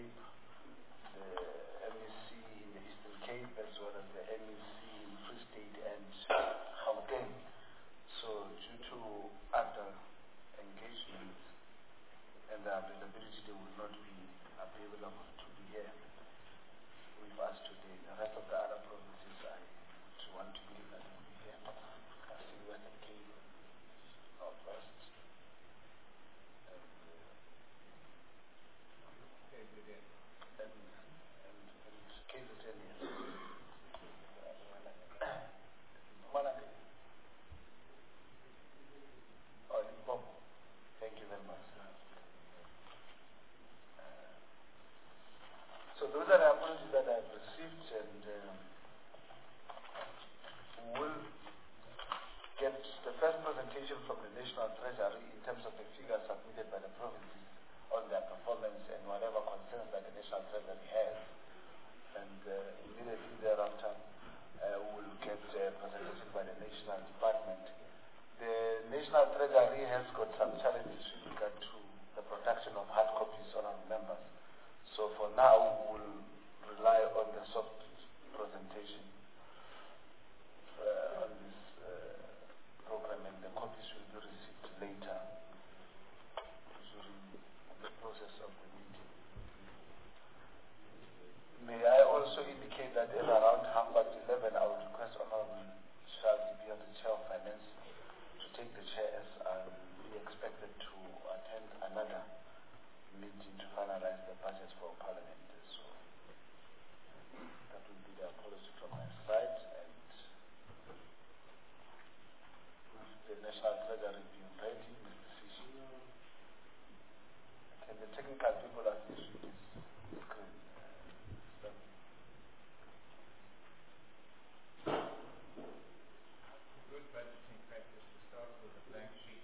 Cape, the MEC in the Eastern Cape, as well as the MEC in Free State and Gauteng. So due to other engagements and the availability, they will not be available to be here with us today. The rest of the other provinces, I would want to believe that will be here. I see Western Cape, Northwest, and KZN, yes. Malaki. Oh, Limpopo. Thank you very much. So those are the apologies that I've received, and we'll get the first presentation from the National Treasury in terms of the figures submitted by the provinces on their performance and whatever concerns that the National Treasury has. And immediately thereafter, we'll get a presentation by the National Department. The National Treasury has got some challenges with regard to the production of hard copies, honorable members. So for now, we'll rely on the soft presentation on this program, and the copies will be received later during the process of the meeting. May I also indicate that at around 11:30, I would request Honorable Charles Dibiya, the Chair of Finance, to take the chair, as I'm really expected to attend another meeting to finalize the budget for Parliament. So that will be the apology from my side, and with the National Treasury being ready, Mr. Sishi, can the technical people assist with this screen? Good budgeting practice to start with a blank sheet.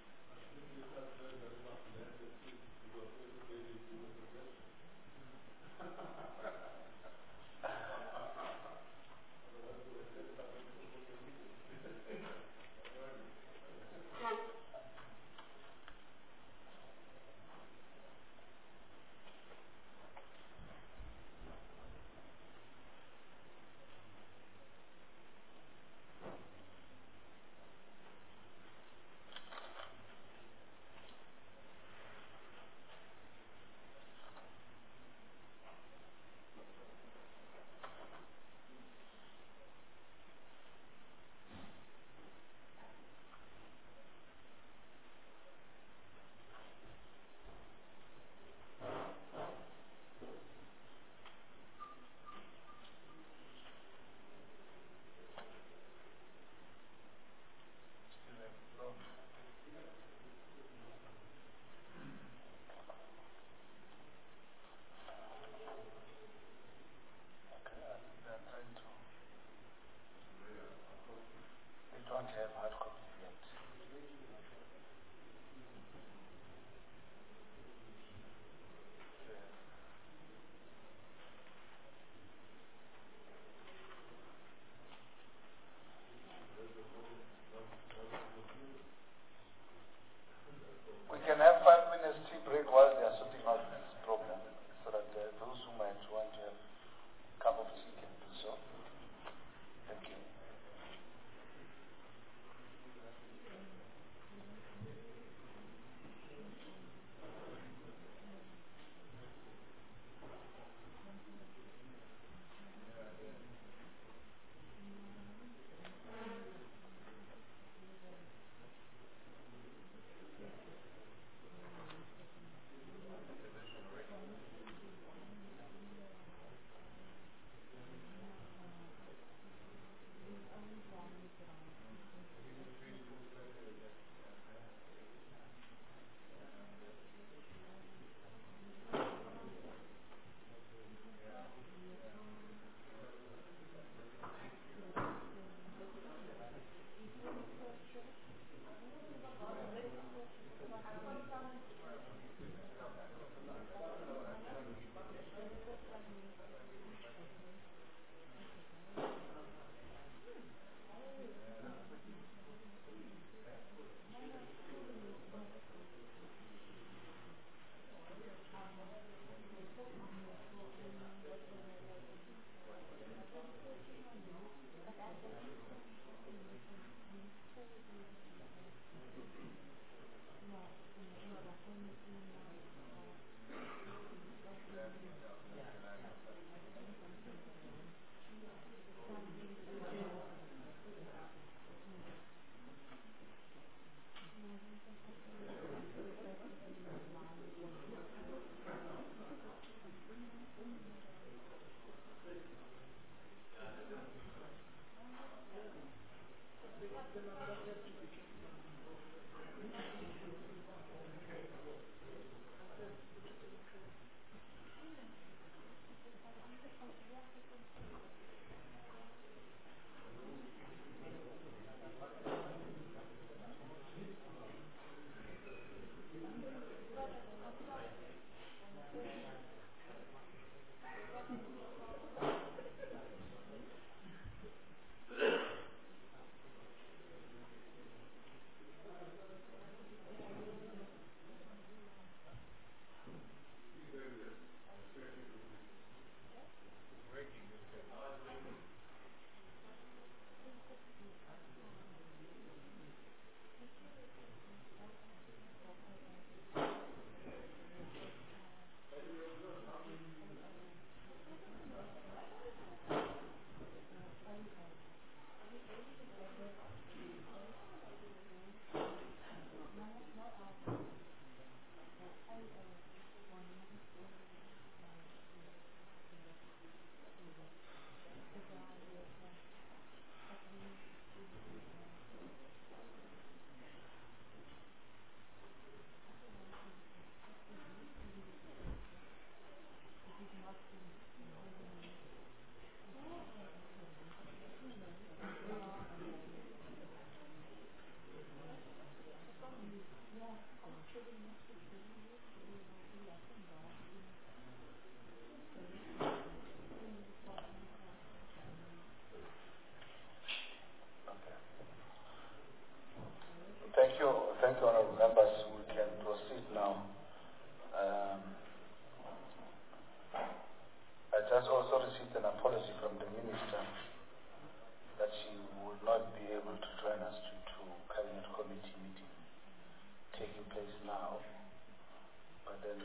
then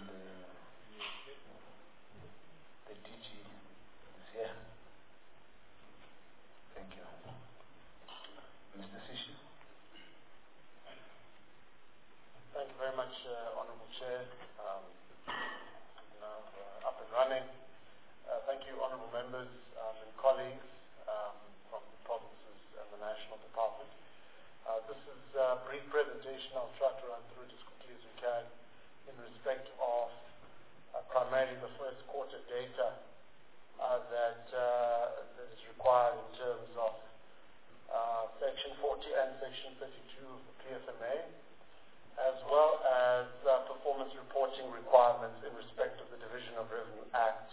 the DG is here. Thank you. Mr. Sishi. Thank you very much, Honourable Chair. Now up and running. Thank you, Honourable Members and colleagues from the provinces and the National Department. This is a brief presentation. I'll try to run through it as quickly as we can in respect of primarily the first quarter data that is required in terms of Section 40 and Section 32 of the PFMA, as well as performance reporting requirements in respect of the Division of Revenue Act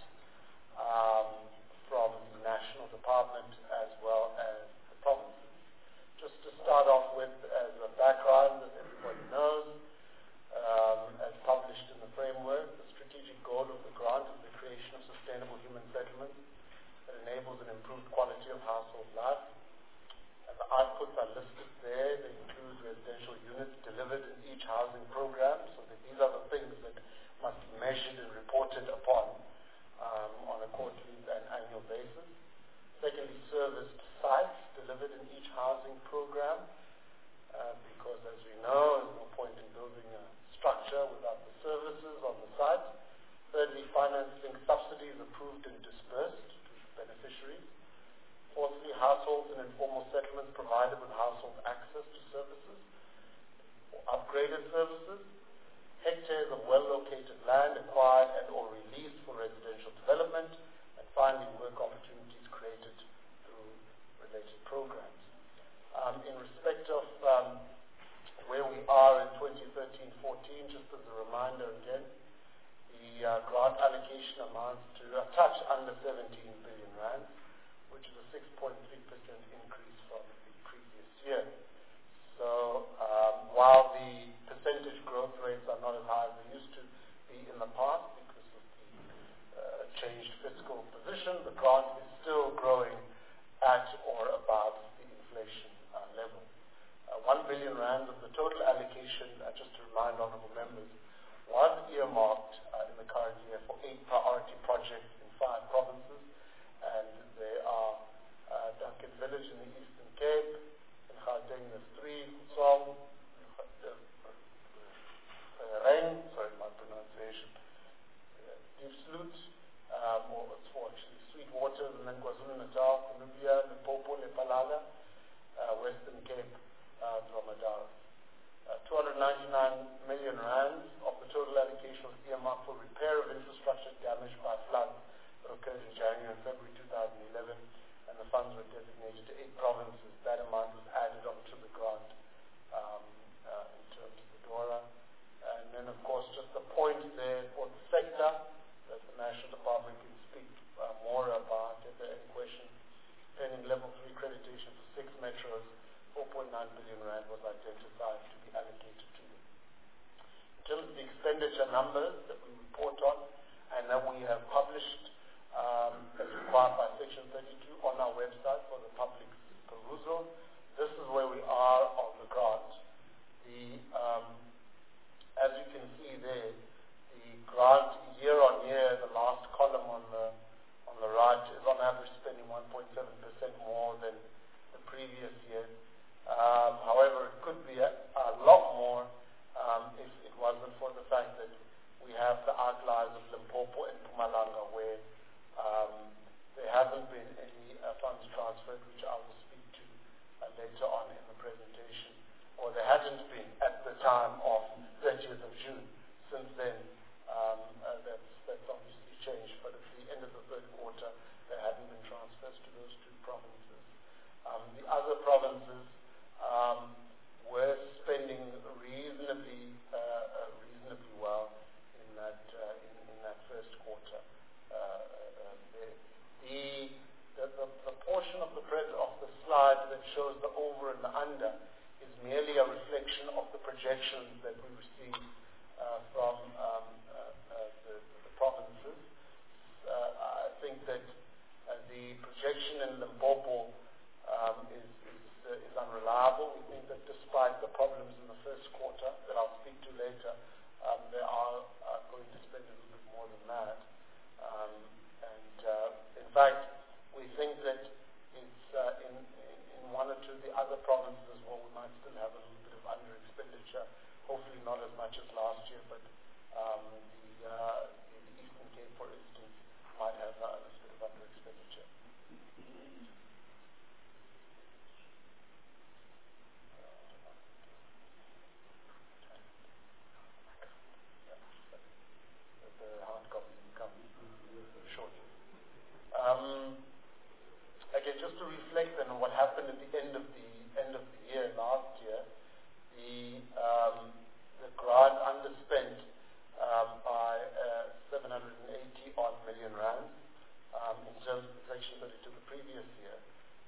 from the National Department as well as the provinces. Just to start off with, as a background that everybody knows, as published in the framework, the strategic goal of the grant is the creation of sustainable human settlements that enables an improved quality of household life. And the outputs are listed there. They include residential units delivered in each housing program, so that these are the things that must be measured and reported upon on a quarterly and annual basis. Secondly, serviced sites delivered in each housing program, because as we know, there's no point in building a structure without the services on the site. Thirdly, financing subsidies approved and dispersed to beneficiaries. Fourthly, households and informal settlements provided with household access to services or upgraded services. Hectares of well-located land acquired and or released for residential development. And finally, work opportunities created through related programs. In respect of where we are in 2013-14, just as a reminder again, the grant allocation amounts to a touch under 17 billion rand, which is a 6.3% increase from the previous year. So while the percentage growth rates are not as high as they used to be in the past because of the changed fiscal position, the grant is still growing at or above the inflation level. 1 billion rand of the total allocation, just to remind honourable members, was earmarked in the current year for 8 priority projects in 5 provinces, and they are Duncan Village in the Eastern Cape, in Gauteng there's 3, Song, Rain, sorry my pronunciation, Deep Sloot, or it's for actually Sweet Waters, and then KwaZulu-Natal, Namibia, Limpopo, Lephalale, Western Cape, Dromadar. 299 million rand of the total allocation was earmarked for repair of infrastructure damaged by floods that occurred in January and February 2011, and the funds were designated to 8 provinces. That amount was added onto the grant in terms of the DORA. And then, of course, just a point there for the sector that the National Department can speak more about if there are any questions. Pending level 3 accreditation for 6 metros, 4.9 billion rand was identified to be allocated to them. In terms of the expenditure numbers that we report on and that we have published as required by Section 32 on our website for the public perusal, this is where we are on the grant. As you can see there, the grant year on year, the last column on the right, is on average spending 1.7% more than the previous year. However, it could be a lot more if it wasn't for the fact that we have the outliers of Limpopo and Mpumalanga, where there hasn't been any funds transferred, which I will speak to later on in the presentation, or there hadn't been at the time of 30th of June. Since then, that's obviously changed, but at the end of the third quarter, there hadn't been transfers to those 2 provinces. The other provinces were spending reasonably well in that first quarter. The portion of the slide that shows the over and the under is merely a reflection of the projections that we receive from the provinces. I think that the projection in Limpopo is unreliable. We think that despite the problems in the first quarter that I'll speak to later, there are going odd million rand. In terms of Section 32 the previous year,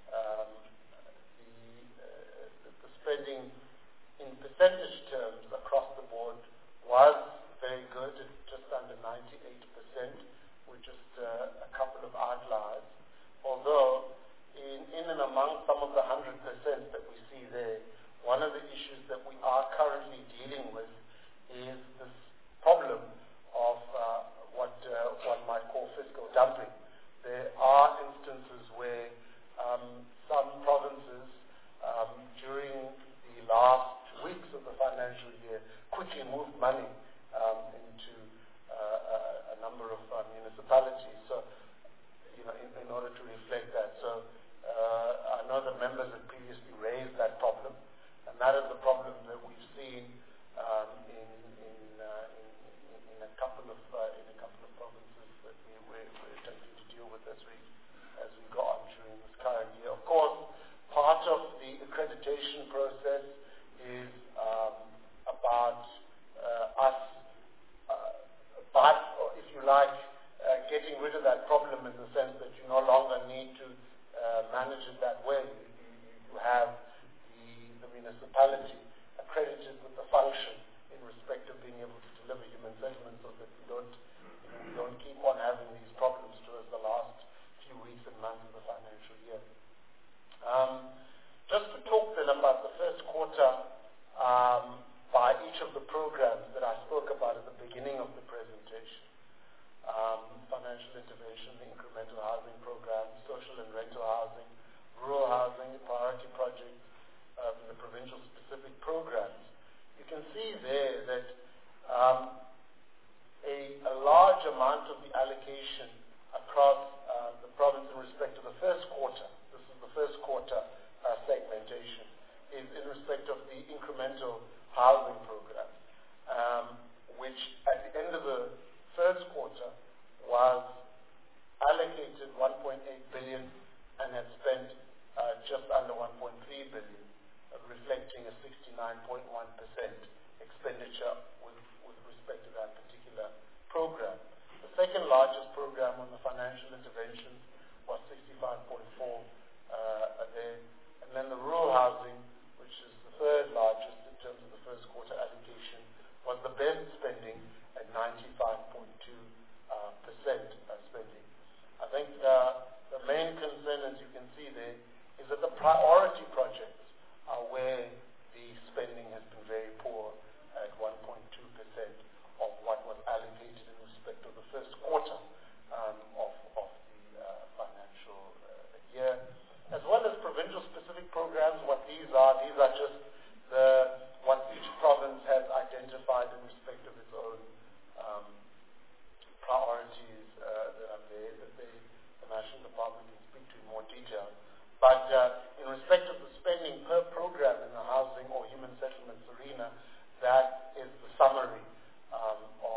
the spending in percentage terms across the board was very good, at just under 98%, with just a couple of outliers. Although, in and among some of the 100% that we see there, one of the issues that we are currently dealing with is this problem of what one might call fiscal dumping. There are instances where some provinces during the last weeks of the financial year quickly moved money into a number of municipalities. So, in order to reflect that. So, I know that members have previously raised that problem, and that is the problem that we've seen in a couple of provinces that we're attempting to deal with as we go on during this current year. Of course, part of the accreditation process is about us, or if you like, getting rid of that problem in the sense that you no longer need to manage it that way. You have the municipality accredited with the function in respect of being able to deliver human settlements, so that we don't keep on having these problems towards the last few weeks and months of the financial year. Just to talk then about the first quarter by each of the programs that I spoke about at the beginning of the presentation. Financial intervention, the incremental housing program, social and rental housing, rural housing, priority projects, the provincial specific programs. You can see there that a large amount of the allocation across the province in respect to the first quarter, this is the first quarter segmentation, is in respect of the incremental housing program, which at the end of the first quarter was allocated 1.8 billion and had spent just under 1.3 billion, reflecting a 69.1% expenditure with respect to that particular program. The second largest program on the financial interventions was 65.4 there, and then the rural housing, which is the third largest in terms of the first quarter allocation, was the best spending at 95.2% spending. I think the main concern, as you can see there, is that the priority projects are where the spending has been very poor at 1.2% of what was allocated in respect of the first quarter of the financial year, as well as provincial specific programs. What these are just what each province has identified in respect of its own priorities that are there, that the National Department can speak to in more detail. But in respect of the spending per program in the housing or human settlements arena, that is the summary of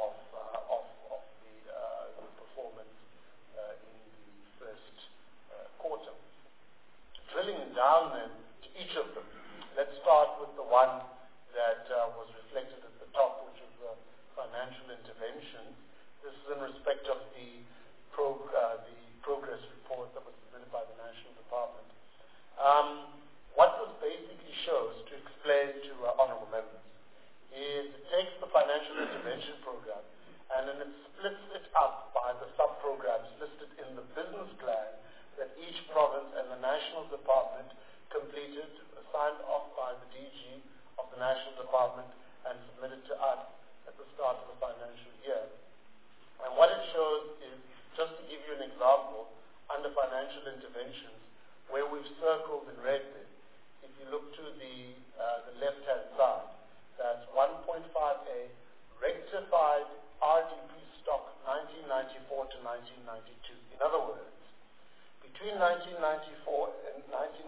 the performance in the first quarter. Drilling down then to each of them, let's start with the one that was reflected at the top, which is the financial intervention. This is in respect of the progress report that was submitted by the National Department. What this basically shows, to explain to honourable members, is it takes the financial intervention program and then it splits it up by the sub-programs listed in the business plan that each province and the National Department completed, signed off by the DG of the National Department and submitted to us at the start of the financial year. And what it shows is, just to give you an example, under financial interventions, where we've circled in red there, if you look to the left-hand side, that's 1.5A, rectified RDP stock 1994 to 1992. In other words, between 1994 and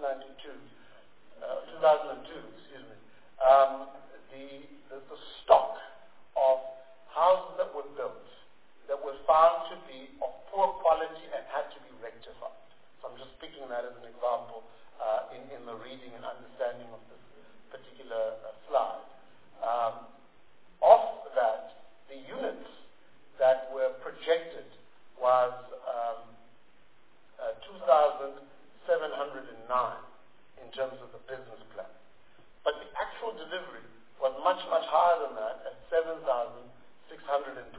2002, the stock of houses that were built that were found to be of poor quality and had to be rectified. So I'm just picking that as an example in the reading and understanding of this particular slide. Of that, the units that were projected was 2,709 in terms of the business plan. But the actual delivery was much, much higher than that at 7,625.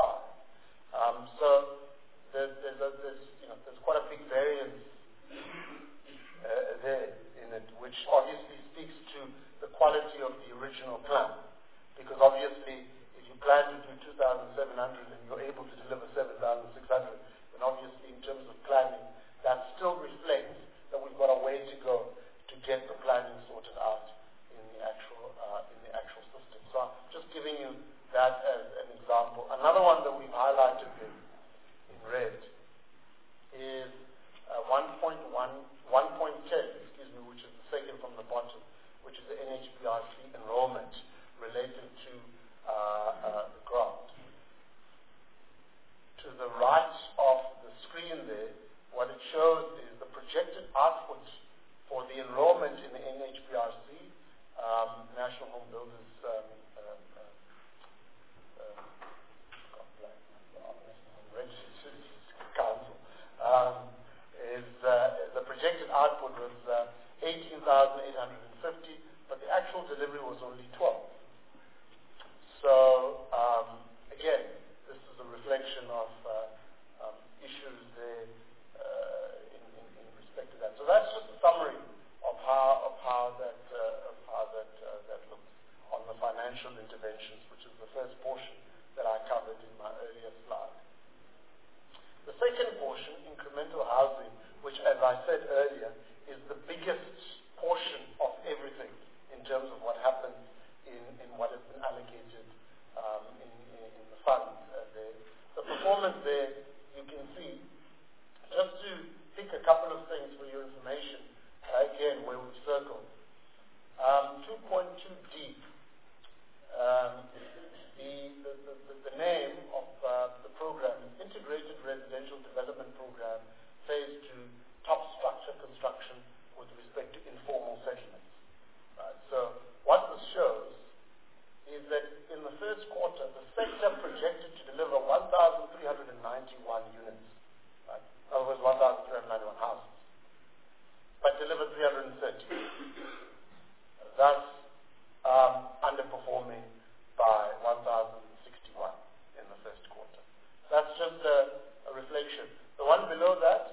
So there's quite a big variance there in it, which obviously speaks to the quality of the original plan. Because obviously, if you plan to do 2,700 and you're able to deliver 7,600, then obviously in terms of planning, that still reflects that we've got a way to go to get the planning sorted out in the actual system. So I'm just giving you that as an example. Another one that we've highlighted in red is 1.10, which is the second from the bottom, which is the NHBRC enrollment related to the grant. To the right of the screen there, what it shows is the projected output for the enrollment in the NHBRC, National Home Builders Council, is the projected output was 18,850, but the actual delivery was only 12. So again, this is a reflection of issues there in respect to that. So that's just a summary of how that looks on the financial interventions, which is the first portion that I covered in my earlier slide. The second portion, incremental housing, which, as I said earlier, is the biggest portion of everything in terms of what happens in what has been allocated in the funds there. The performance there, you can see, just to pick a couple of things for your information, again, where we've circled. 2.2D, the name of the program is Integrated Residential Development Program, Phase 2, Top Structure Construction with respect to informal settlements. Right? So what this shows is that in the first quarter, the sector projected to deliver 1,391 units. Right? In other words, 1,391 houses, but delivered 330. Thus, underperforming by 1,061 in the first quarter. That's just a reflection. The one below that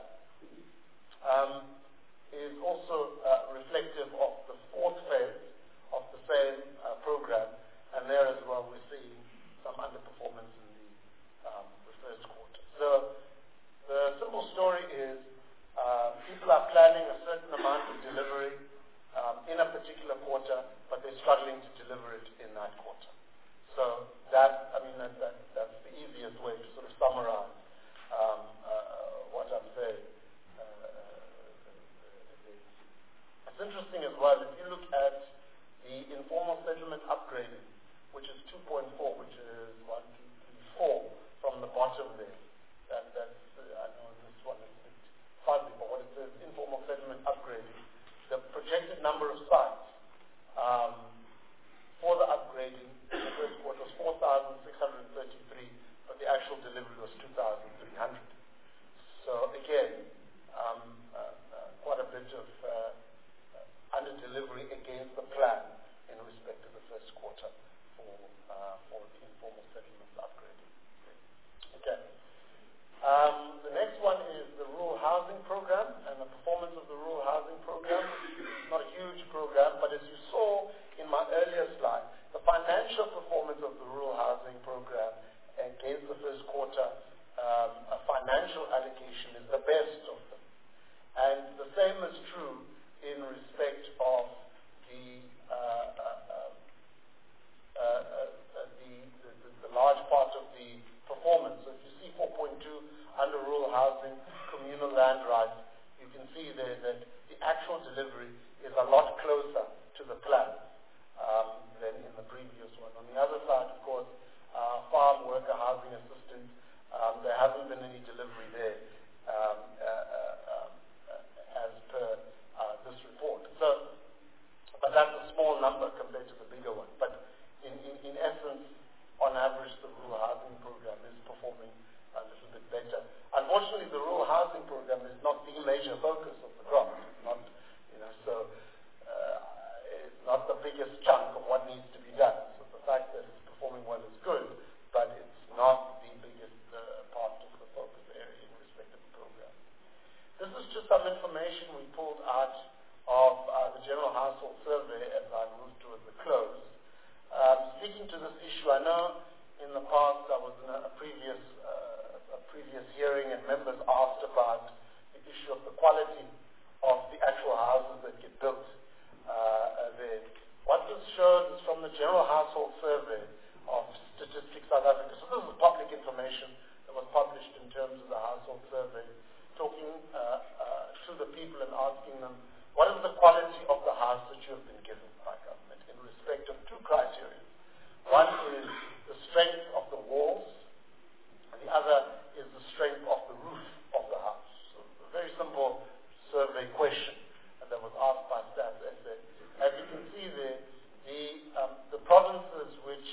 is also reflective of the fourth phase of the same program, and there as well we're seeing some underperformance in the first quarter. So the simple story is people are planning a certain amount of delivery in a particular quarter, but they're struggling to deliver it in that quarter. So that's the easiest way to sort of summarize what I'm saying. It's interesting as well, if you look at the informal settlement upgrading, which is 2.4, which is 1, 2, 3, 4 from the bottom there. That's I know this one is a bit fuzzy, but what it says, informal settlement upgrading, the projected number of sites for the upgrading in the first quarter was 4,633, but the actual delivery was 2,300. So again, quite a bit of under-delivery against the plan in respect to the first quarter for the informal settlements upgrading. Okay. The next one is the Rural Housing Program and the performance of the Rural Housing Program. It's not a huge program, but as you saw in my earlier slide, the financial performance of the Rural Housing Program against the first quarter financial allocation is the best of them. And the same is true in respect of the large part of the performance. So if you see 4.2 under rural housing, communal land rights, you can see there that the actual delivery is a lot closer to the plan than in the previous one. On the other side, of course, farm worker housing assistance, there hasn't been any delivery there as per this report. So, but that's a small number compared to the bigger one. But in essence, on average, the rural housing program is performing a little bit better. the major focus of the grant. Not, so it's not the biggest chunk of what needs to be done. So the fact that it's performing well is good, but it's not the biggest part of the focus area in respect of the program. This is just some information we pulled out of the General Household Survey as I move towards the close. Speaking to this issue, I know in the past I was in a previous hearing and members asked about the issue of the quality of the actual houses that get built there. What this shows is from the General Household Survey of Statistics South Africa. So this is public information that was published in terms of the household survey, talking to the people and asking them, what is the quality of the house that you have been given by government in respect of two criteria. One is the strength of the walls, and the other is the strength of the roof of the house. So a very simple survey question that was asked by Stats SA. As you can see there, the provinces which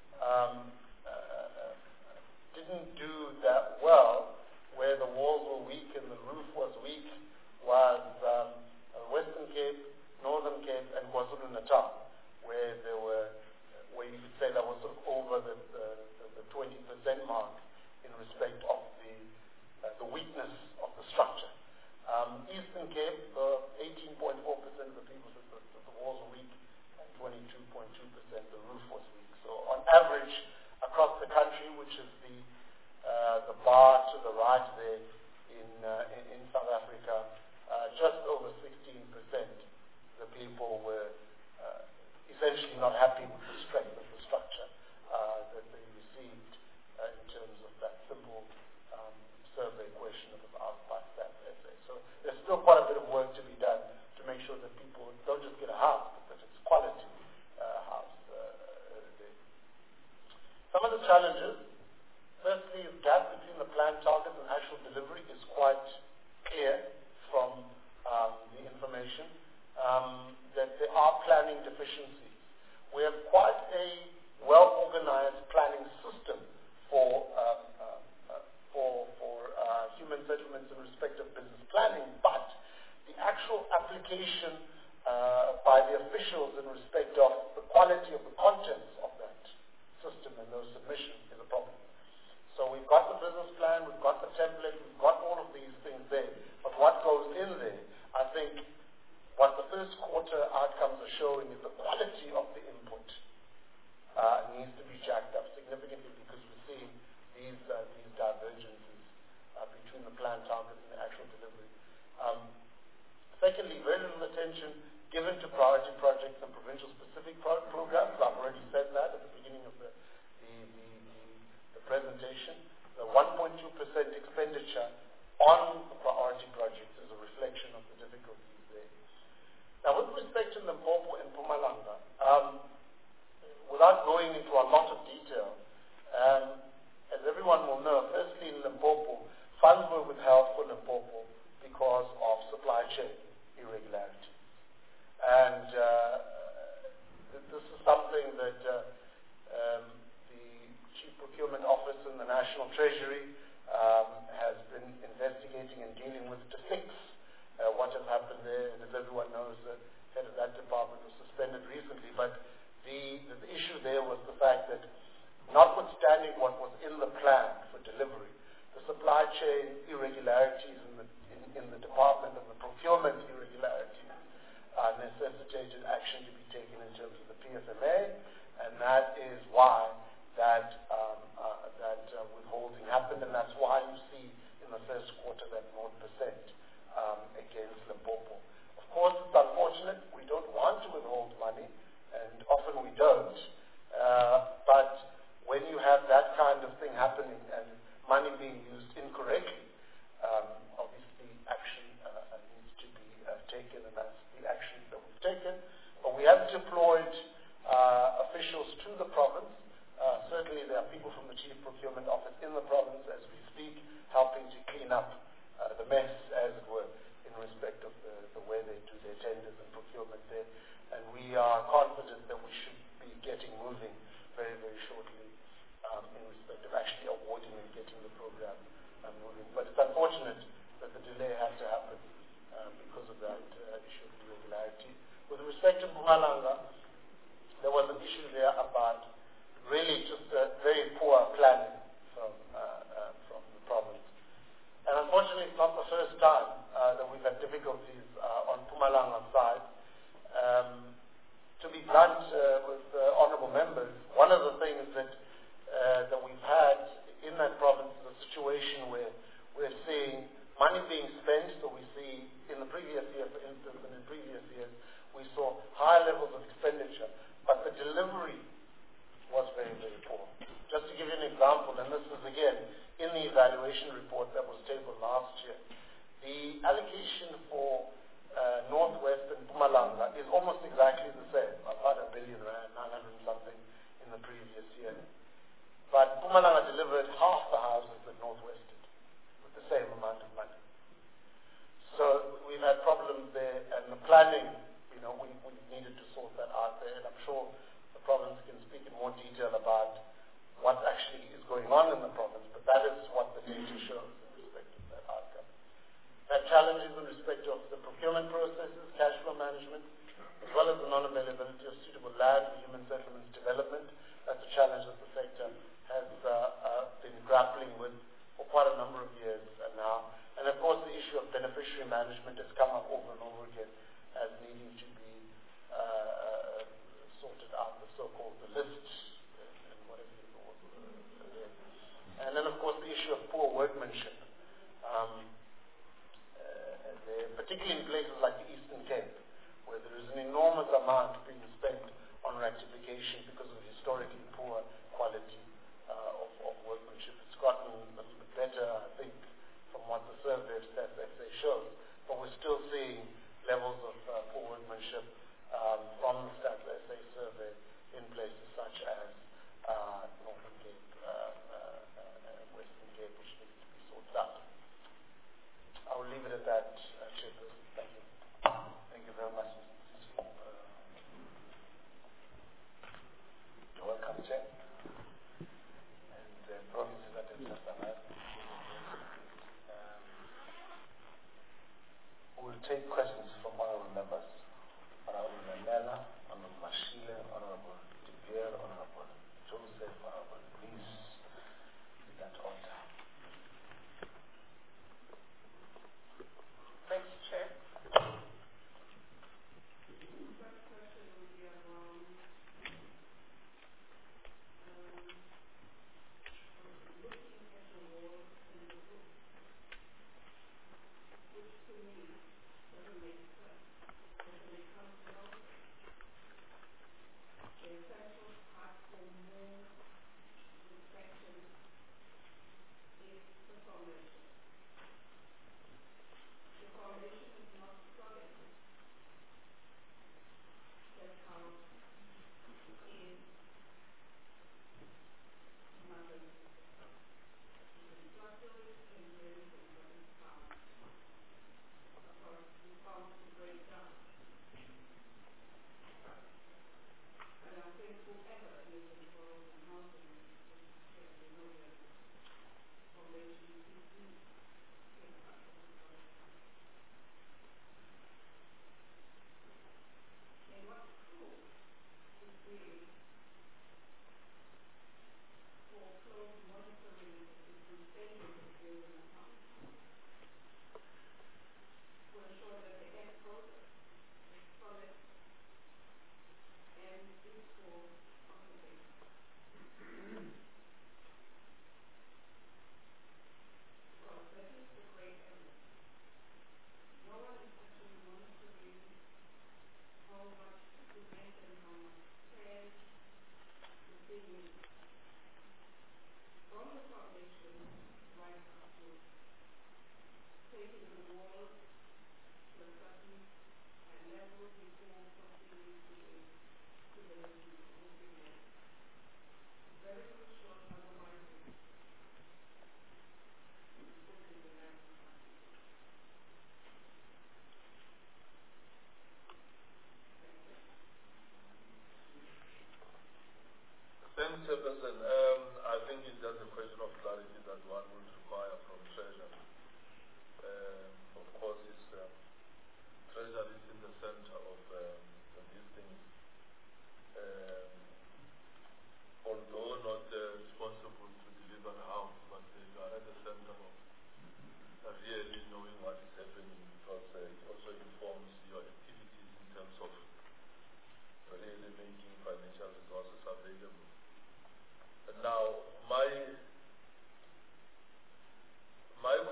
didn't do that well, where the walls were weak and the roof was weak, was Western Cape, Northern Cape, and KwaZulu-Natal, where you could say that was sort of over the 20% mark in respect of the weakness of the structure. Eastern Cape, 18.4% of the people said that the walls were weak, and 22.2% the roof was weak. So on average, across the country, which is the bar to the right there in South Africa, just over 16% the people were essentially not happy with the strength of the structure that they received in terms of that simple survey question that was asked by Stats SA. So there's still quite a bit of work to be done to make sure that people don't just get a house, but that it's quality house there. Some of the challenges, firstly, the gap between the planned targets and actual delivery is quite clear from the information, that there are planning deficiencies. We have quite a well-organized planning system for human settlements in respect of business planning, but the actual application by the officials in respect of the quality of the contents of that system and those submissions is a problem. So we've got the business plan, we've got the template, we've got all of these things there, but what goes in there, I think what the first quarter outcomes are showing is the quality of the input needs to be jacked up significantly, because we're seeing these divergences between the planned targets and the actual delivery. Secondly, very little attention given to priority projects and provincial specific programs. I've already said that at the beginning of the presentation. The 1.2% expenditure on the priority projects is a reflection of the difficulties there. Now, with respect to Limpopo and Mpumalanga, without going into a lot of detail, as everyone will know, firstly in Limpopo, funds were withheld for Limpopo because of supply chain irregularities. And this is something that the Chief Procurement Office in the National Treasury has been investigating and dealing with to fix what has happened there. And as everyone knows, the head of that department was suspended recently. But the issue there was the fact that, notwithstanding what was in the plan for delivery, the supply chain irregularities in the department and the procurement irregularities necessitated action to be taken in terms of the PFMA, and that is why that withholding happened, and that's why you see in the first quarter that 0% against Limpopo. Of course, it's unfortunate. We don't want to withhold money, and often we don't. But when you have that kind of thing happening and money being used incorrectly, obviously action needs to be taken, and that's the action that we've taken. But we have deployed officials to the province. Certainly there are people from the Chief Procurement Office in the province as we speak, helping to clean up the mess, as it were, in respect of the way they do their tenders and procurement there. And we are confident that we should be getting moving very, very shortly in respect of actually awarding and getting the program moving. But it's unfortunate that the delay had to happen Mpumalanga, there was an issue there about really just very poor planning from the province. And unfortunately, it's not the first time that we've had difficulties on Mpumalanga's side. To be blunt with honourable members, one of the things that we've had in that province is a situation where we're seeing money being spent. So we see in the previous year, for instance, and in previous years, we saw high levels of expenditure, but the delivery was very, very poor. Just to give you an example, and this is again in the evaluation report that was tabled last year, the allocation for Northwest and Mpumalanga is almost exactly the same, about R1 billion, 900 and something in the previous year. But Mpumalanga delivered half the houses that Northwest did with the same amount of money. So we've had problems there, and the planning, we needed to sort that out there, and I'm sure the province can speak in more detail about what actually is going on in the province, but that is what the data shows in respect of that outcome. That challenges in respect of the procurement processes, cash flow management, as well as the non-availability of suitable land for human settlements development. That's a challenge that the sector has been grappling with for quite a number of years now. And of course, the issue of beneficiary management has come up over and over again as needing to be sorted out, the so-called the lists and whatever you call it. And then, of course, the issue of poor workmanship. Particularly in places like the Eastern Cape, where there is an enormous amount being spent on rectification because of historically poor quality of workmanship. It's gotten a little bit better, I think, from what the survey of Stats SA shows, but we're still seeing levels of poor workmanship from the Stats SA survey in places such as Northern Cape, Western Cape, which needs to be sorted out.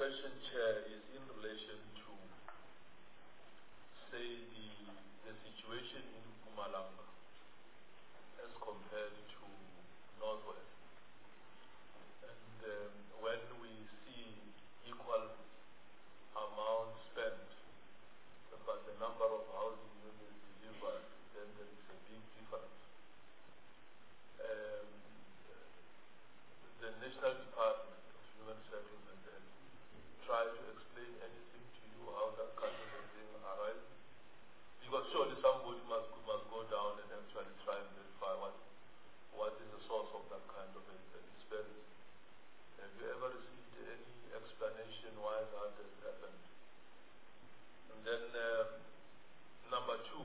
question, Chair, is in relation to, say, the situation in Mpumalanga as compared to Northwest. And when we see equal amount spent, but the number of housing units delivered, then there is a big difference. The National Department of Human Settlement has tried to explain anything to you how that kind of a thing arises. Because surely somebody must go down and actually try and verify what is the source of that kind of a disparity. Have you ever received any explanation why that has happened? And then number two,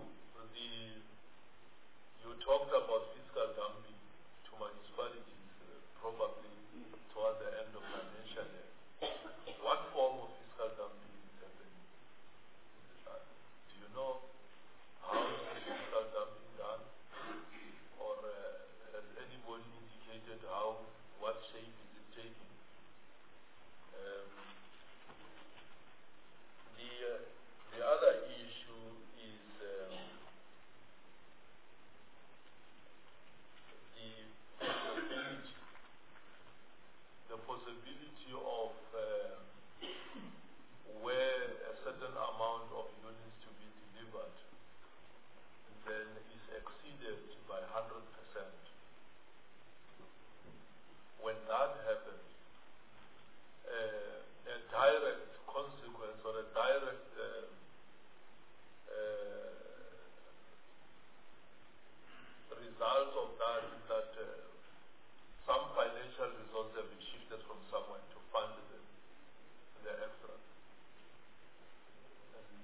you talked about fiscal dumping to municipalities, probably towards the end of financial year. What form of fiscal dumping is happening? Do you know how is fiscal dumping done? Or has anybody indicated what shape is it taking? The other issue is the possibility of where a certain amount of units to be delivered then is exceeded by 100%. When that happens, a direct consequence or a direct result of that is that some financial resources have been shifted from somewhere to fund the extra. And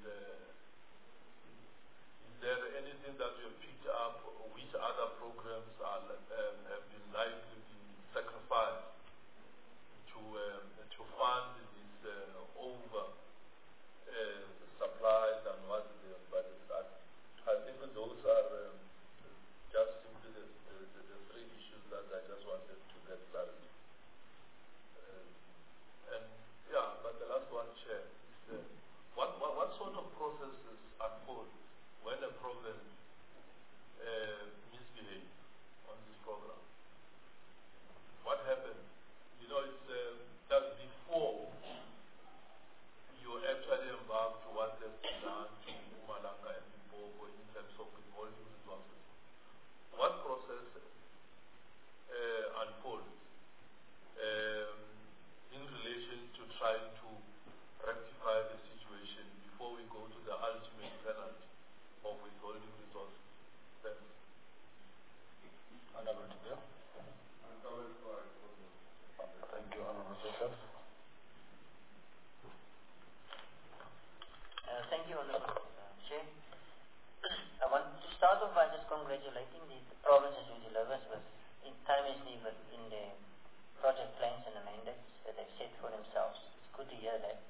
is there anything that you have picked up? Which other programs have been likely to be sacrificed to fund this over supplies and what they have budgeted? I think those are just simply the three issues that I just wanted to get clarity. And yeah, but the last one, Chair, is what sort of processes unfold when a program misbehaves on this program? What happens? You know, it's that before you actually embark to what has been done to Mpumalanga and Limpopo in terms of withholding resources. What process unfolds in relation to trying to rectify the situation before we go to the ultimate penalty of withholding resources? Thanks. Honorable Bill. Thank you, Honorable Joseph. Thank you, Honorable Chair. I want to start off by just congratulating the provinces who delivers timelessly within the project plans and the mandates that they've set for themselves. It's good to hear that.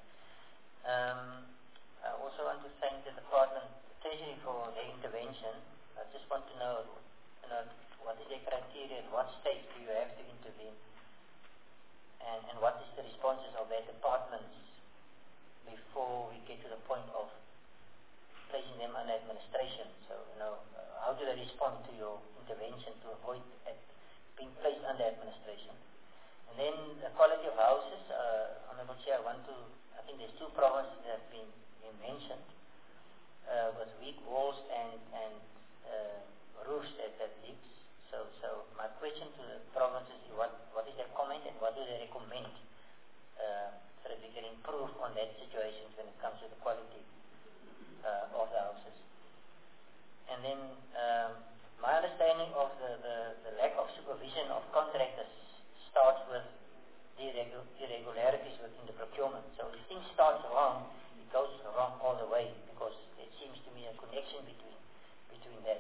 I also want to thank the Department of Treasury for their intervention. I just want to know, what is their criteria and what stage do you have to intervene? And what is the responses of their departments before we get to the point of placing them under administration? So, how do they respond to your intervention to avoid being placed under administration? And then the quality of houses, Honorable Chair, I think there's two provinces that have been mentioned with weak walls and roofs that leaks. So my question to the provinces is what is their comment and what do they recommend so that we can improve on that situation when it comes to the quality of the houses. And then my understanding of the lack of supervision of contractors starts with the irregularities within the procurement. So if things start wrong, it goes wrong all the way because it seems to me a connection between that.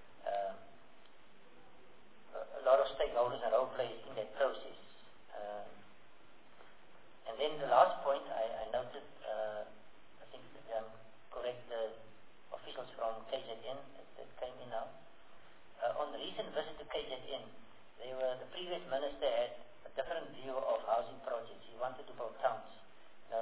A lot of stakeholders are role players in that process. And then the last point, I noted, I think correct, the officials from KZN that came in now. On the recent visit to KZN, the previous minister had a different view of housing projects. He wanted to build towns.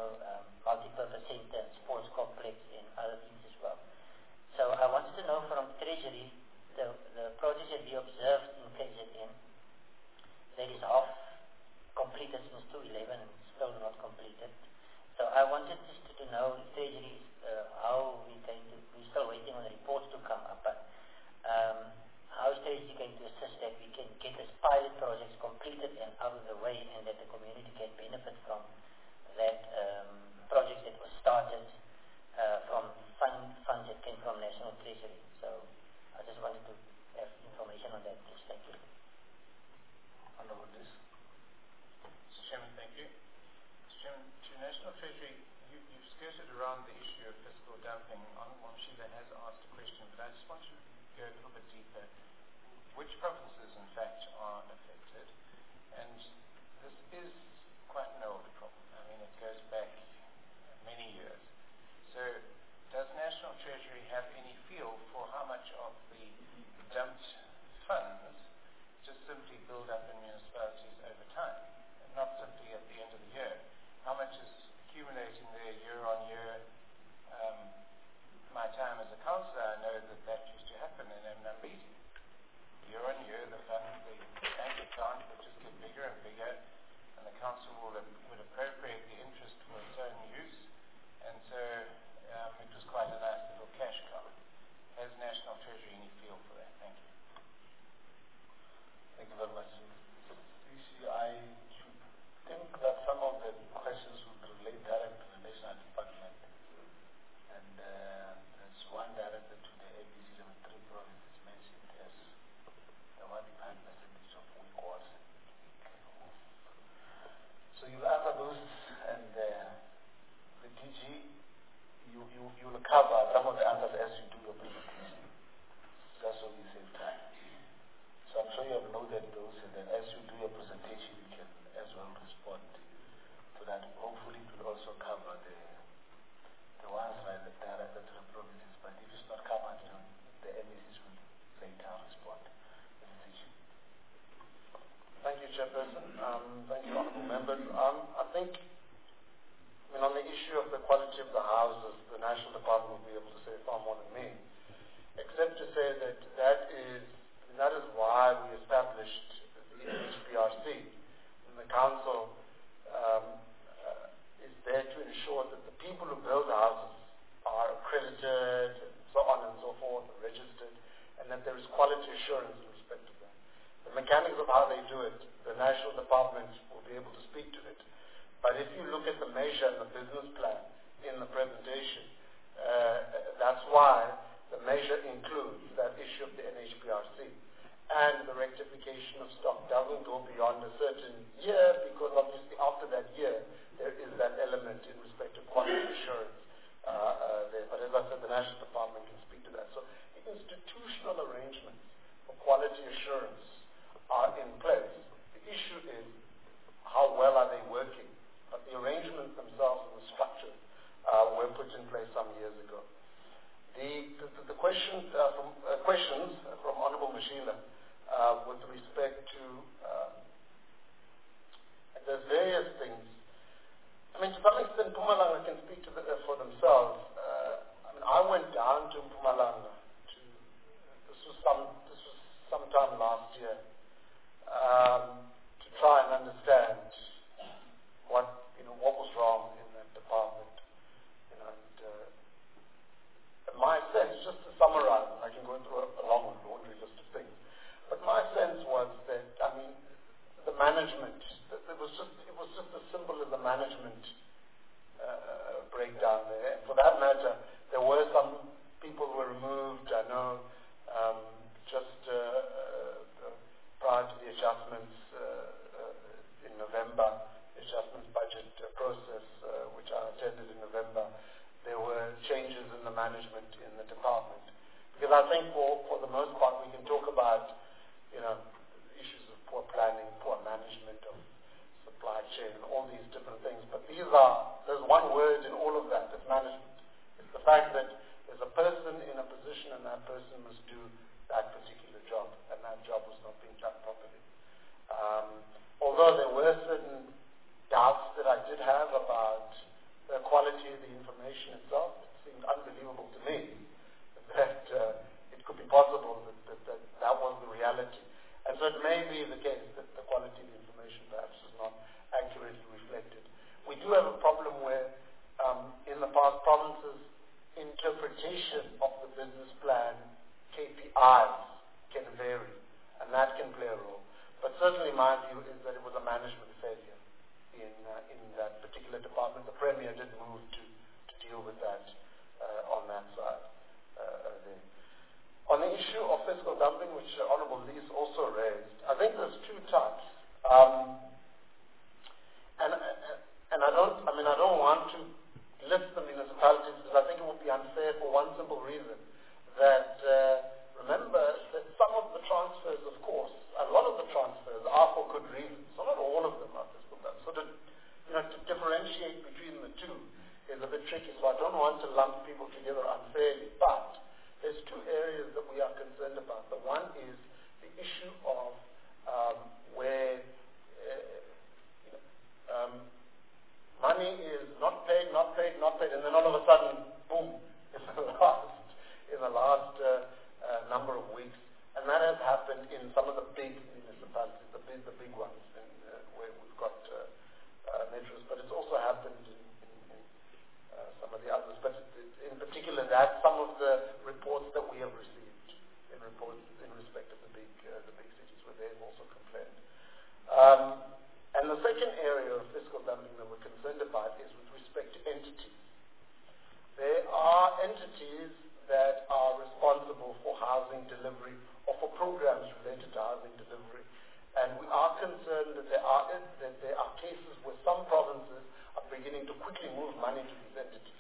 wanted just to know if Treasury, how we're still waiting on the reports to come up, but how is Treasury going to assist that we can get this pilot projects completed and out of the way, and that the community can benefit from that project that was started from funds that came from National Treasury. So I just wanted to have information on that, please. Thank you. Honorable this. Mr. Chairman, thank you. Mr. Chairman, to National Treasury, you've skirted around the issue of fiscal dumping. Honourable Mshila has asked a question, but I just want to go a little bit deeper. Which provinces, in fact, are affected? And this is quite an old problem. I mean, it goes back many years. So does National Treasury have any feel for how much of the dumped funds just simply build up in municipalities over time, and not simply at the end of the year? How much is accumulating there year on year? My time as a councillor, I know that used to happen in Mnambizi. Year on year, the bank account would just get bigger and bigger, and the council would appropriate the interest for its own use, and so it was quite a nice little cash cow. Has National Treasury any feel for that? Thank you. Thank you very much. I think that some of the questions would relate directly to the National Department, and there's one directed to the ABC, the 3 provinces mentioned as the one behind percentage of weak waters. So you answer those, and the DG, you will cover some of the answers as you do your presentation, just so you save time. So I'm sure you have noted those, and then as you do your presentation, you can as well respond to that. Hopefully it will also cover the ones directed to the provinces, but if it's not covered, the MECs will later respond to this issue. Thank you, Chairperson. Thank you, honourable members. I think, on the issue of the quality of the houses, the National Department will be able to say far more than me, except to say that that is why we established the HPRC. And the council is there to ensure that the people who build houses are accredited and so on and so forth, and registered, and that there is quality assurance in respect to that. The mechanics of how they do it, the National Department will be able to speak to it. But if you look at the measure and the business plan in the presentation, that's why the measure includes that issue of the NHPRC. And the rectification of stock doesn't go beyond a certain year, because obviously after that year, there is that element in respect of quality assurance there. But as I said, the National Department can speak to that. So the institutional arrangements for quality assurance are in place. The issue is how well are they working? But the arrangements themselves and the structures were put in place some years ago. The questions from Honourable Mshila with respect to there's various things. To some extent, Mpumalanga can speak for themselves. I went down to Mpumalanga. This was sometime last year to try and understand what was wrong in that department. My sense, just to summarize, I can go through a long laundry list of things, but my sense was that, the management, it was just as simple as the management breakdown there. For that matter, there were some people who were removed, I know, just prior to the adjustments in November, the adjustments budget process, which I attended in November. There were changes in the management in the department. Because I think for the most part we can talk about, issues of poor planning, poor management of supply chain, all these different things. But there's one word in all of that, it's management. It's the fact that there's a person in a position and that person must do that particular job, and that job was not being done properly. Although there were certain doubts that I did have about the quality of the information itself, it seemed unbelievable to me that it could be possible that was the reality. And so it may be the case that the quality of the information perhaps is not accurately reflected. We do have a problem where because provinces' interpretation of the business plan KPIs can vary, and that can play a role. But certainly my view is that it was a management failure in that particular department. The Premier did move to deal with that on that side. There. On the issue of fiscal dumping, which Honourable Lees also raised, I think there's two types. I don't want to list the municipalities because I think it would be unfair for one simple reason. That remember that some of the transfers, of course, a lot of the transfers are for good reasons. So not all of them are fiscal dumping. So to differentiate between the two is a bit tricky. So I don't want to lump people together unfairly. But there's two areas that we are concerned about. The one is the issue of where money is not paid, and then all of a sudden, boom, in the last number of weeks. And that has happened in some of the big municipalities, the big ones, where we've got metros, but it's also happened in some of the others. But in particular, that's some of the reports that we have received in respect of the big cities where they've also complained. And the second area of fiscal dumping that we're concerned about is with respect to entities. There are entities that are responsible for housing delivery or for programs related to housing delivery. And we are concerned that there are cases where some provinces are beginning to quickly move money to these entities.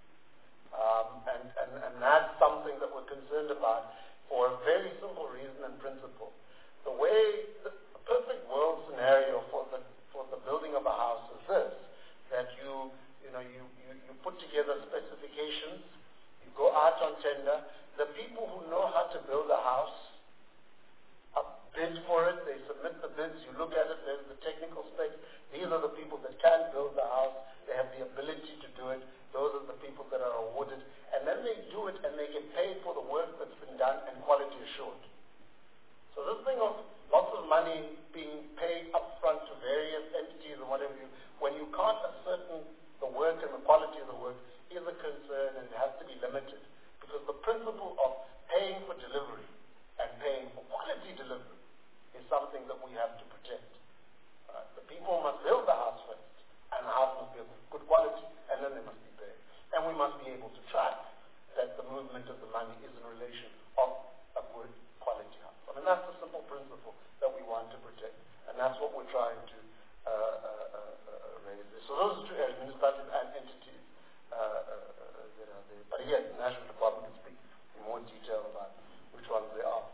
And that's something that we're concerned about for a very simple reason and principle. The perfect world scenario for the building of a house is this: that you put together specifications, you go out on tender. The people who know how to build a house bid for it. They submit the bids. You look at it. There's the technical specs. These are the people that can build the house. They have the ability to do it. Those are the people that are awarded, and then they do it and they get paid for the work that's been done and quality assured. So this thing of lots of money being paid up front to various entities or whatever, when you can't ascertain the work and the quality of the work is a concern, and it has to be limited, because the principle of paying for delivery and paying for quality delivery is something that we have to protect. The people must build the house first, and the house must be of good quality, and then they must be paid. And we must be able to track that the movement of the money is in relation of a good quality house. I mean, that's the simple principle that we want to protect, and that's what we're trying to raise. So those are two areas, municipalities and entities that are there. But again, the National Department will speak in more detail about which ones they are.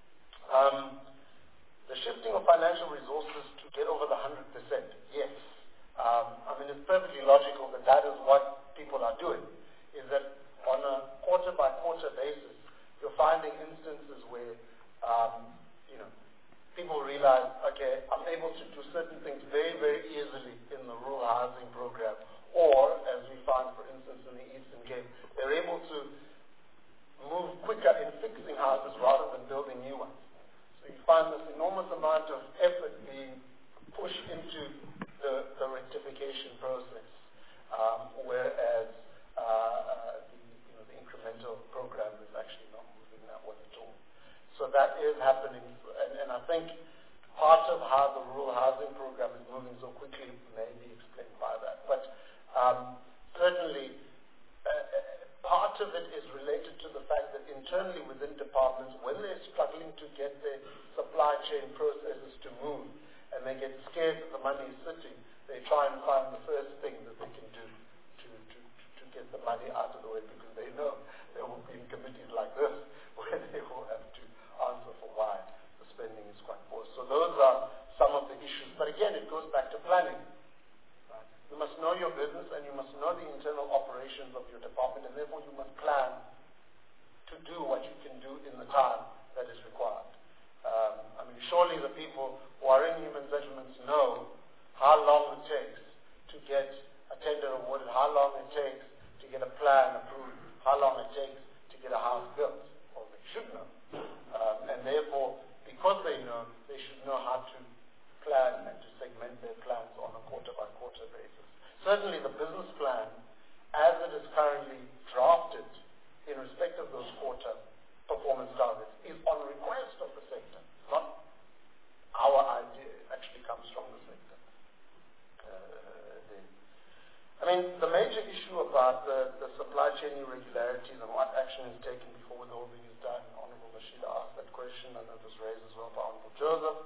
The shifting of financial resources to get over the 100%, yes. It's perfectly logical that that is what people are doing, is that on a quarter-by-quarter basis, you're finding instances where, people realize, okay, I'm able to do certain things very, very easily in the rural housing program, or, as we found, for instance, in the Eastern Cape, they're able to move quicker in fixing houses rather than building new ones. So you find this enormous amount of effort being pushed into the rectification process, whereas the incremental program is actually not moving that well at all. So that is happening, and I think part of how the rural housing program is moving so quickly may be explained by that. But certainly, part of it is related to the fact that internally within departments, when they're struggling to get their supply chain processes to move, and they get scared that the money is sitting, they try and find the first thing that they can do to get the money out of the way, because they know there will be committees like this where they will have to answer for why the spending is quite poor. So those are some of the issues. But again, it goes back to planning. Right? You must know your business, and you must know the internal operations of your department, and therefore you must plan to do what you can do in the time that is required. Surely the people who are in human settlements know how long it takes to get a tender awarded, how long it takes to get a plan approved, how long it takes to get a house built. Well, they should know. And therefore, because they know, they should know how to plan and to segment their plans on a quarter-by-quarter basis. Certainly the business plan as it is currently drafted in respect of those quarter performance targets, is on request of the sector, not our idea. It actually comes from the sector. The major issue about the supply chain irregularities and what action is taken before withholding is done, Honorable Rashida asked that question, and it was raised as well by Honorable Joseph.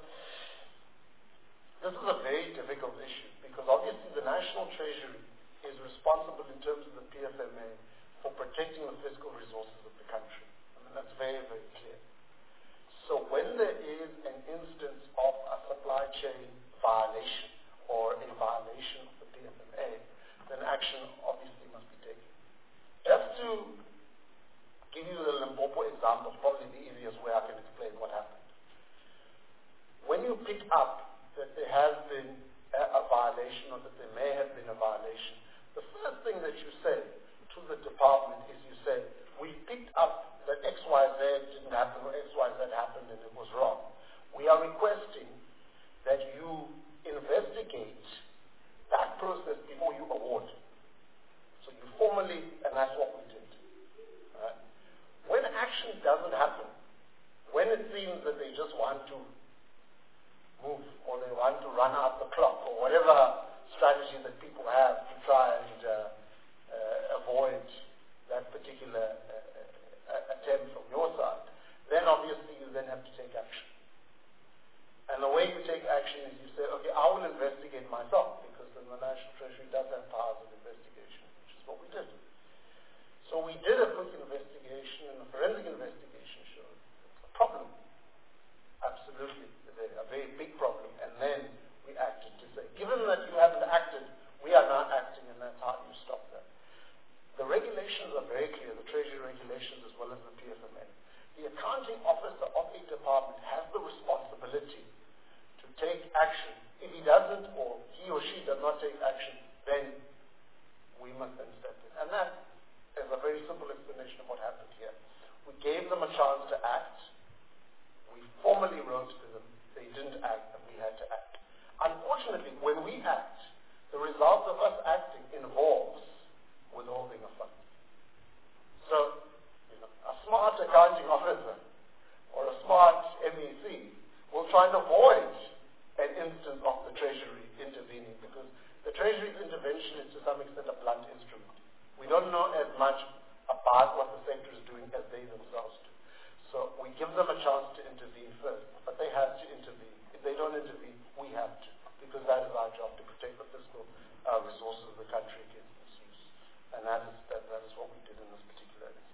This is a very difficult issue because obviously the National Treasury is responsible in terms of the PFMA for protecting the fiscal resources of the country. That's very, very clear. So when there is an instance of a supply chain violation or a violation of the PFMA, then action obviously must be taken. Just to give you the Limpopo example, probably the easiest way I can explain what happened. When you pick up that there has been a violation or that there may have been a violation, the first thing that you say to the department is you say, we picked up that XYZ didn't happen or XYZ happened and it was wrong. We are requesting that you investigate that process before you award. So you formally, and that's what we did. Right? When action doesn't happen, when it seems that they just want to move or they want to run out the clock or whatever strategy that people have to try and avoid that particular attempt from your side, then obviously you then have to take action. And the way you take action is you say, okay, I will investigate myself, because then the National Treasury does have powers of investigation, which is what we did. So we did a quick investigation, and a forensic investigation showed a problem. Absolutely, a very big problem. And then we acted to say, given that you haven't acted, we are now acting, and that's how you stop that. The regulations are very clear, the Treasury regulations as well as the PFMA. The accounting officer of a department has the responsibility to take action. If he doesn't, or he or she does not take action, then we must then step in. And that is a very simple explanation of what happened here. We gave them a chance to act. We formally wrote to them. They didn't act, and we had to act. Unfortunately, when we act, the result of us acting involves withholding of funds. So, a smart accounting officer or a smart MEC will try and avoid an instance of the Treasury intervening, because the Treasury's intervention is to some extent a blunt instrument. We don't know as much about what the sector is doing as they themselves do. So we give them a chance to intervene first, but they have to intervene. If they don't intervene, we have to, because that is our job, to protect the fiscal resources of the country against misuse. And that is what we did in this particular instance.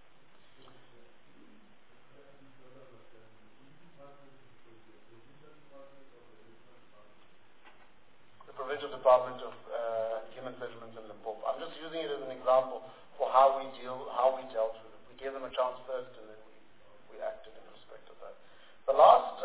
The Provincial Department of Human Settlements in Limpopo. I'm just using it as an example for how we dealt with it. We gave them a chance first, and then we acted in respect of that. The last,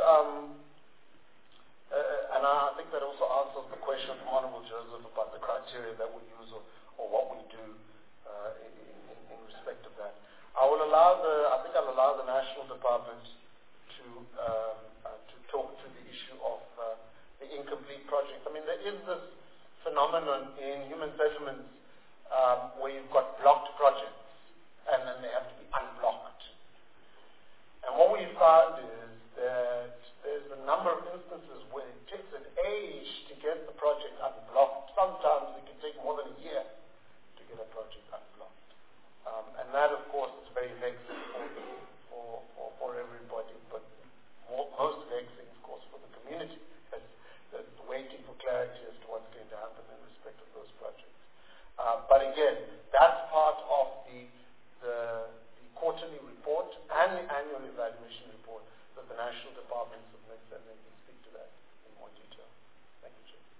and I think that also answers the question from Honorable Joseph about the criteria that we use or what we do in respect of that. I think I'll allow the National Department to talk to the issue of the incomplete projects. I mean, there is this phenomenon in human settlements where you've got blocked projects and then they have to be unblocked. And what we found is that there's a number of instances where it takes an age to get the project unblocked. Sometimes it can take more than a year to get a project unblocked. And that, of course, is very vexing for everybody, but most vexing, of course, for the community that's waiting for clarity as to what's going to happen in respect of those projects. But again, that's part of the quarterly report and the annual evaluation report that the National Department submits, and they can speak to that in more detail. Thank you, Chair.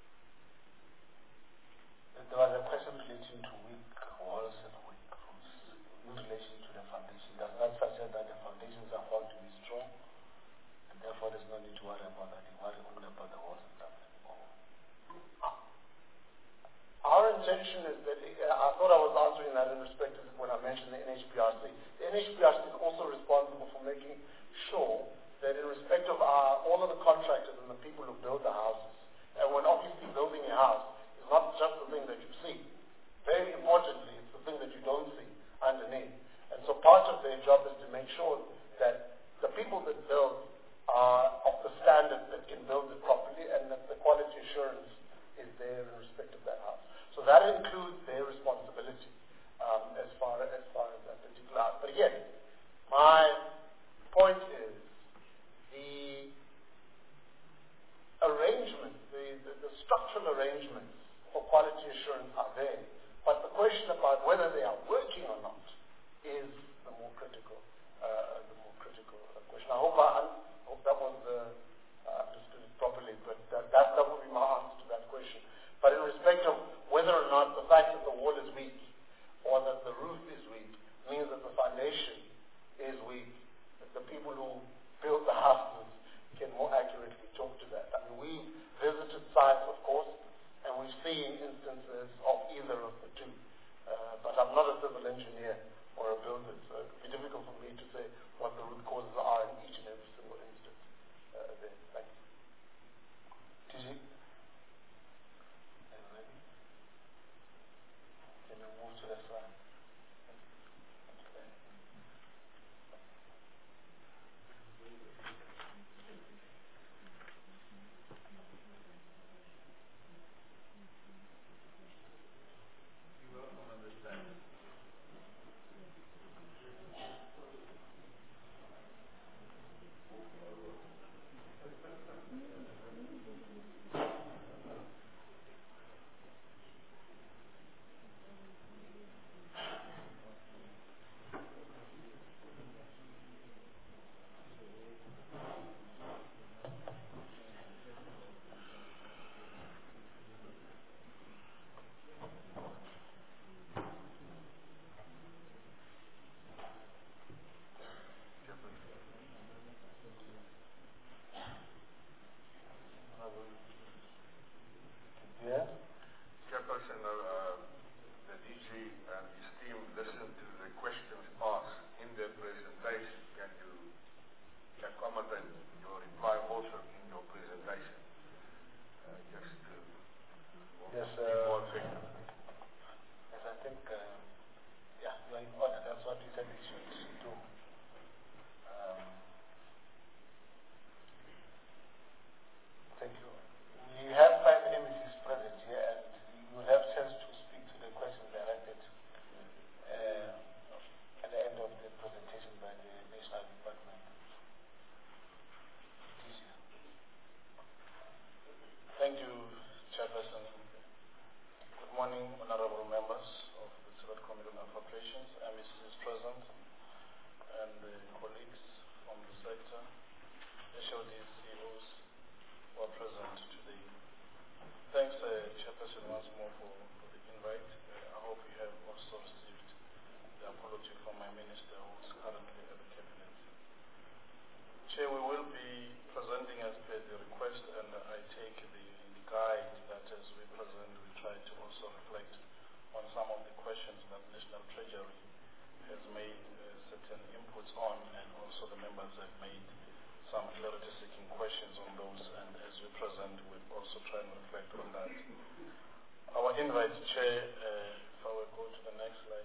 There was a question relating to weak walls and weak roofs in relation to the foundation. Does that suggest that the foundations are found to be strong, and therefore there's no need to worry about that? You worry only about the walls and stuff. Our intention is that, I thought I was answering that in respect to when I mentioned the NHPRC. The NHPRC is also responsible for making sure that in respect of all of the contractors and the people who build the houses, and when obviously building a house is not just the thing that you see. Very importantly, job is to make sure that the people that build are of the standard that can build it properly and that the quality assurance is there in respect of that house. So that includes their responsibility as far as that particular house. But again, my point is the arrangements, the structural arrangements for quality assurance are there. But the question about whether they are working or not is the more critical question. I hope that was understood properly, but that would be my answer to that question. But in respect of whether or not the fact that the wall is weak or that the roof is weak means that the foundation is weak, that the people who build the houses can more accurately talk to that. I mean, we visited sites, of course, and we've seen instances of either of the two. But I'm not a civil engineer or a builder, so it would be difficult for me to say what the root causes are in each and every single instance there. Thank you. TG? Can you move to the side? Chairperson, the DG and his team listened to the questions asked in their presentation. Can you accommodate your reply also in your presentation? Just to be more effective. Yes, I think, yeah, you're in order. That's what we said we should do. Thank you. We have 5 MCs present here, and you will have a chance to speak to the questions directed at the end of the presentation by the National Department. Thank you, Chairperson. Good morning, honorable members of the Select Committee on Appropriations, MECs present, and colleagues from the sector, HODs, CEOs who are present today. Thanks, Chairperson, once more for the invite. I hope you have also received the apology from my minister who is currently at the Cabinet. Chair, we will be presenting as per the request, and I take the guide that as we present, we try to also reflect on some of the questions that National Treasury has made certain inputs on, and also the members have made some clarity-seeking questions on those, and as we present, we'll also try and reflect on that. Our invite, Chair, if I will go to the next slide,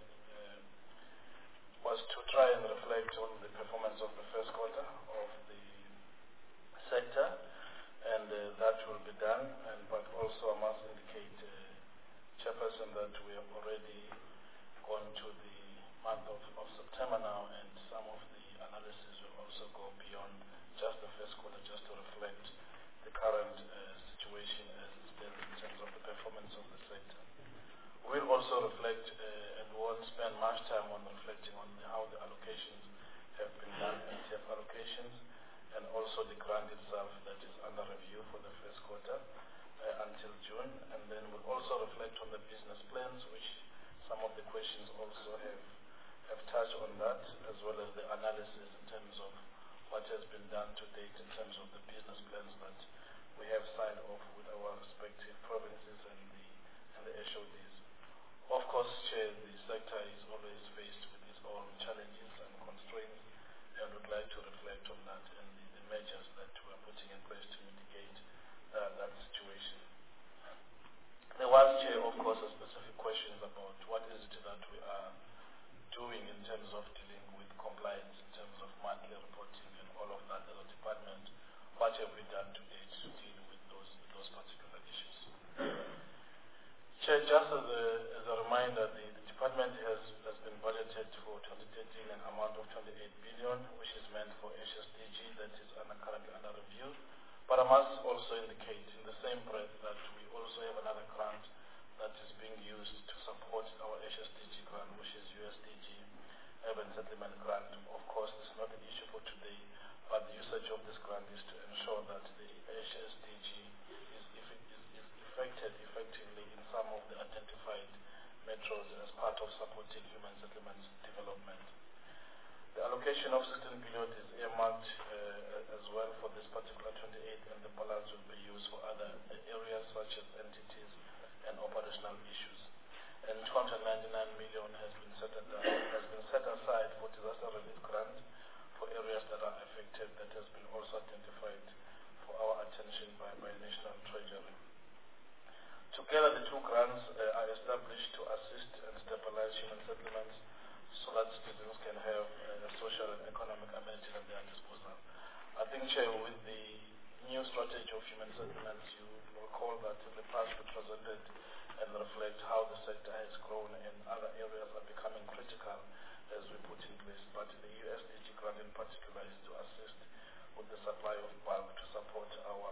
was to try and reflect on the performance of the first quarter of the sector, and that will be done. But also I must indicate, Chairperson, that we have already gone to the month of September now, and some of the analysis will also go beyond just the first quarter, just to reflect the current situation as it stands in terms of the performance of the sector. We'll also reflect and won't spend much time on reflecting on how the allocations have been done, NTF allocations, and also the grant itself that is under review for the first quarter until June. And then we'll also reflect on the business plans, which some of the questions also have touched on that, as well as the analysis in terms of what has been done to date in terms of the business plans that we have signed off with our respective provinces and the HODs. Of course, Chair, the sector is always faced with its own challenges and constraints, and would like to reflect on that and the measures that we are putting in place to mitigate that situation. There was, Chair, of course, a specific questions about what is it that we are doing in terms of dealing with compliance compliance in terms of monthly reporting and all of that as a department. What have we done to date to deal with those particular issues? Chair, just as a reminder, the department has been budgeted for 2013 an amount of 28 billion, which is meant for HSDG, that is currently under review. But I must also indicate in the same breath that we also have another grant that is being used to support our HSDG grant, which is USDG Urban Settlement Grant. Of course, this is not an issue for today, but the usage of this grant is to ensure that the HSDG is affected effectively in some of the identified metros as part of supporting human settlements development. The allocation of 16 billion is earmarked as well for this particular 28, and the balance will be used for other areas such as entities and operational issues. And 299 million has been set aside for disaster relief grant for areas that are affected, that has been also identified for our attention by National Treasury. Together, the two grants are established to assist and stabilize human settlements so that citizens can have social and economic amenities at their disposal. I think, Chair, with the new strategy of human settlements, you recall that in the past we presented and reflect how the sector has grown and other areas are becoming critical as we put in place. But the USDG grant in particular is to assist with the supply of bulk to support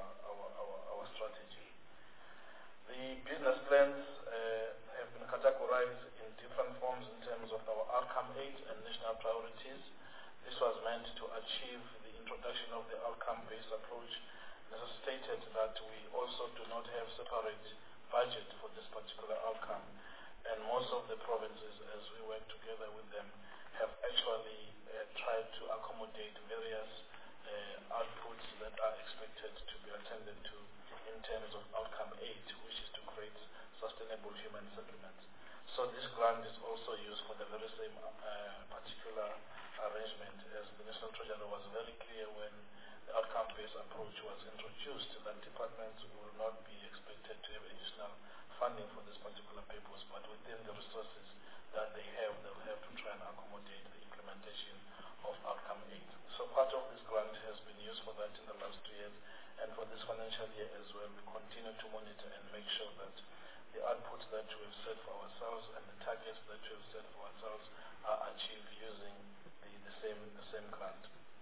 our strategy. The business plans have been categorized in different forms in terms of our outcome 8 and national priorities. This was meant to achieve the introduction of the outcome-based approach, necessitated that we also do not have separate budget for this particular outcome. And most of the provinces, as we work together with them, have actually tried to accommodate various outputs that are expected to be attended to in terms of outcome 8, which is to create sustainable human settlements. So this grant is also used for the very same particular arrangement, as the National Treasury was very clear when the outcome-based approach was introduced that departments will not be expected to have additional funding for this particular purpose, but within the resources that they have, they'll have to try and accommodate the implementation of outcome 8. So part of this grant has been used for that in the last 2 years, and for this financial year as well, we continue to monitor and make sure that the outputs that we have set for ourselves and the targets that we have set for ourselves are achieved using the same grant.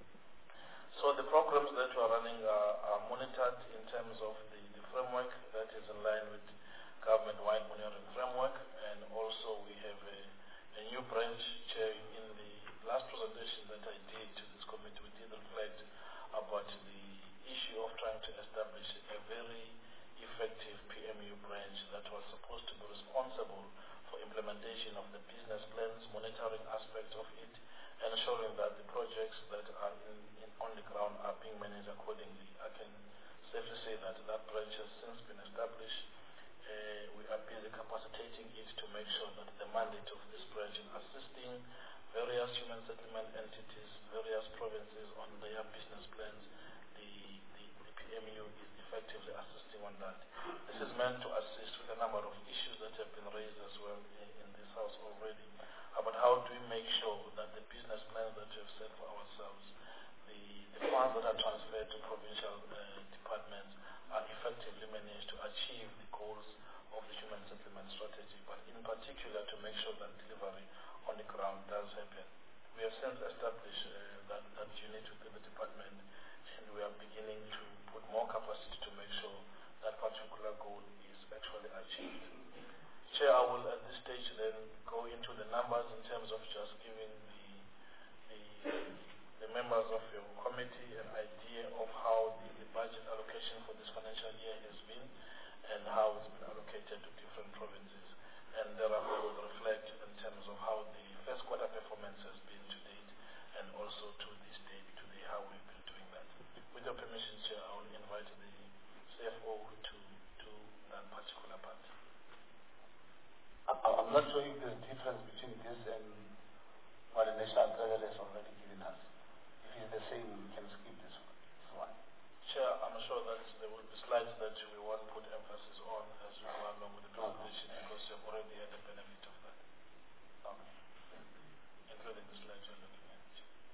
So the programs that we are running are monitored in terms of the framework that is in line with government-wide monitoring framework, and also we have a new branch, Chair. In the last presentation that I did to this committee, we did reflect about the issue of trying to establish a very effective PMU branch that was supposed to be responsible for implementation of the business plans, monitoring aspects of it, and ensuring that the projects that are on the ground are being managed accordingly. I can safely say that that branch has since been established. We are busy capacitating it to make sure that the mandate of this branch in assisting various human settlement entities, various provinces on their business plans, the PMU is effectively assisting on that. This is meant to assist with a number of issues that have been raised as well in this house already, about how do we make sure that the business plans that we have set for ourselves, the funds that are transferred to provincial departments are effectively managed to achieve the goals of the human settlement strategy, but in particular to make sure that delivery on the ground does happen. We have since established that unit within the department, and we are beginning to put more capacity to make sure that particular goal is actually achieved. Chair, I will at this stage then go into the numbers in terms of just giving the members of your committee an idea of how the budget allocation for this financial year has been and how it's been allocated to different provinces. And thereafter we'll reflect in terms of how the first quarter performance has been to date, and also to this date today, how we've been doing that. With your permission, Chair, I will invite the CFO to do that particular part. I'm not sure if there's a difference between this and what the National Treasury has already given us. If it's the same, we can skip this one. Chair, I'm sure that there will be slides that we want to put emphasis on as we go along with the presentation, because you have already had the benefit of that, including the slides you're looking at.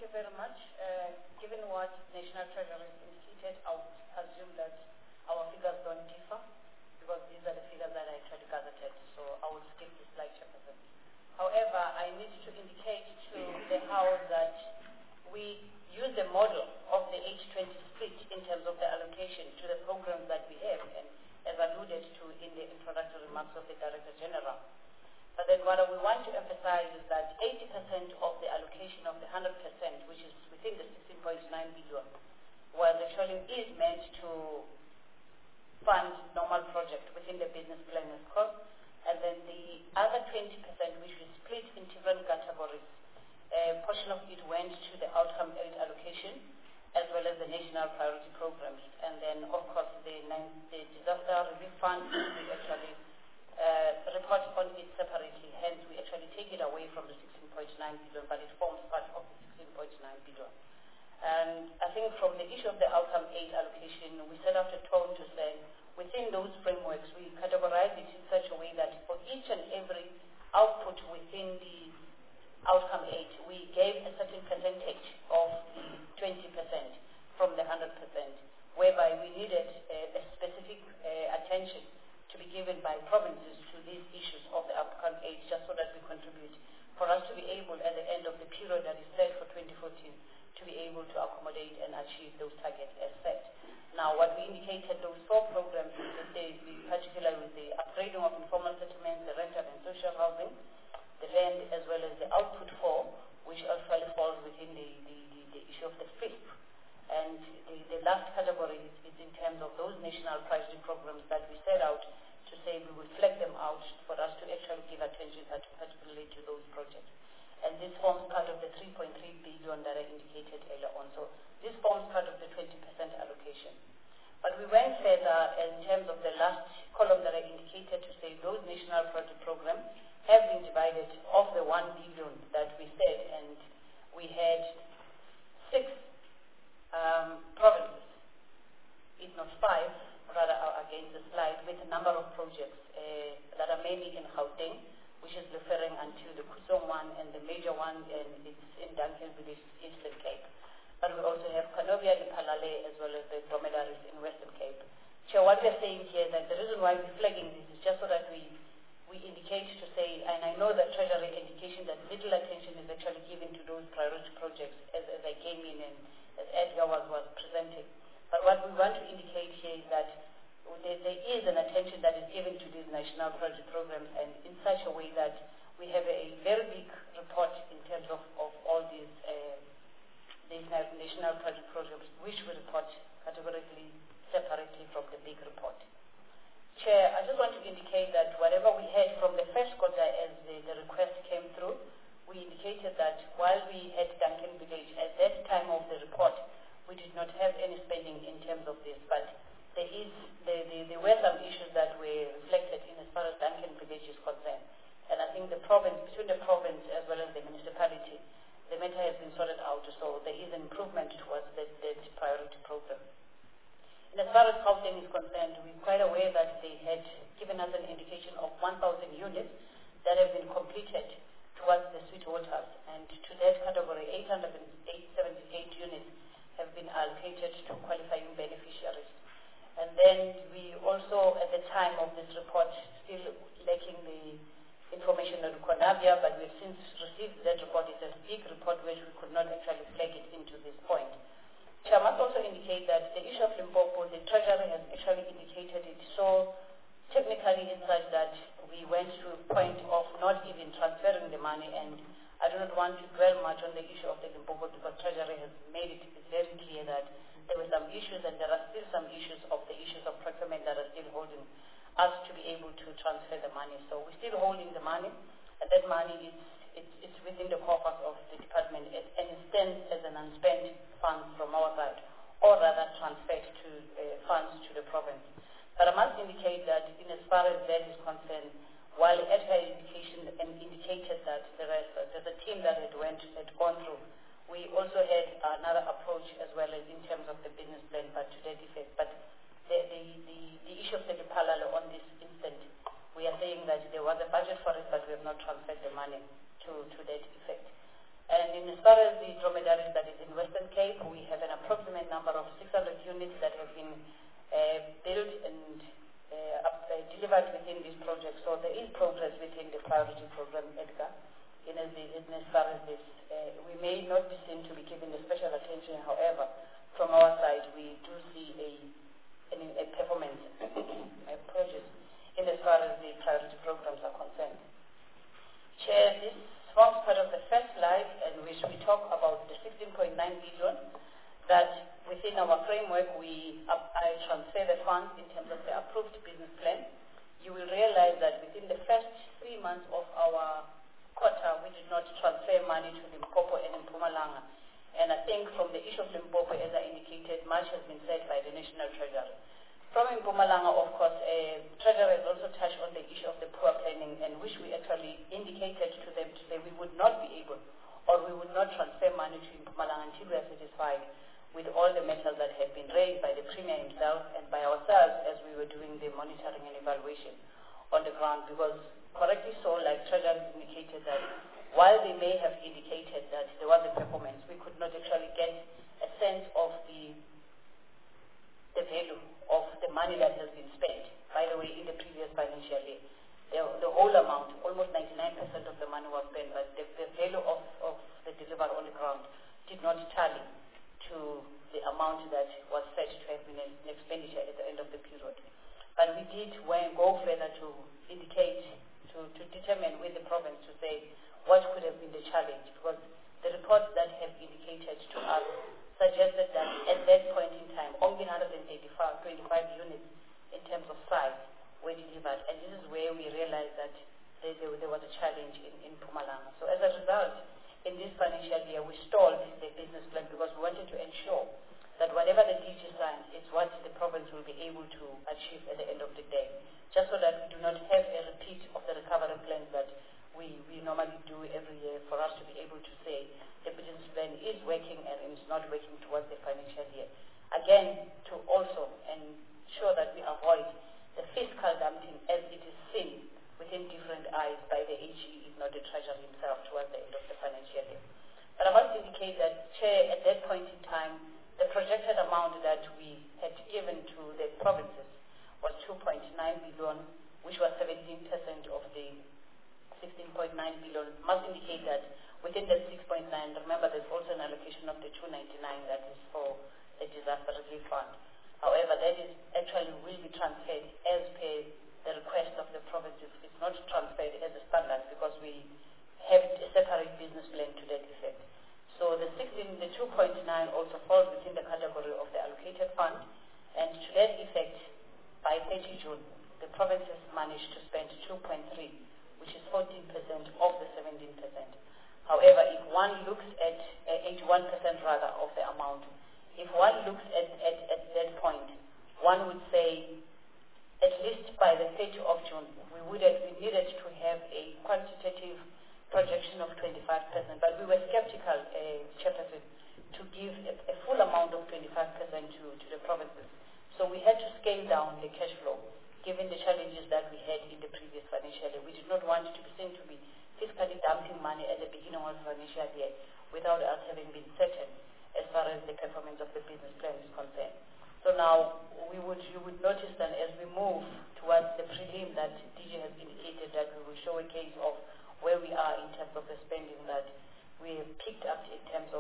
you very much. Given what National Treasury indicated, I would assume that our figures don't differ because these are the figures that I actually gathered. So I will skip this slide, Chairperson. However, I need to indicate to the House that we use the model of the 80-20 split in terms of the allocation to the programs that we have, and as alluded to in the introductory remarks of the Director General. But then what we want to emphasize is that 80% of the allocation of the 100%, which is within the 16.9 billion, was actually is meant to fund normal projects within the business plan as well. And then the other 20%, which we split in different categories, a portion of it went to the outcome aid allocation, as well as the national priority programs. And then, of course, the disaster relief fund, we actually report on it separately. Hence, we actually take it away from the 16.9 billion, but it forms part of the 16.9 billion. And I think from the issue of the outcome aid allocation, we set out a tone to say, within those frameworks, we categorize it in such a way that for each and every output within the outcome aid, we gave a certain percentage of the 20% from the 100%, whereby we needed a specific attention to be given by provinces to these issues of the outcome aid, just so that we contribute for us to be able, at the end of the period that is set for 2014, to be able to accommodate and achieve those targets as set. Now, what we indicated, those 4 programs, particularly with the upgrading of informal settlements, the rental and social housing, the land, as well as the output 4, which actually falls within the issue of the FIP. And the last category is in terms of those national priority programs that we set out to say we will flag them out for us to actually give attention particularly to those projects. And this forms part of the 3.3 billion that I indicated earlier on. So this forms part of the 20% allocation. But we went further in terms of the last column that I indicated to say those national project programs have been divided of the 1 billion that we said, and we had 6 provinces, if not 5, rather against the slide, with a number of projects that are mainly in Gauteng, which is referring unto the Kusong one, and the major one is in Duncan Village, Eastern Cape. But we also have Kanovia, Ipalale, as well as the dromedaries in Western Cape. So what we are saying here, that the reason why we're flagging this is just so that we indicate to say, and I know that Treasury indication that little attention is actually given to those priority projects as I came in and as Edgar was presenting. But what we want to indicate here is that there is an attention that is given to these national project programs, and in such a way that we have a very big report in terms of all these national project programs, which we report categorically separately from the big report. Chair, I just want to indicate that whatever we had from the first quarter as the request came through, we indicated that while we had Duncan Village, at that time of the report, we did not have any spending in terms of this, but there were some issues that were reflected in as far as Duncan Village is concerned. And I think between the province as well as the municipality, the matter has been sorted out, so there is an improvement towards that priority program. And as far as Gauteng is concerned, we're quite aware that they had given us an indication of 1,000 units that have been completed towards the sweet waters, and to that category, 878 units have been allocated to qualifying beneficiaries. And then we also, at the time of this report, still lacking the information on Konavia, but we've since received that report. It's a big report which we could not actually flag it into this point. I must also indicate that the issue of Limpopo, the Treasury has actually indicated it so technically in such that we went to a point of not even transferring the money, and I do not want to dwell much on the issue of the Limpopo because Treasury has made it very clear that there were some issues and there are still some issues of the issues of procurement that are still holding us to be able to transfer the money. So we're still holding the money, and that money it's within the coffers of the department and it stands as an unspent fund from our side, or rather transferred to funds to the province. But I must indicate that in as far as that is concerned, while EDGA indicated that there's a team that had gone through, we also had another approach as well as in terms of the business plan, but to that effect. But the issue of the Ipalale on this instant, we are saying that there was a budget for it, but we have not transferred the money to that effect. And And in as far as the dromedaries that is in Western Cape, we have an approximate number of 600 units that have been built and delivered within this project. So there is progress within the priority program, Edgar. In as far as this, we may not be seen to be given the special attention. However, from our side, we do see a performance progress in as far as the priority programs are concerned. Chair, this forms part of the first slide in which we talk about the 16.9 billion that within our framework I transfer the funds in terms of the approved business plan. You will realize that within the first 3 months of our quarter, we did not transfer money to Limpopo and Mpumalanga. And I think from the issue of Limpopo, as I indicated, much has been said by the National Treasury. From Mpumalanga, of course, Treasury has also touched on the issue of the poor planning, and which we actually indicated to them to say we would not be able, or we would not transfer money to Mpumalanga until we are satisfied with all the matters that have been raised by the Premier himself and by ourselves as we were doing the monitoring and evaluation on the ground. Because correctly so, like Treasury indicated that while they may have indicated that there was a performance, we could not actually get a sense of the value of the money that has been spent. By the way, in the previous financial year, the whole amount, almost 99% of the money was spent, but the value of the delivery on the ground did not tally to the amount that was said to have been an expenditure at the end of the period. But we did go further to indicate, to determine with the province to say what could have been the challenge, because the reports that have indicated to us suggested that at that point in time, only 125 units in terms of size were delivered. And this is where we realized that there was a challenge in Mpumalanga. So as a result, in this financial year, we stalled the business plan because we wanted to ensure that whatever the DG signs is what the province will be able to achieve at the end of the day, just so that we do not have a repeat of the recovery plans that we normally do every year, for us to be able to say the business plan is working and is not working towards the financial year. Again, to also ensure that we avoid the fiscal dumping as it is seen within different eyes by the HE, if not the Treasury himself, towards the end of the financial year. But I want to indicate that, Chair, at that point in time, the projected amount that we had given to the provinces was 2.9 billion, which was 17% of the 16.9 billion. Must indicate that within the 6.9, remember there's also an allocation of the 299 that is for the disaster relief fund. However, that is actually will be transferred as per the request of the provinces. It's not transferred as a standard because we have a separate business plan to that effect. So the 2.9 also falls within the category of the allocated fund, and to that effect, by 30 June, the provinces managed to spend 2.3, which is 14% of the 17%. However, if one looks at 81% rather of the amount, if one looks at that point, one would say at least by the 30th of June, we needed to have a quantitative projection of 25%, but we were skeptical, Chairperson, to give a full amount of 25% to the provinces. So we had to scale down the cash flow, given the challenges that we had in the previous financial year. We did not want to be seen to be fiscally dumping money at the beginning of the financial year without us having been certain as far as the performance of the business plan is concerned. So now you would notice that as we move towards the prelim that DG has indicated that we will show a case of where we are in terms of the spending that we have picked up in terms of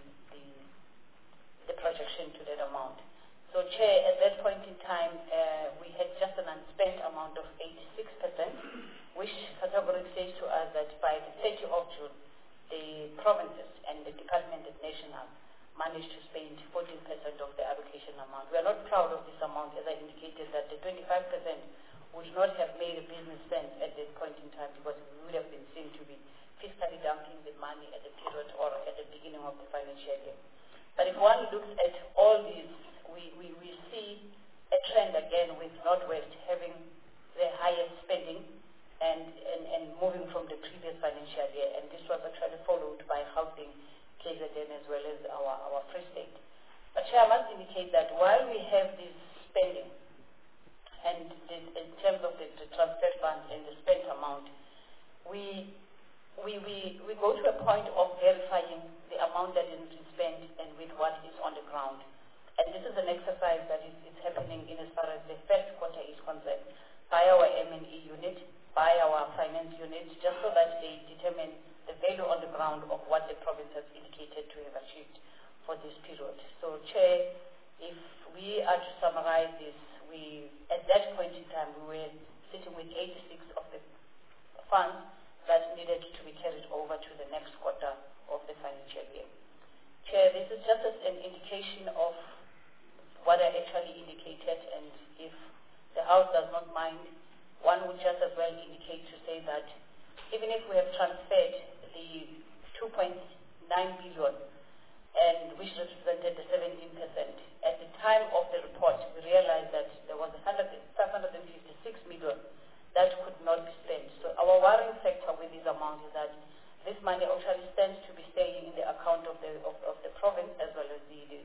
the projection to that amount. So Chair, at that point in time, we had just an unspent amount of 86%, which categorically says to us that by the 30th of June, the provinces and the Department of National managed to spend 14% of the allocation amount. We are not proud of this amount, as I indicated that the 25% would not have made a business sense at that point in time because we would have been seen to be fiscally dumping the money at the period or at the beginning of the financial year. But if one looks at all these, we see a trend again with Northwest having the highest spending and moving from the previous financial year, and this was actually followed by Gauteng, KZN, as well as our Free State. But Chair, I must indicate that while we have this spending, and in terms of the transfer funds and the spent amount, we we go to a point of verifying the amount that is spent and with what is on the ground. And this is an exercise that is happening in as far as the first quarter is concerned by our M&E unit, by our finance unit, just so that they determine the value on the ground of what the province has indicated to have achieved for this period. So, Chair, if we are to summarize this, at that point in time, we were sitting with 86 of the funds that needed to be carried over to the next quarter of the financial year. Chair, this is just an indication of what I actually indicated, and if the House does not mind, one would just as well indicate to say that even if we have transferred the 2.9 billion, and which represented the 17%, at the time of the report, we realized that there was 556 million that could not be spent. So our worrying factor with this amount is that this money actually stands to be staying in the account of the province as well as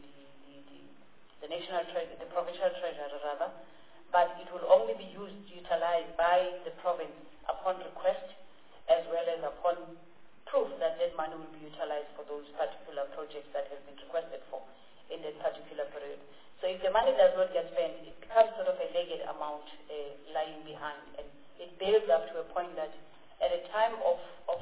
the national treasury, the provincial treasury rather, but it will only be utilized by the province upon request as well as upon proof that that money will be utilized for those particular projects that have been requested for in that particular period. So if the money does not get spent, it becomes sort of a legged amount lying behind, and it builds up to a point that at a time of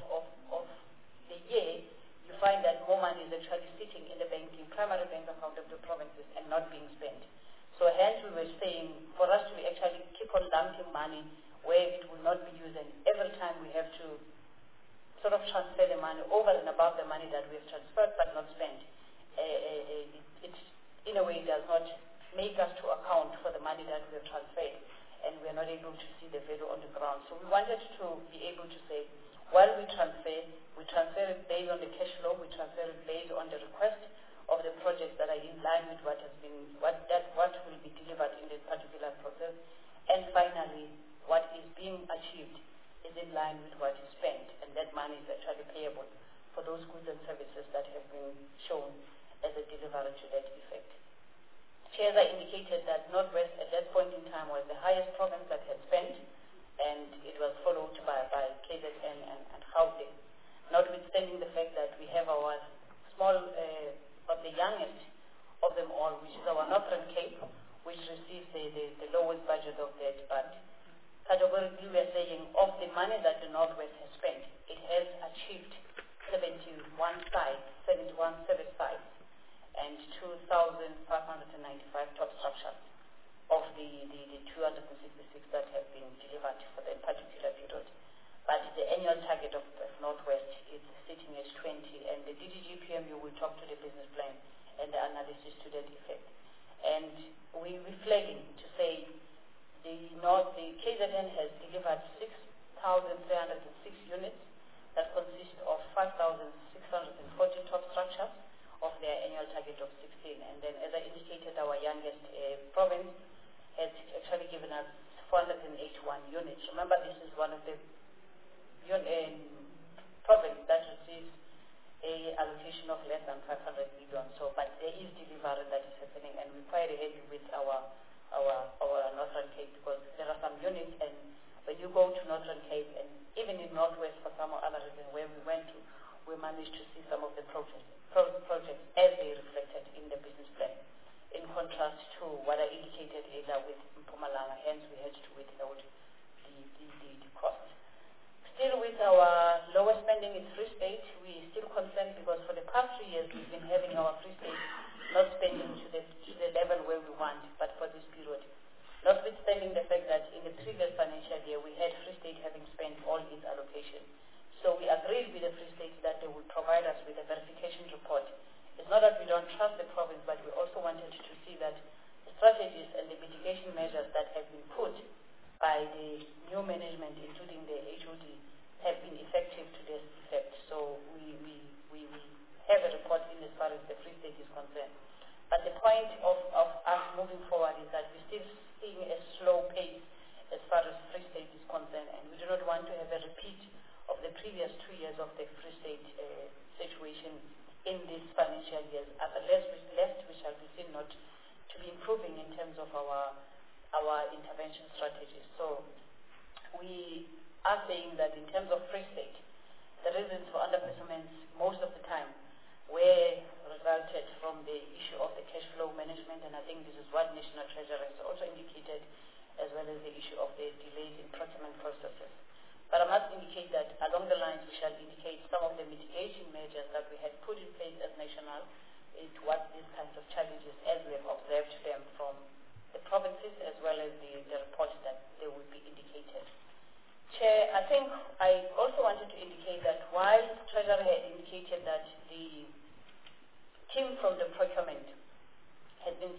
the year, you find that more money is actually sitting in the primary bank account of the provinces and not being spent. So hence we were saying for us to actually keep on dumping money where it will not be used, and every time we have to sort of transfer the money over and above the money that we have transferred but not spent. It in a way does not make us to account for the money that we have transferred, and we are not able to see the value on the ground. So we wanted to be able to say, while we transfer it based on the cash flow, we transfer it based on the request of the projects that are in line with what will be delivered in this particular process, and finally, what is being achieved is in line with what is spent, and that money is actually payable for those goods and services that have been shown as a delivery to that effect. Chairs, I indicated that Northwest at that point in time was the highest province that had spent, and it was followed by KZN and Gauteng. Notwithstanding the fact that we have our small, but the youngest of them all, which is our Northern Cape, which receives the lowest budget of that, but categorically we are saying of the money that the Northwest has spent, it has achieved 71 service sites, and 2,595 top structures of the 266 that have been delivered for that particular period. But the annual target of Northwest is sitting at 20, and the DDG-PMU will talk to the business plan and the analysis to that effect. And we're flagging to say the KZN has delivered 6,306 units that consist of 5,640 top structures of their annual target of 16. And then, as I indicated, our youngest province has actually given us 481 units. Remember, this is one of the province that receives a allocation of less than 500 million. So, but there is delivery that is happening, and we're quite happy with our Northern Cape, because there are some units, and when you go to Northern Cape, and even in Northwest for some other reason where we went to, we managed to see some of the projects as they reflected in the business plan, in contrast to what I indicated earlier with Mpumalanga. Hence, we had to withhold the cost. Still with our lower spending in Free State, we still concerned because for the past 3 years we've been having our Free State not spending to the level where we want, but for this period. Notwithstanding the fact that in the previous financial year we had Free State having spent all its allocation. So we agreed with the Free State that they would provide us with a verification report. It's not that we don't trust the province, but we also wanted to see that the strategies and the mitigation measures that have been put by the new management, including the HOD, have been effective to this effect. So we have a report in as far as the Free State is concerned. But the point of us moving forward is that we're still seeing a slow pace as far as Free State is concerned, and we do not want to have a repeat of the previous 2 years of the Free State situation in this financial year. Unless we shall be seen not to be improving in terms of our intervention strategies. So we are saying that in terms of Free State, the reasons for underperformance most of the time were resulted from the issue of the cash flow management, and I think this is what National Treasury has also indicated, as well as the issue of the delays in procurement processes. But I must indicate that along the lines we shall indicate some of the mitigation measures that we had put in place as national towards these kinds of challenges as we have observed them from the provinces as well as the reports that they will be indicated. Chair, I think I also wanted to indicate that while Treasury had indicated that the team from the procurement has been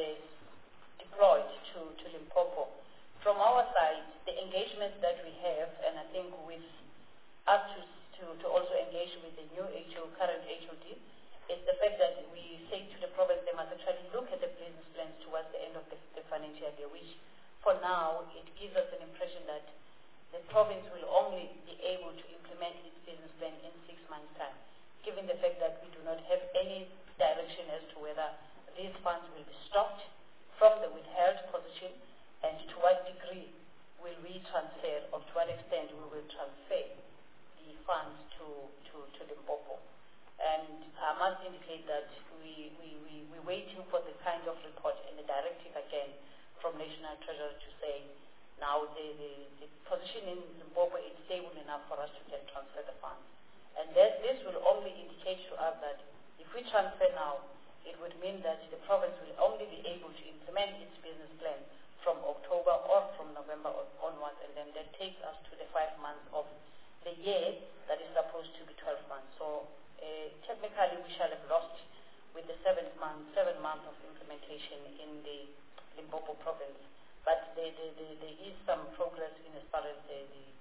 deployed to Limpopo, from our side, the engagement that we have, and I think with us to also engage with the new current HOD, is the fact that we say to the province they must actually look at the business plans towards the end of the financial year, which for now it gives us an impression that the province will only be able to implement its business plan in 6 months' time, given the fact that we do not have any direction as to whether these funds will be stopped from the withheld position and to what degree will we transfer or to what extent we will transfer the funds to Limpopo. And I must indicate that we're waiting for the kind of report and the directive again from National Treasury to say now the position in Limpopo is stable enough for us to can transfer the funds. And this will only indicate to us that if we transfer now, it would mean that the province will only be able to implement its business plan from October or from November onwards, and then that takes us to the 5 months of the year that is supposed to be 12 months. So technically we shall have lost with the 7 months of implementation in the Limpopo province. But there is some progress in as far as the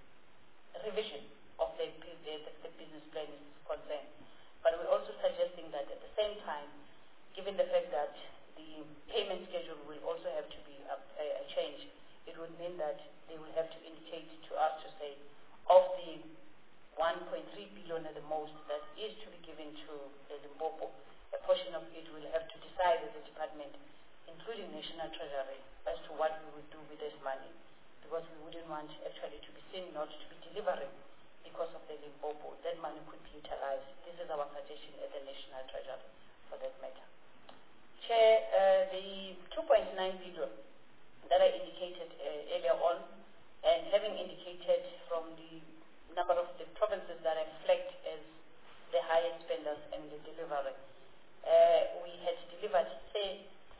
revision of the business plan is concerned. But we're also suggesting that at the same time, given the fact that the payment schedule will also have to be changed, it would mean that they will have to indicate to us to say, of the 1.3 billion at the most that is to be given to the Limpopo, a portion of it will have to decide as a department, including National Treasury, as to what we would do with this money, because we wouldn't want actually to be seen not to be delivering because of the Limpopo. That money could be utilized. This is our suggestion at the National Treasury for that matter. Chair, the 2.9 billion that I indicated earlier on, and having indicated from the number of the provinces that I flagged as the highest spenders and the delivery, we had delivered, say,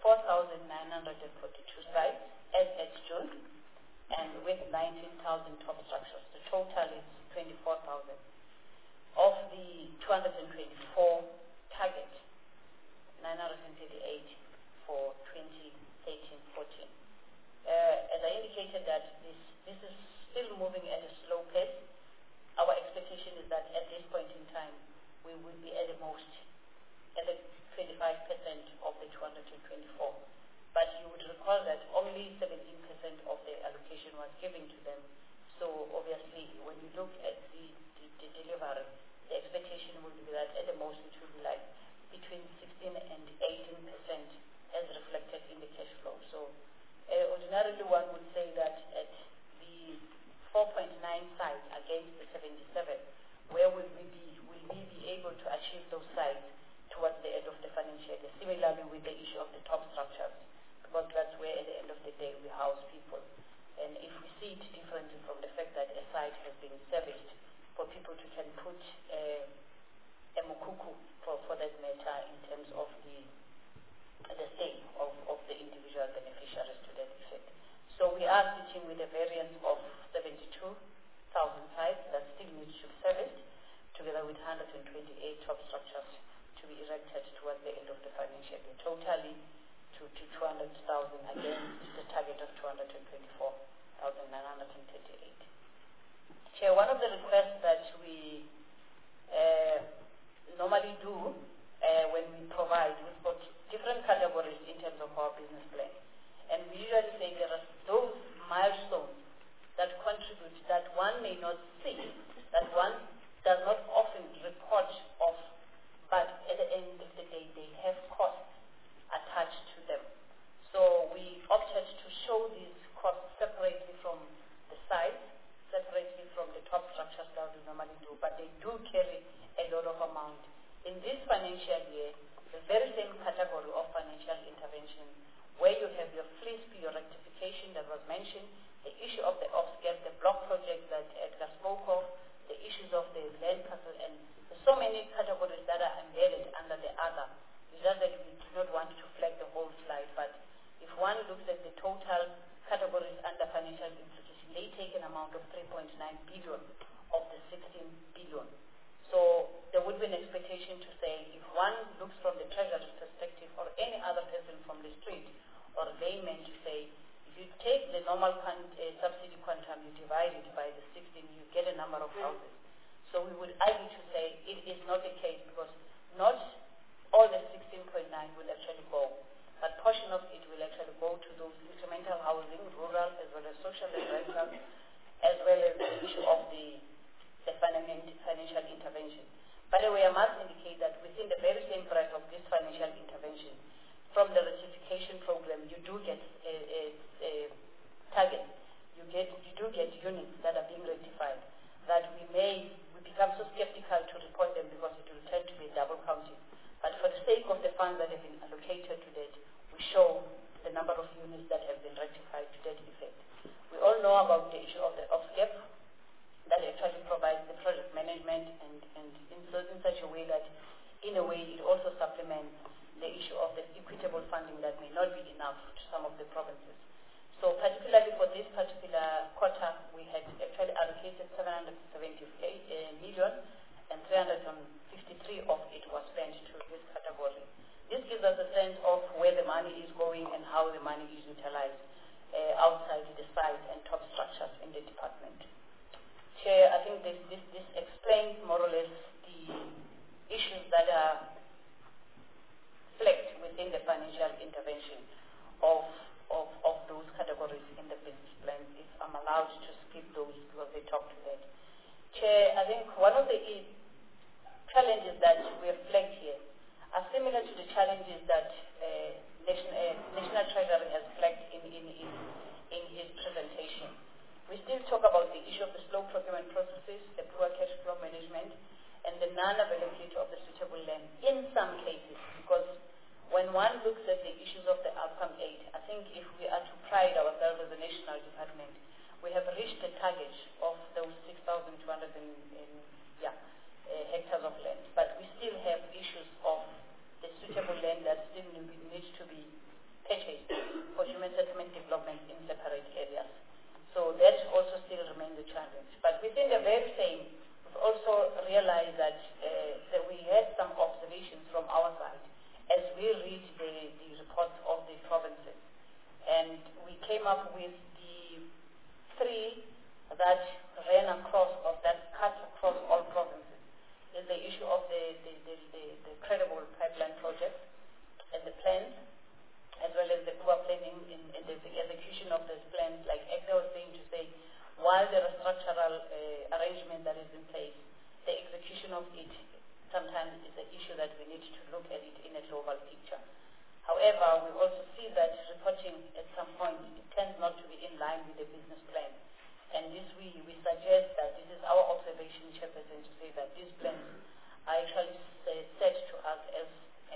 4,942 sites as at June, and with 19,000 top structures. The total is 24,000. Of the 224 target, 938 for 2013-14. As I indicated that this is still moving at a slow pace. Our expectation is that at this point in time, we will be at the most at the 25% of the 224. But you would recall that only 17% of the allocation was given to them. So obviously, when you look at the delivery, the expectation will be that at the most it will be like between 16 and 18% as reflected in the cash flow. So ordinarily one would say that at the 4.9 sites against the 77, where will we be able to achieve those sites towards the end of the financial year? Similarly with the issue of the top structures, because that's where at the end of the day we house people. And if we see it differently from the fact that a site has been serviced for people to can put a mukuku for that matter in terms of the stay of the individual beneficiaries to that effect. So we are sitting with a variance of 72,000 sites that still need to be serviced, together with 128 top structures to be erected towards the end of the financial year, totally to 200,000 against the target of 224,938. Chair, one of the requests that we normally do when we provide, we've got different categories in terms of our business plan. And we usually say there are those milestones that contribute that one may not see, that one does not often report of, but at the end of the day, they have costs attached to them. So we opted to show these costs separately from the size, separately from the top structures that we normally do, but they do carry a lot of amount. In this financial year, the very same category of financial intervention, where you have your frisbee, your rectification that was mentioned, the issue of the OPSGAP, the block project that Edgar spoke of, the issues of the land parcel, and there's so many categories that are embedded under the other. It's just that we do not want to flag the whole slide, but if one looks at the total categories under financial implication, they take an amount of 3.9 billion of the 16 billion. So there would be an expectation to say, if one looks from the treasury perspective or any other person from the street or layman to say, if you take the normal subsidy quantum, you divide it by the 16, you get a number of houses. So we would argue to say it is not the case, because not all the 16.9 will actually go, but portion of it will actually go to those incremental housing, rural, as well as social and rental, as well as the issue of the financial intervention. By the way, I must indicate that within the very same breadth of this financial intervention, from the rectification program, you do get a target. You do get units that are being rectified. That we become so skeptical to report them because it will tend to be double counting. But for the sake of the funds that have been allocated to that, we show the number of units that have been rectified to that effect. We all know about the issue of the OPSGAP that actually provides the project management and in such a way that, in a way, it also supplements the issue of the equitable funding that may not be enough to some of the provinces. So particularly for this particular quarter, we had actually allocated 778 million and 353 of it was spent to this category. This gives us a sense of where the money is going and how the money is utilized outside the site and top structures in the department. Chair, I think this explains more or less the issues that are flagged within the financial intervention of those categories in the business plan, if I'm allowed to skip those because they talk to that. Chair, I think one of the challenges that we have flagged here are similar to the challenges that National Treasury has flagged in his presentation. We still talk about the issue of the slow procurement processes, the poor cash flow management, and the non-availability of the suitable land in some cases, because when one looks at the issues of the outcome aid, I think if we are to pride ourselves as a national department, we have reached the target of those 6,200 hectares of land, but we still have issues of the suitable land that still needs to be purchased for human settlement development in separate areas. So that also still remains a challenge. But within the very same, we've also realized that we had some observations from our side as we read the reports of the provinces. And we came up with the three that ran across, or that cut across all provinces. Is the issue of the credible pipeline project and the plans, as well as the poor planning in the execution of those plans. Like Edgar was saying, to say, while there are structural arrangement that is in place, the execution of it sometimes is an issue that we need to look at it in a global picture. However, we also see that reporting at some point it tends not to be in line with the business plan. And this we suggest that this is our observation, Chairperson, to say that these plans are actually set to us as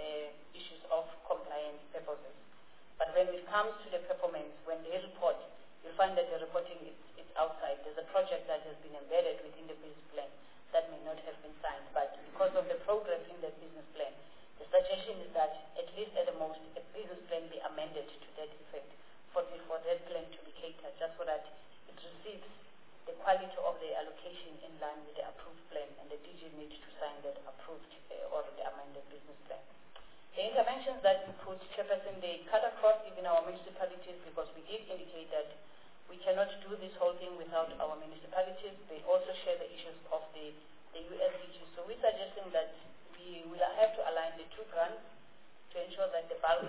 issues of compliance purposes. But when it comes to the performance, when they report, you'll find that the reporting is outside. There's a project that has been embedded within the business plan that may not have been signed. But because of the progress in the business plan, the suggestion is that at least at the most, a business plan be amended to that effect for that plan to be catered, just so that it receives the quality of the allocation in line with the approved plan, and the DG needs to sign that approved or the amended business plan. The interventions that we put, Chairperson, they cut across even our municipalities, because we did indicate that we cannot do this whole thing without our municipalities. They also share the issues of the USDG. So we're suggesting that we will have to align the two grants to ensure that the bulk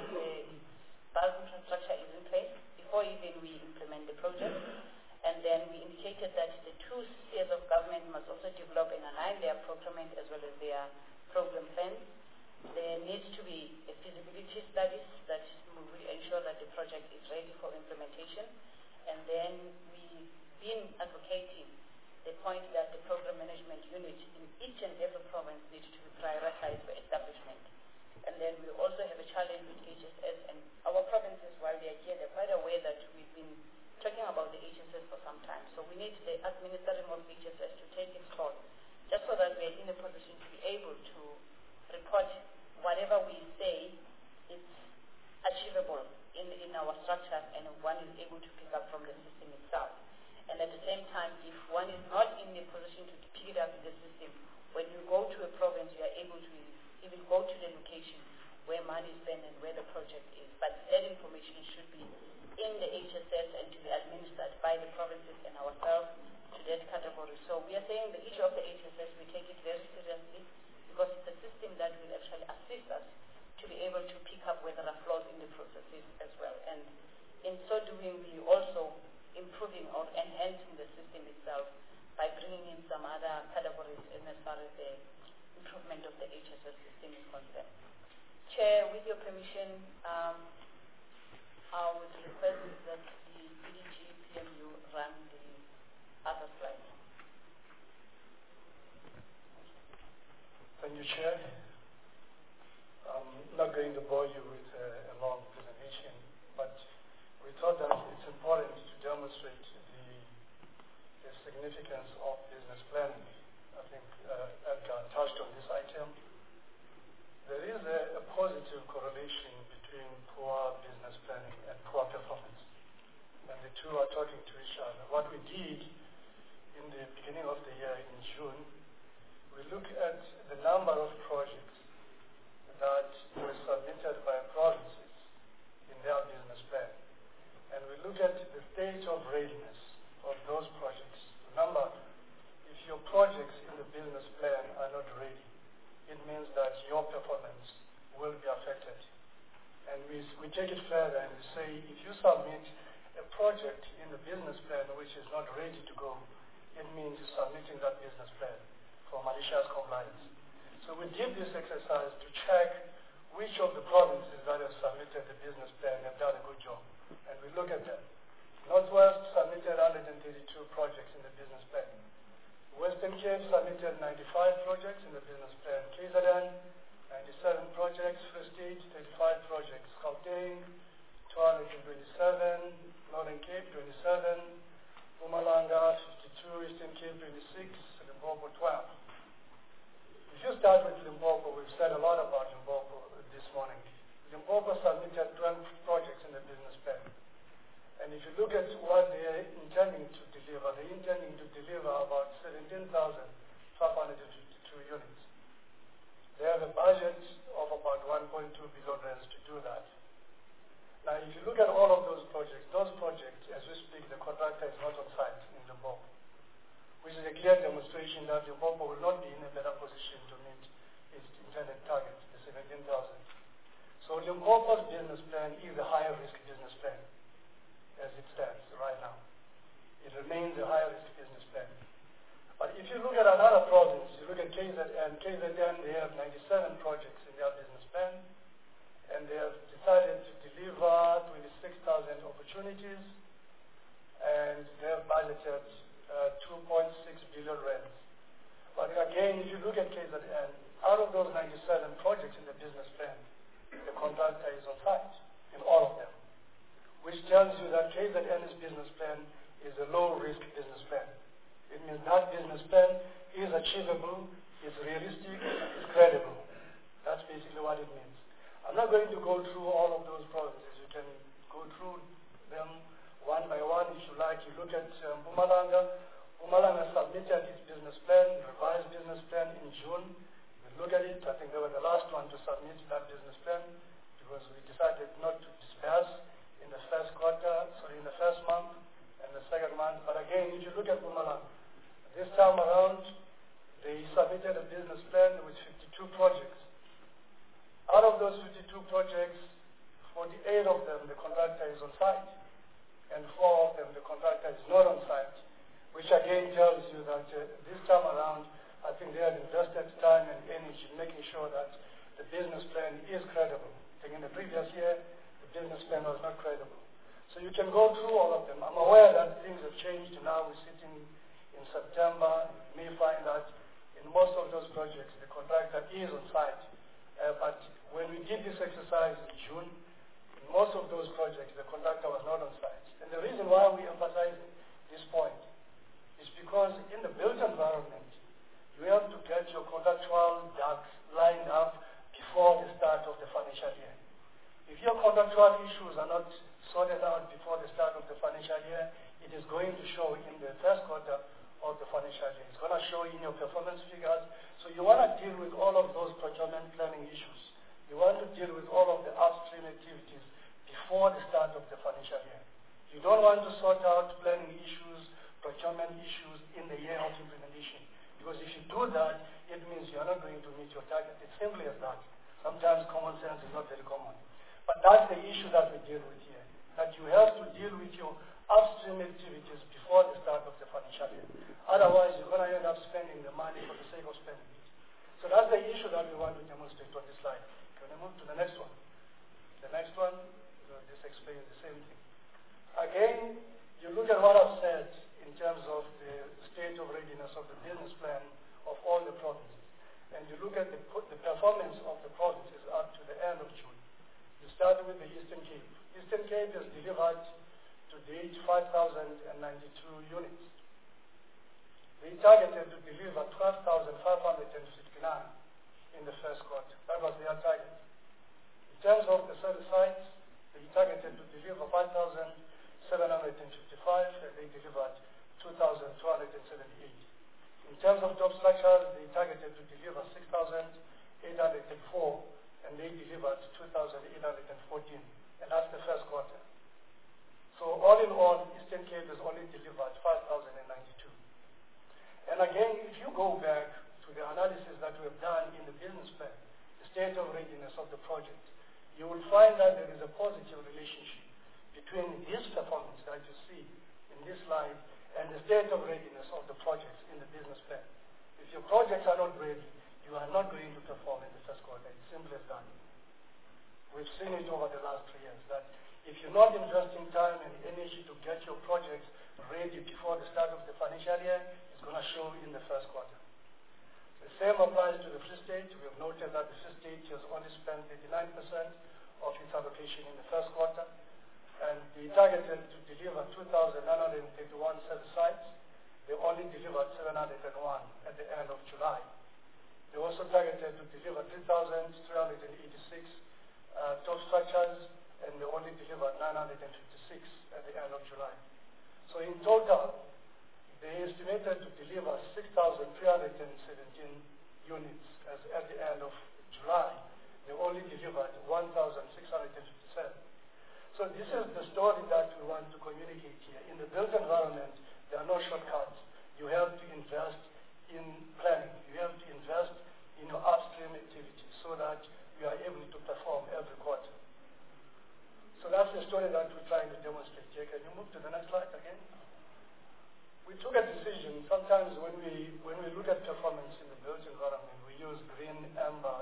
infrastructure is in place before even we implement the project. And then we indicated that the two spheres of government must also develop and align their procurement as well as their program plans. There needs to be a feasibility studies that will ensure that the project is ready for implementation. And then we've been advocating the the point that the program management unit in each and every province needs to be prioritized for establishment. And then we also have a challenge with HSS, and our provinces, while they are here, they're quite aware that we've been talking about the HSS for some time. So we need the administering of HSS to take its toll, just so that we're in a position to be able to report whatever we say is achievable in our structures, and one is able to pick up from the system itself. And at the same time, if one is not in a position to pick it up in the system, when you go to a province, you are able to even go to the location where money is spent and where the project is. But that information should be in the HSS and to be administered by the provinces and ourselves to that category. So we are saying the issue of the HSS, we take it very seriously, because it's a system that will actually assist us to be able to pick up where there are flaws in the processes as well. And in so doing, we also improving or enhancing the system itself by bringing in some other categories in as far as the improvement of the HSS system is concerned. Chair, with your permission, I would request that the PDG PMU run the other slide. Thank you, Chair. I'm not going to bore you with a long presentation, but we thought that it's important to demonstrate the significance of business planning. I think Edgar touched on this item. There is a positive correlation between poor business planning and poor performance, and the two are talking to each other. What we did in the beginning of the year in June, we looked at the number of projects that were submitted by provinces in their business plan, and we look at the state of readiness of those projects. Remember, if your projects in the business plan are not ready, it means that your performance will be affected. And we take it further and we say, if you submit a project in the business plan which is not ready to go, it means you're submitting that business plan for malicious compliance. So we did this exercise to check which of the provinces that have submitted the business plan have done a good job. And we look at them. Northwest submitted 132 projects in the business plan. Western Cape submitted 95 projects in the business plan. KZN, 97 projects. Free State, 35 projects. Gauteng, 227. Northern Cape, 27. Mpumalanga, 52. Eastern Cape, 26. Limpopo, 12. If you start with Limpopo, we've said a lot about Limpopo this morning. Limpopo submitted 12 projects in the business plan. And if you look at what they are intending to deliver, they're intending to deliver about 17,552 units. They have a budget of about 1.2 billion rands to do that. Now, if you look at all of those projects, as we speak, the contractor is not on site in Limpopo, which is a clear demonstration that Limpopo will not be in a better position to meet its intended target, the 17,000. So Limpopo's business plan is a higher risk business plan as it stands right now. It remains a higher risk business plan. But if you look at another province, you look at KZN, they have 97 projects in their business plan, and they have decided to deliver 26,000 opportunities, and they have budgeted 2.6 billion rands. But again, if you look at KZN, out of those 97 projects in the business plan, the contractor is on site in all of them, which tells you that KZN's business plan is a low-risk business plan. It means that business plan is achievable, is realistic, is credible. That's basically what it means. I'm not going to go through all of those provinces. You can go through them one by one if you like. You look at Mpumalanga. Mpumalanga submitted its business plan, revised business plan in June. We look at it. I think they were the last one to submit that business plan because we decided not to disperse in the first month and the second month. But again, if you look at Mpumalanga, this time around, they submitted a business plan with 52 projects. Out of those 52 projects, 48 of them, the contractor is on site, and 4 of them, the contractor is not on site, which again tells you that this time around, I think they have invested time and energy in making sure that the business plan is credible. I think in the previous year, the business plan was not credible. So you can go through all of them. I'm aware that things have changed. Now we're sitting in September, you may find that in most of those projects, the contractor is on site. But when we did this exercise in June, in most of those projects, the contractor was not on site. And the reason why we emphasize this point is because in the built environment, you have to get your contractual ducks lined up before the start of the financial year. If your contractual issues are not sorted out before the start of the financial year, it is going to show in the first quarter of the financial year. It's going to show in your performance figures. So you want to deal with all of those procurement planning issues. You want to deal with all of the upstream activities before the start of the financial year. You don't want to sort out planning issues, procurement issues in the year of implementation. Because if you do that, it means you're not going to meet your target. It's simply as that. Sometimes common sense is not very common. But that's the issue that we deal with here. That you have to deal with your upstream activities before the start of the financial year. Otherwise, you're going to end up spending the money for the sake of spending it. So that's the issue that we want to demonstrate on this slide. Can we move to the next one? The next one, this explains the same thing. Again, you look at what I've said in terms of the state of readiness of the business plan of all the provinces. And you look at the performance of the provinces up to the end of June. You start with the Eastern Cape. Eastern Cape has delivered to date 5,092 units. They targeted to deliver 12,559 in the first quarter. That was their target. In terms of the service sites, they targeted to deliver 5,755 and they delivered 2,278. In terms of job structures, they targeted to deliver 6,804 and they delivered 2,814. And that's the first quarter. So all in all, Eastern Cape has only delivered 5,092. And again, if you go back to the analysis that we have done in the business plan, the state of readiness of the project, you will find that there is a positive relationship between this performance that you see in this slide and the state of readiness of the projects in the business plan. If your projects are not ready, you are not going to perform in the first quarter. It's simple as that. We've seen it over the last 3 years that if you're not investing time and energy to get your projects ready before the start of the financial year, it's going to show in the first quarter. The same applies to the Free State. We have noted that the Free State has only spent 89% of its allocation in the first quarter, and they targeted to deliver 2,931 service sites. They only delivered 701 at the end of July. They also targeted to deliver 3,386 top structures, and they only delivered 956 at the end of July. So in total, they estimated to deliver 6,317 units at the end of July. They only delivered 1,657. So this is the story that we want to communicate here. In the built environment, there are no shortcuts. You have to invest in planning. You have to invest in your upstream activities so that you are able to perform every quarter. So that's the story that we're trying to demonstrate here. Can you move to the next slide again? We took a decision. Sometimes when we look at performance in the built environment, we use green, amber,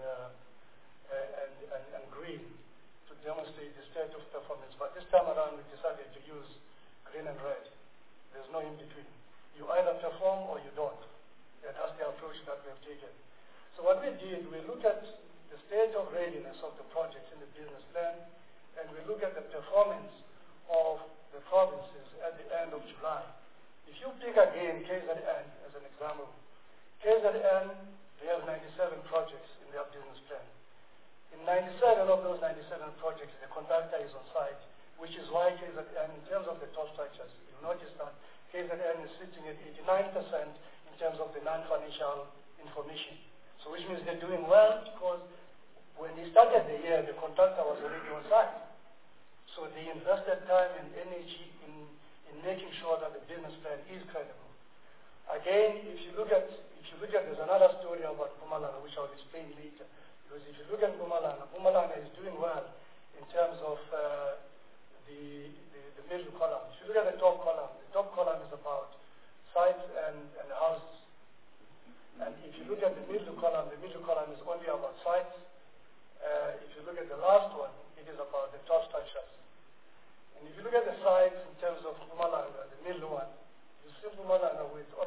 and green to demonstrate the state of performance. But this time around, we decided to use green and red. There's no in between. You either perform or you don't. And that's the approach that we have taken. So what we did, we looked at the state of readiness of the projects in the business plan, and we look at the performance of the provinces at the end of July. If you pick again KZN as an example, KZN, they have 97 projects in their business plan. In 97 of those 97 projects, the contractor is on site, which is why KZN, in terms of the top structures, you notice that KZN is sitting at 89% in terms of the non-financial information. So which means they're doing well because when they started the year, the contractor was already on site. So they invested time and energy in making sure that the business plan is credible. Again, if you look at, there's another story about Mpumalanga, which I'll explain later. Because if you look at Mpumalanga is doing well in terms of the middle column. If you look at the top column is about sites and houses. And if you look at the middle column is only about sites. If you look at the last one, it is about the top structures. And if you look at the sites in terms of Mpumalanga, the middle one, you see Mpumalanga with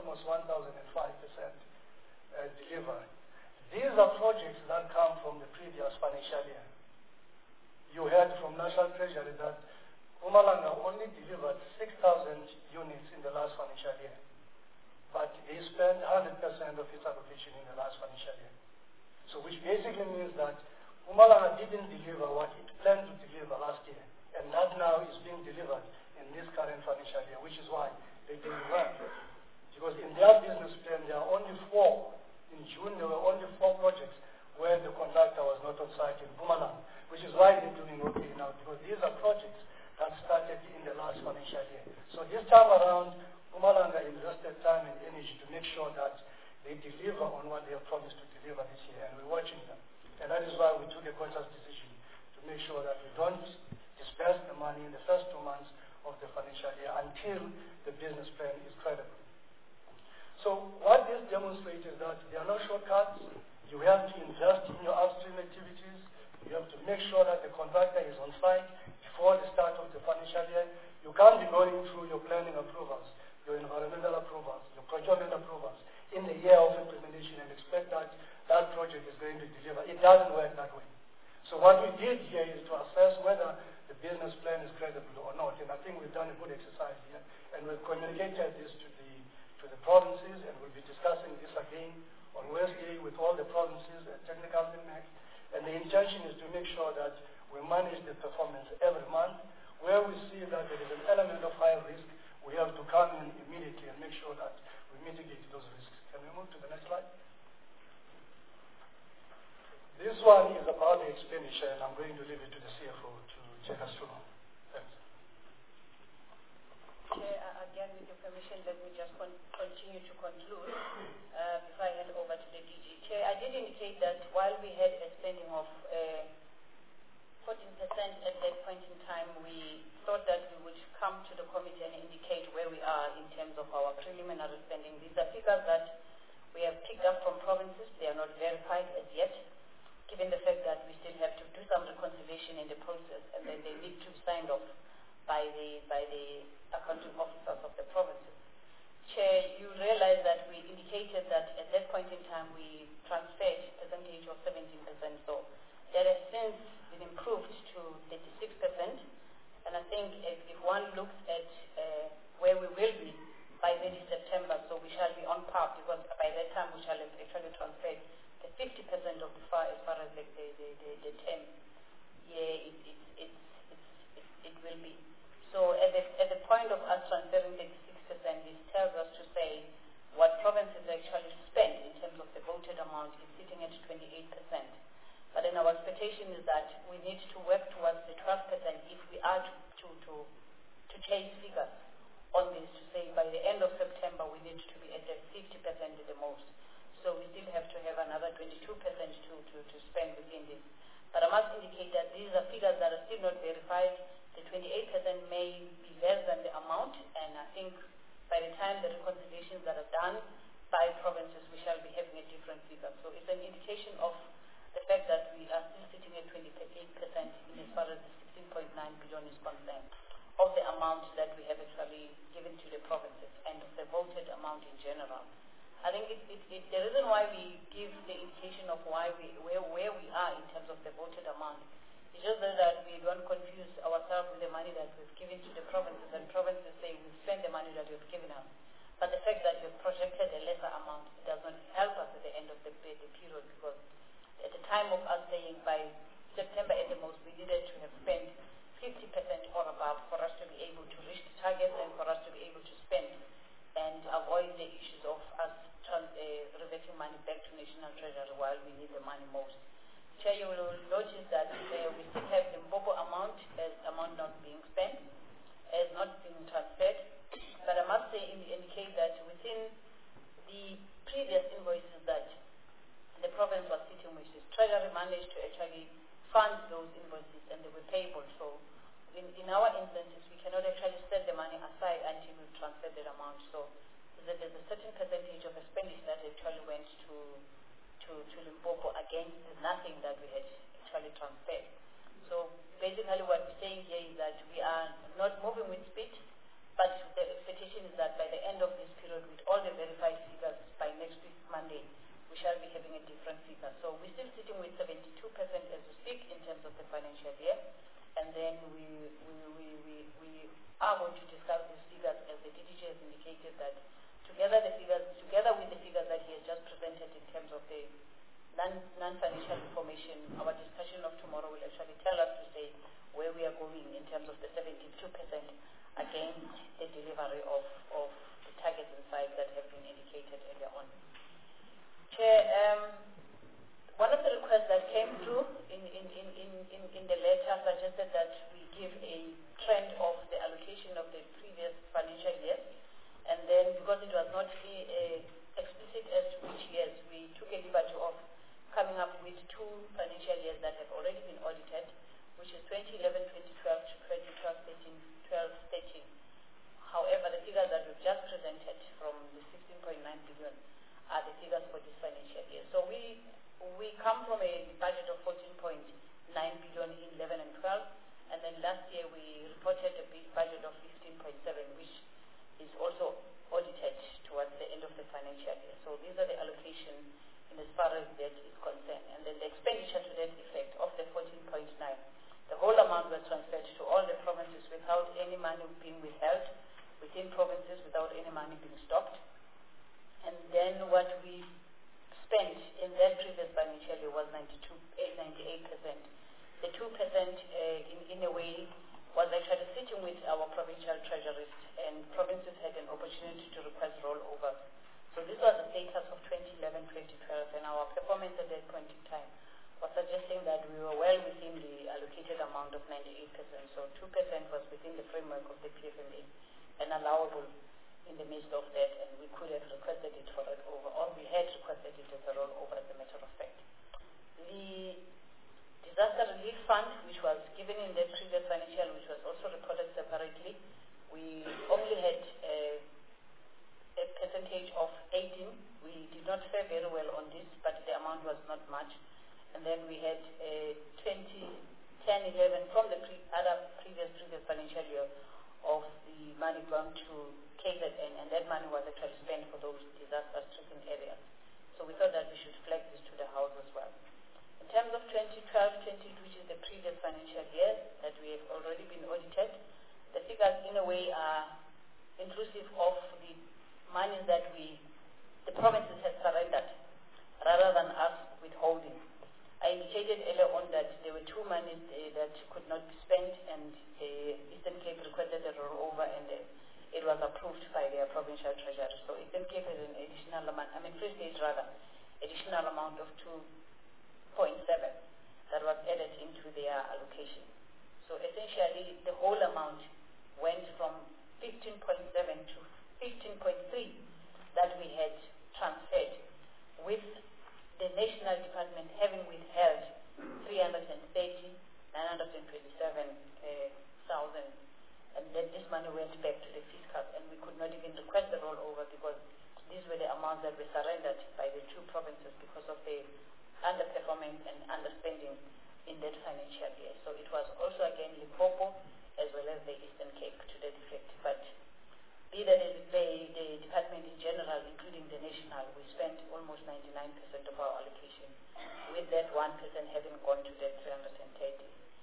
delivery. These are projects that come from the previous financial year. You heard from National Treasury that Mpumalanga only delivered 6,000 units in the last financial year, but they spent 100% of its allocation in the last financial year. So which basically means that Mpumalanga didn't deliver what it planned to deliver last year, and that now is being delivered in this current financial year, which is why they didn't run. Because in their business plan, there are only 4. In June, there were only 4 projects where the contractor was not on site in Mpumalanga, which is why they're doing okay now, because these are projects that started in the last financial year. So this time around, Mpumalanga invested time and energy to make sure that they deliver on what they have promised to deliver this year, and we're watching them. And that is why we took a conscious decision to make sure that we don't disperse the money in the first 2 months of the financial year until the business plan is credible. So what this demonstrates is that there are no shortcuts. You have to invest in your upstream activities. You have to make sure that the contractor is on site before the start of the financial year. You can't be going through your planning approvals, your environmental approvals, your procurement approvals in the year of implementation and expect that that project is going to deliver. It doesn't work that way. So what we did here is to assess whether the business plan is credible or not, and I think we've done a good exercise here, and we've communicated this to the provinces, and we'll be discussing this again on Wednesday with all the provinces and technical next. And the intention is to make sure that we manage the performance every month. Where we see that there is an element of high risk, we have to come in immediately and make sure that we mitigate those risks. Can we move to the next slide? This one is about the expenditure, and I'm going to leave it to the CFO to take us through. Thanks. Chair, again, with your permission, let me just continue to conclude before I hand over to the DG. Chair, I did indicate that while we had a spending of 14% at that point in time, we thought that we would come to the committee and indicate where we are in terms of our preliminary spending. These are figures that we have picked up from provinces. They are not verified as yet, given the fact that we still have to do some reconciliation in the process, and then they need to be signed off by the accounting officers of the provinces. Chair, you realize that we indicated that at that point in time we transferred a percentage of 17%, so that has since been improved to 36%, and I think if one looks at where we will be by early September, so we shall be on par, because by that time we shall have actually transferred the 50% of the far as far as the term. Yeah, it will be. So at the point of us transferring 36%, this tells us to say what provinces actually spent in terms of the voted amount is sitting at 28%. But then our expectation is that we need to work towards the 12% if we are to chase figures on this, to say by the end of September we need to be at the 50% at the most. So we still have to have another 22% to spend within this. But I must indicate that these are figures that are still not verified. The 28% may be less than the amount, and I think by the time the reconciliations that are done by provinces, we shall be having a different figure. So it's an indication of the fact that we are still sitting at 28% in as far as the 16.9 billion is concerned of the amount that we have actually given to the provinces and of the voted amount in general. I think the reason why we give the indication of where we are in terms of the voted amount is just that we don't confuse ourselves with the money that we've given to the provinces, and provinces say we've spent the money that you've given us. But the fact that you've projected a lesser amount does not help us at the end of the period, because at the time of us saying by September at the most, we needed to have spent 50% or above for us to be able to reach the targets and for us to be able to spend and avoid the issues of us reverting money back to National Treasury while we need the money most. Chair, you will notice that we still have the Mbobo amount as amount not being spent, as not being transferred. But I must say indicate that within the previous invoices that the province was sitting with, the Treasury managed to actually fund those invoices and they were payable. So in our instances, we cannot actually set the money aside until we transfer that amount. So there's a certain percentage of expenditure that actually went to Limpopo against nothing that we had actually transferred. So basically what we're saying here is that we are not moving with speed, but the expectation is that by the end of this period, with all the verified figures the delivery of the targets and size that have been indicated earlier on. Chair, one of the requests that came through in the letter suggested that we give a trend of the allocation of the previous financial year, and then because it was not explicit as to which years, we took a liberty of coming up with 2 financial years that have already been audited, which is 2011-2012 to 2012-13. However, the figures that we've just presented from the 16.9 billion are the figures for this financial year. So we come from a budget of 14.9 billion in 11 and 12, and then last year we reported a big budget of 15.7, which is also audited towards the end of the financial year. So these are the allocations in as far as that is concerned. And then the expenditure to that effect of the 14.9, the whole amount was transferred to all the provinces without any money being withheld within provinces, without any money being stopped. And then what we spent in that previous financial year was 98%. The 2% in a way was actually sitting with our provincial treasuries, and provinces had an opportunity to request rollover. So this was the status of 2011-2012, and our performance at that point in time was suggesting that we were well within the allocated amount of 98%. So 2% was within the framework of the PFMA and allowable in the midst of that, and we could have requested it for it over, or we had requested it as a rollover as a matter of fact. The disaster relief fund, which was given in the previous financial, which was also reported separately, we only had a percentage of 18. We did not fare very well on this, but the amount was not much. And then we had 2010-11 from the previous financial year of the money gone to KZN, and that money was actually spent for those disaster-stricken areas. So we thought that we should flag this to the House as well. In terms of 2012-20, which is the previous financial year that we have already been audited, the figures in a way are inclusive of the money that the provinces had surrendered rather than us withholding. I indicated earlier on that there were 2 monies that could not be spent, and the Eastern Cape requested a rollover, and it was approved by their provincial treasury. So Eastern Cape has an additional amount, Free State rather, additional amount of 2.7 that was added into their allocation. So essentially, the whole amount went from 15.7 to 15.3 that we had transferred, with the National Department having withheld 330,927,000, and then this money went back to the fiscal, and we could not even request the rollover because these were the amounts that were surrendered by the 2 provinces because of the underperformance and underspending in that financial year. So it was also again Limpopo as well as the Eastern Cape to that effect. But either the department in general, including the national, we spent almost 99% of our allocation, with that 1% having gone to that 330.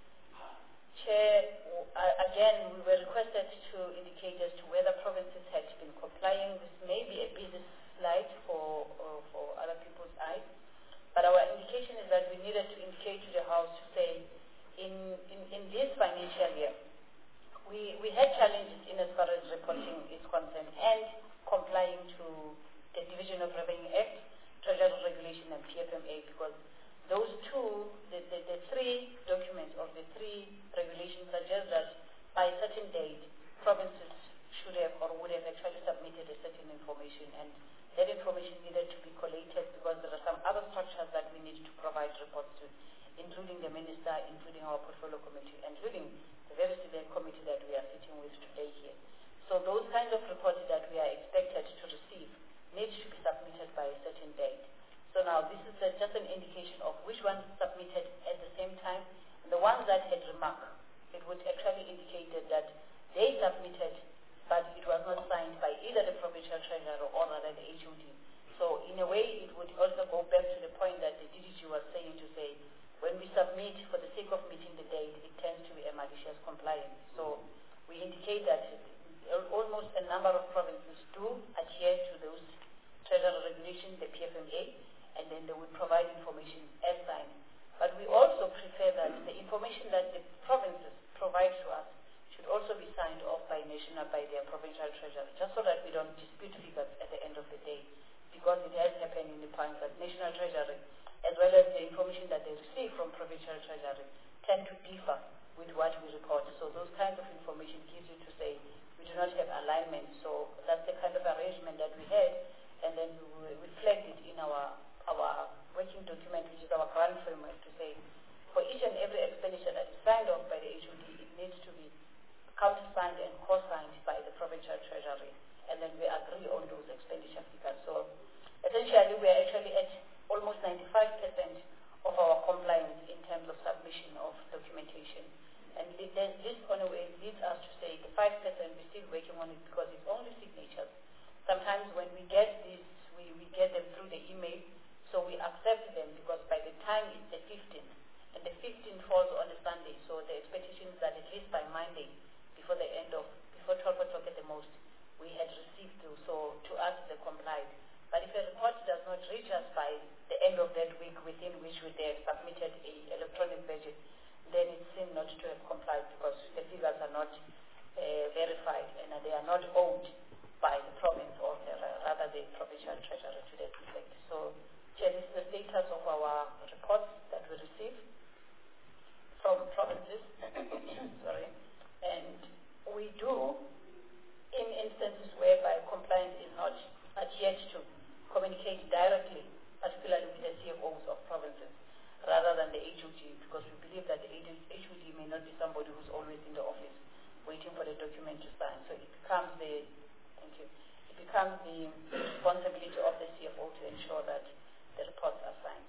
Chair, again, we were requested to indicate as to whether provinces had been complying. This may be a busy slide for other people's eyes, but our indication is that we needed to indicate to the House to say, in this financial year, we had challenges in as far as reporting is concerned and complying to the Division of Revenue Act, Treasury Regulation, and PFMA, because those 2, the 3 documents of the 3 regulations suggest that by a certain date, provinces should have or would have actually submitted a certain information, and that information needed to be collated because there are some other structures that we need to provide reports to, including the minister, including our portfolio committee, including the very select committee that we are sitting with today here. So those kinds of reports that we are expected to receive need to be submitted by a certain date. So now this is just an indication of which ones submitted at the same time. And the ones that had remarked, it would actually indicate that they submitted, but it was not signed by either the provincial treasurer or rather the HOD. So in a way, it would also go back to the point that the DDG was saying to say, when we submit for the sake of meeting the date, it tends to be a malicious compliance. So we indicate that almost a number of provinces do adhere to those treasury regulations, the PFMA, and then they would provide information as signed. But we also prefer that the information that the provinces provide to us should should also be signed off by their provincial treasury, just so that we don't dispute figures at the end of the day, because it has happened in the past that national treasury, as well as the information that they receive from provincial treasury, tend to differ with what we report. So those kinds of information gives you to say we do not have alignment. So that's the kind of arrangement that we had, and then we flagged it in our working document, which is our grant framework, to say for each and every expenditure that is signed off by the HOD, it needs to be countersigned and co-signed by the provincial treasury, and then we agree on those expenditure figures. So essentially, we are actually at almost 95% of our compliance in terms of submission of documentation. And this on a way leads us to say the 5% we're still working on it because it's only signatures. Sometimes when we get these, we get them through the email, so we accept them because by the time it's the 15th, and the 15th falls on a Sunday, so the expectation is that at least by Monday, before 12 o'clock at the most, we had received those. So to us, they complied. But if a report does not reach us by the end of that week within which they have submitted an electronic budget, then it seems not to have complied because the figures are not verified and they are not owed by the province or rather the provincial treasury to that effect. So, Chair, this is the status of our reports that we receive from provinces. Sorry. And we do, in instances whereby compliance is not yet to communicate directly, particularly with the CFOs of provinces, rather than the HOD, because we believe that the HOD may not be somebody who's always in the office waiting for the document to sign. So it becomes the responsibility of the CFO to ensure that the reports are signed.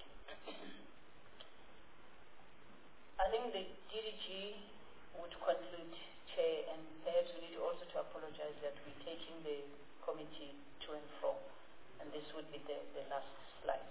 I think the DDG would conclude, Chair, and perhaps we need also to apologize that we're taking the committee to and fro. And this would be the last slide.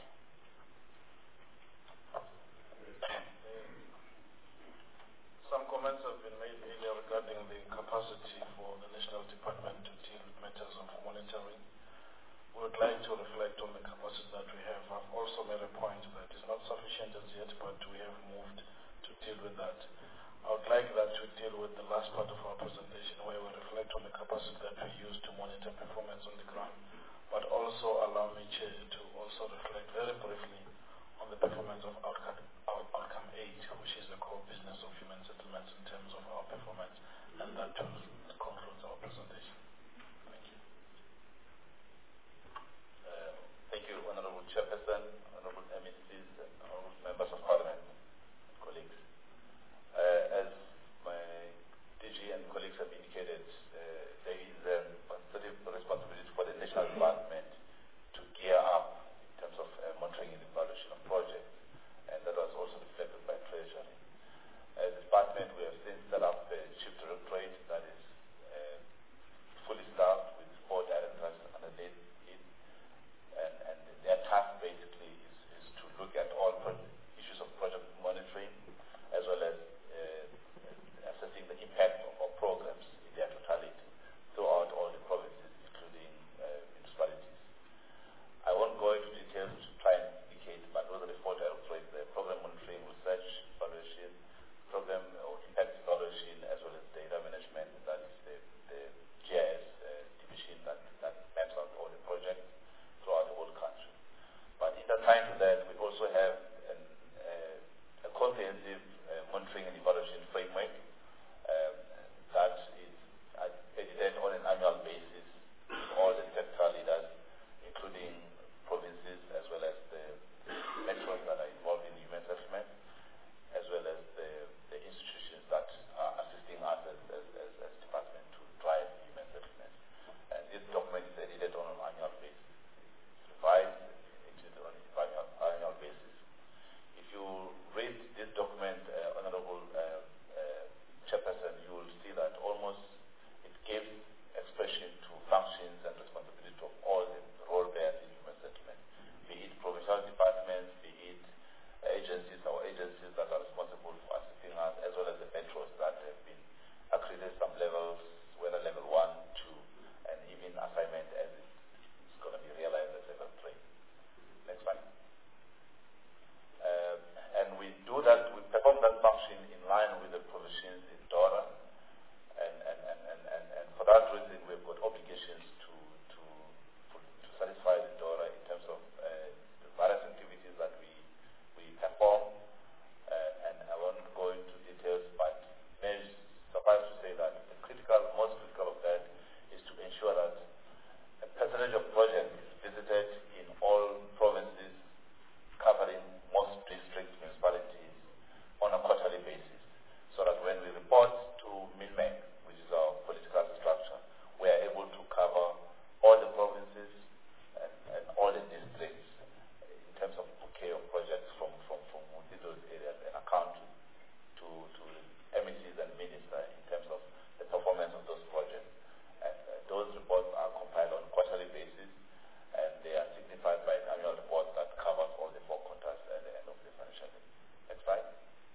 Some comments have been made earlier regarding the capacity for the National Department to deal with matters of monitoring. We would like to reflect on the capacity that we have. I've also made a point that it's not sufficient as yet, but we have moved to deal with that. I would like that to deal with the last part of our presentation where we reflect on the capacity that we use to monitor performance on the ground, but also allow me, Chair, to also reflect very briefly on the performance of outcome 8, which is the core business of human settlements in terms of our performance, and that concludes our presentation. Thank you. Thank you, Honorable Chairperson, Honorable MECs, and Honorable Members of Parliament, colleagues. As my DG and colleagues have indicated, there is a Strategy of Project is visited in all provinces, covering most district municipalities on a quarterly basis, so that when we report to MINMEC, which is our political structure, we are able to cover all the provinces and all the districts in terms of bouquet of projects from within those areas, and account to MECs and ministers in terms of the performance of those projects. And those reports are compiled on a quarterly basis, and they are signified by an annual report that covers all the 4 quarters at the end of the financial year. Next slide.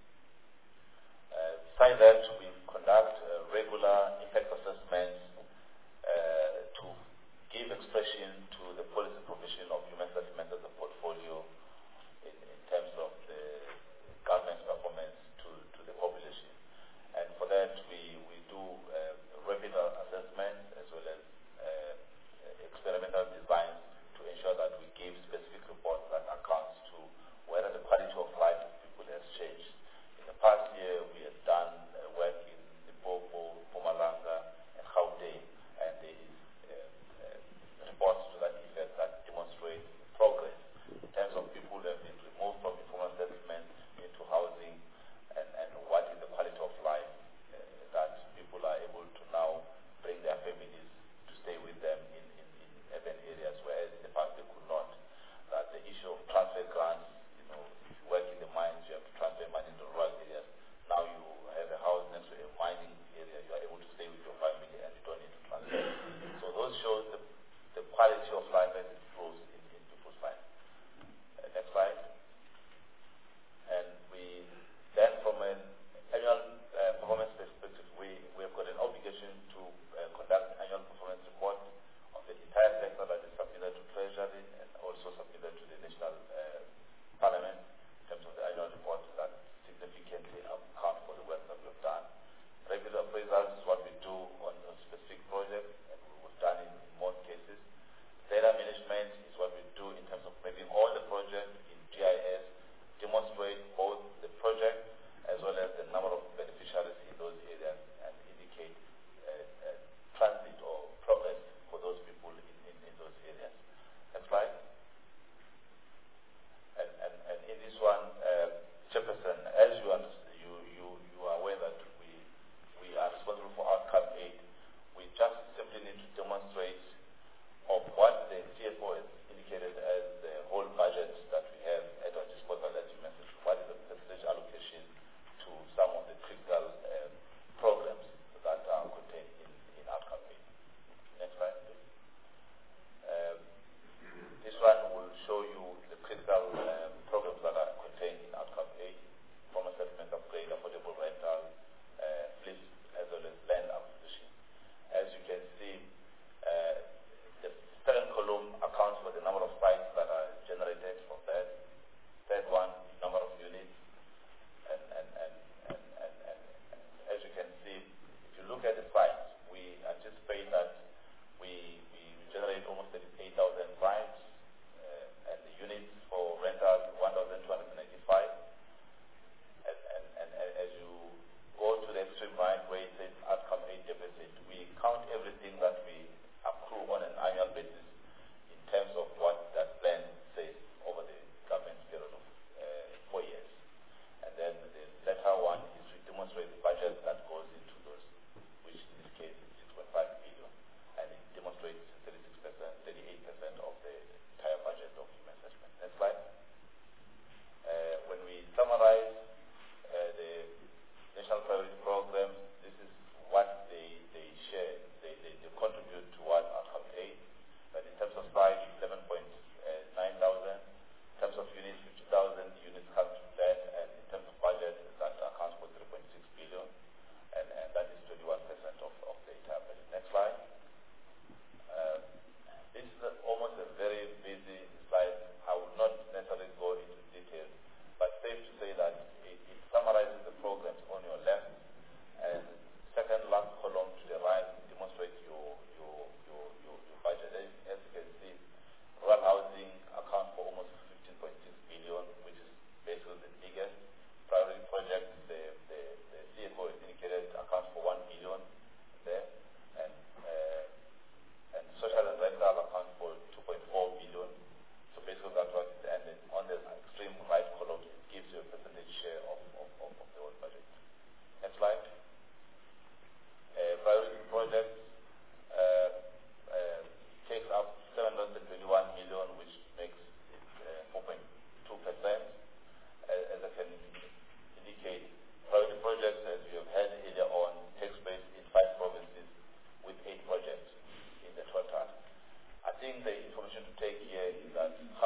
Besides that, we conduct regular impact assessments to give expression to the policy provision of human settlement as a portfolio in terms of the government's performance to the population. And for that, we do rapid assessments as well as experimental designs to ensure that we give specific reports that accounts to whether the quality of life of people has changed. In the past year, we have done work in Limpopo, Mpumalanga, and Gauteng, and there is reports to that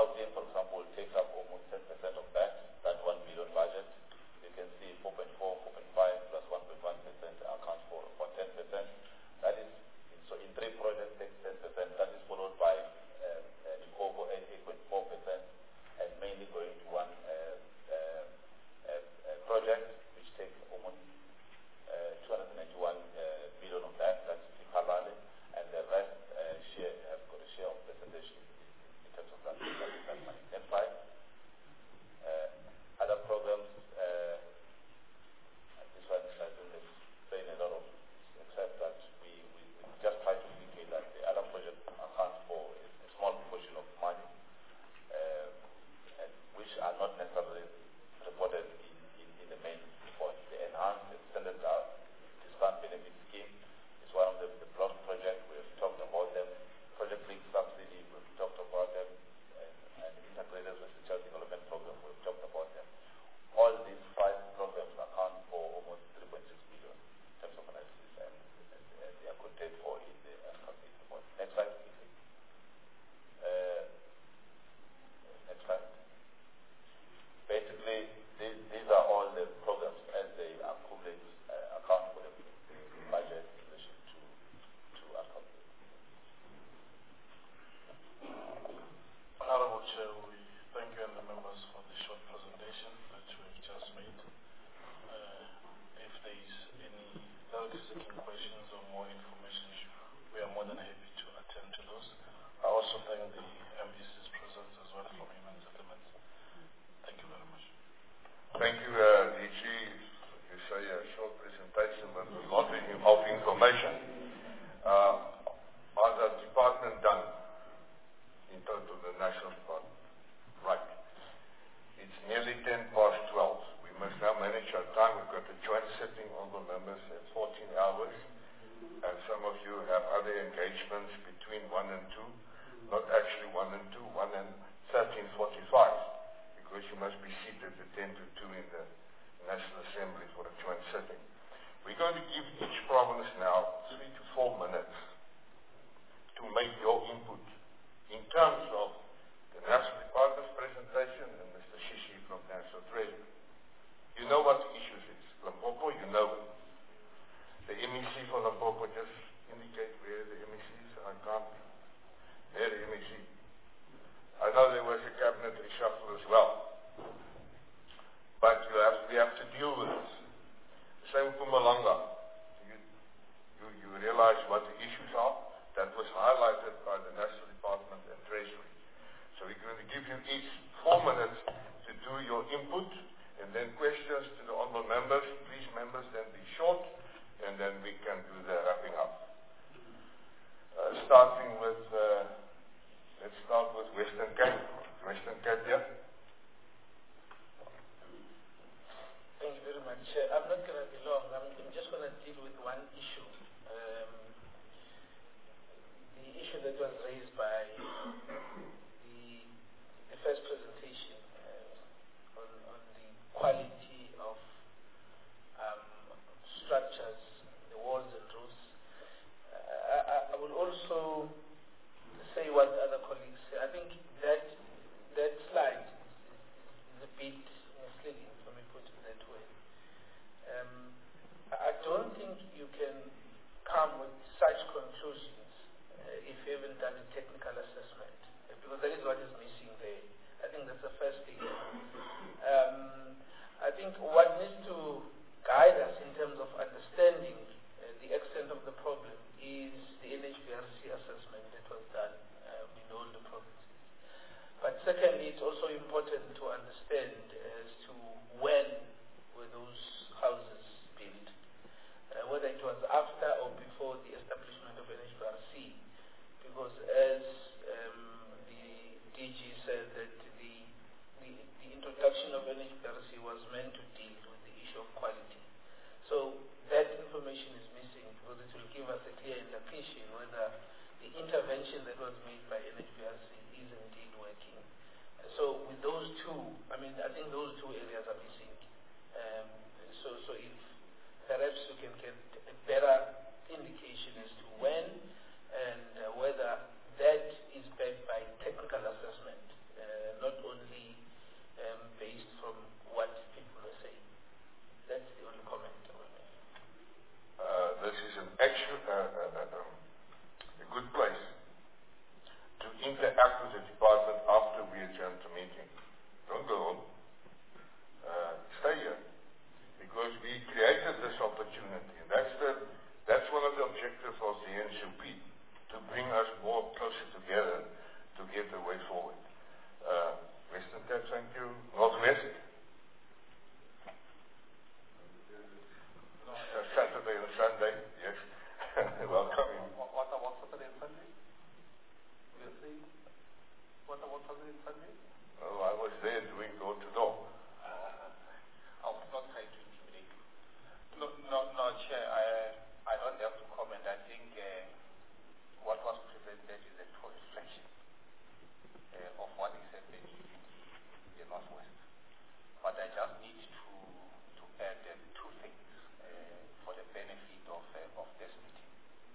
Gauteng, for example, takes up almost 10% of that 1 billion budget. You can see 4.4, 4.5 plus 1.1% accounts for 10%. That is, so in 3 projects takes 10%. That is followed by Limpopo 8.4%, and mainly going to one project which takes almost 291 billion of that. That's Iphalale, and the rest have got a share of percentage in terms of that money. Next slide. Other programs, this one I don't explain a lot of, except that we just try to indicate that the other projects account for a small portion of money, and which are not necessarily reported in the main report. The enhanced extended discount benefit scheme is one of the block projects. We have talked about them. Project Link subsidy, we've talked about them, and integrated research development program, we've talked about them. All these 5 programs account for almost 3.6 billion in terms of analysis, and they are contained for in the complete report. Next slide, please. Next slide. Basically, these are all the programs as they accumulate, account for the budget in relation to account. Honorable Chair, we thank you and the members for the short presentation that we've just made. If there is any seeking questions or more information, we are more than happy to attend to those. I also thank the MPC's presence as well from Human Settlements. Thank you very much. Thank you, DG. You say a short presentation, but a lot of information. How's that department done in total, the National Department? Right. It's nearly 10 past 12. We must now manage our time. We've got a joint sitting, all the members, at 14 hours. And some of you have other engagements between 1 and 2. Not actually 1 and 2, 1 and 13:45. Because you must be seated at 10 to 2 in the National Assembly for a joint sitting. We're going to give each province now 3 to 4 minutes to make your input in terms of the National Department's presentation and Mr. Shishi from National Treasury. You know what the issues is. Limpopo, you know. The MEC for Limpopo, just indicate where the MEC is. I can't. There the MEC. I know there was a cabinet reshuffle as well. But we have to deal with this. Same Mpumalanga. You realize what the issues are? That was highlighted by the National Department and Treasury. So we're going to give you each 4 minutes to do your input, and then questions to the honourable members. Please, members, then be short, and then we can do the wrapping up. Starting with... let's start with Western Cape. Western Cape, yeah? Thank you very much. I'm not going to be long. I'm just going to deal with one issue. The issue that was raised by the first presentation on the quality of structures, the walls and roofs. I will also say what other colleagues say. I think that slide is a bit misleading, let me put it that way. I don't think you can come with such conclusions if you haven't done a technical assessment, because that is what is missing there. I think that's the first thing. I think what needs to guide us in terms of understanding the extent of the problem is the NHBRC assessment that was done in all the provinces. But secondly, it's also important to understand as to when were those houses built, whether it was after or before the establishment of NHBRC, because as the DG said that the introduction of NHBRC was meant to deal with the issue of quality. So that information is missing, because it will give us a clear indication whether the intervention that was made by NHBRC is indeed working. So with those two, I think those two areas are missing. So if perhaps we can get a better indication as to when and whether that is backed by technical assessment what was it in Sunday? Oh, I was there doing door to door. I was not trying to intimidate you. No, Chair, I don't have to comment. I think what was presented is a true reflection of what is happening in the Northwest. But I just need to add two things for the benefit of this meeting.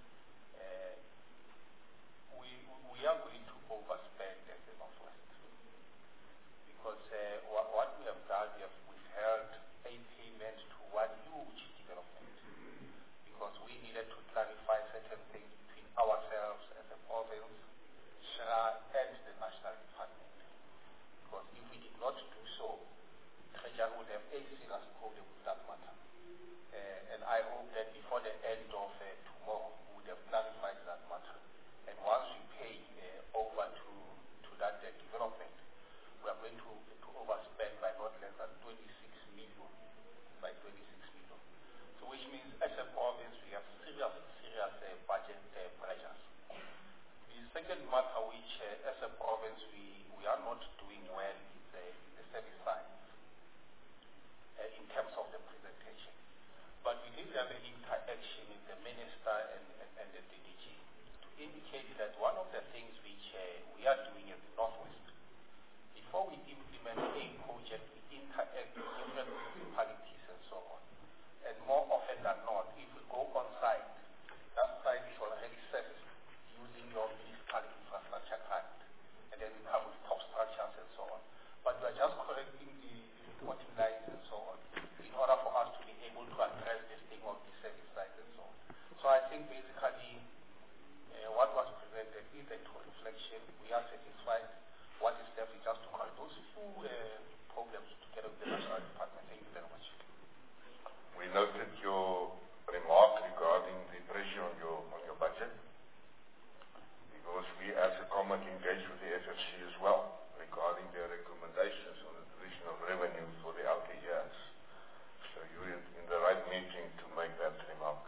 We are going to overspend as the Northwest because what we have done, we've held a payment to one huge development because we needed to clarify certain things between ourselves as a province, SHRA, and the National Department. Because if we did not do so, Treasury would have a serious problem with that matter. And I hope that before the end of tomorrow, we would have clarified that matter. And once we pay over to that development, we are going to overspend by not less than 26 million. By 26 million. So which means as a province, we have serious budget pressures. The second matter which as a province we are not doing well is the service side in terms of the presentation. But we did have an interaction with the minister and the DDG to indicate that one of the things which we are doing in the Northwest, before we implement a project, we interact with different municipalities and so on. And more often than not, if we go on site, that site is already serviced using your municipal infrastructure grant. And then we come with top structures and so on. But we are just correcting the reporting lines and so on in order for us to be able to address this thing of the service side and so on. So I think basically what was presented is a true reflection. We are satisfied. What is left is just to correct those few problems together with the National Department. Thank you very much. We noted your remark regarding the pressure on your budget, because we as a COMAC engage with the FFC as well regarding their recommendations on the provision of revenue for the outer years. So you're in the right meeting to make that remark.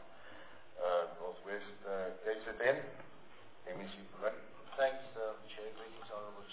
Northwest KZN, MEC Pulan. Thanks, Chair. Greetings, Honorable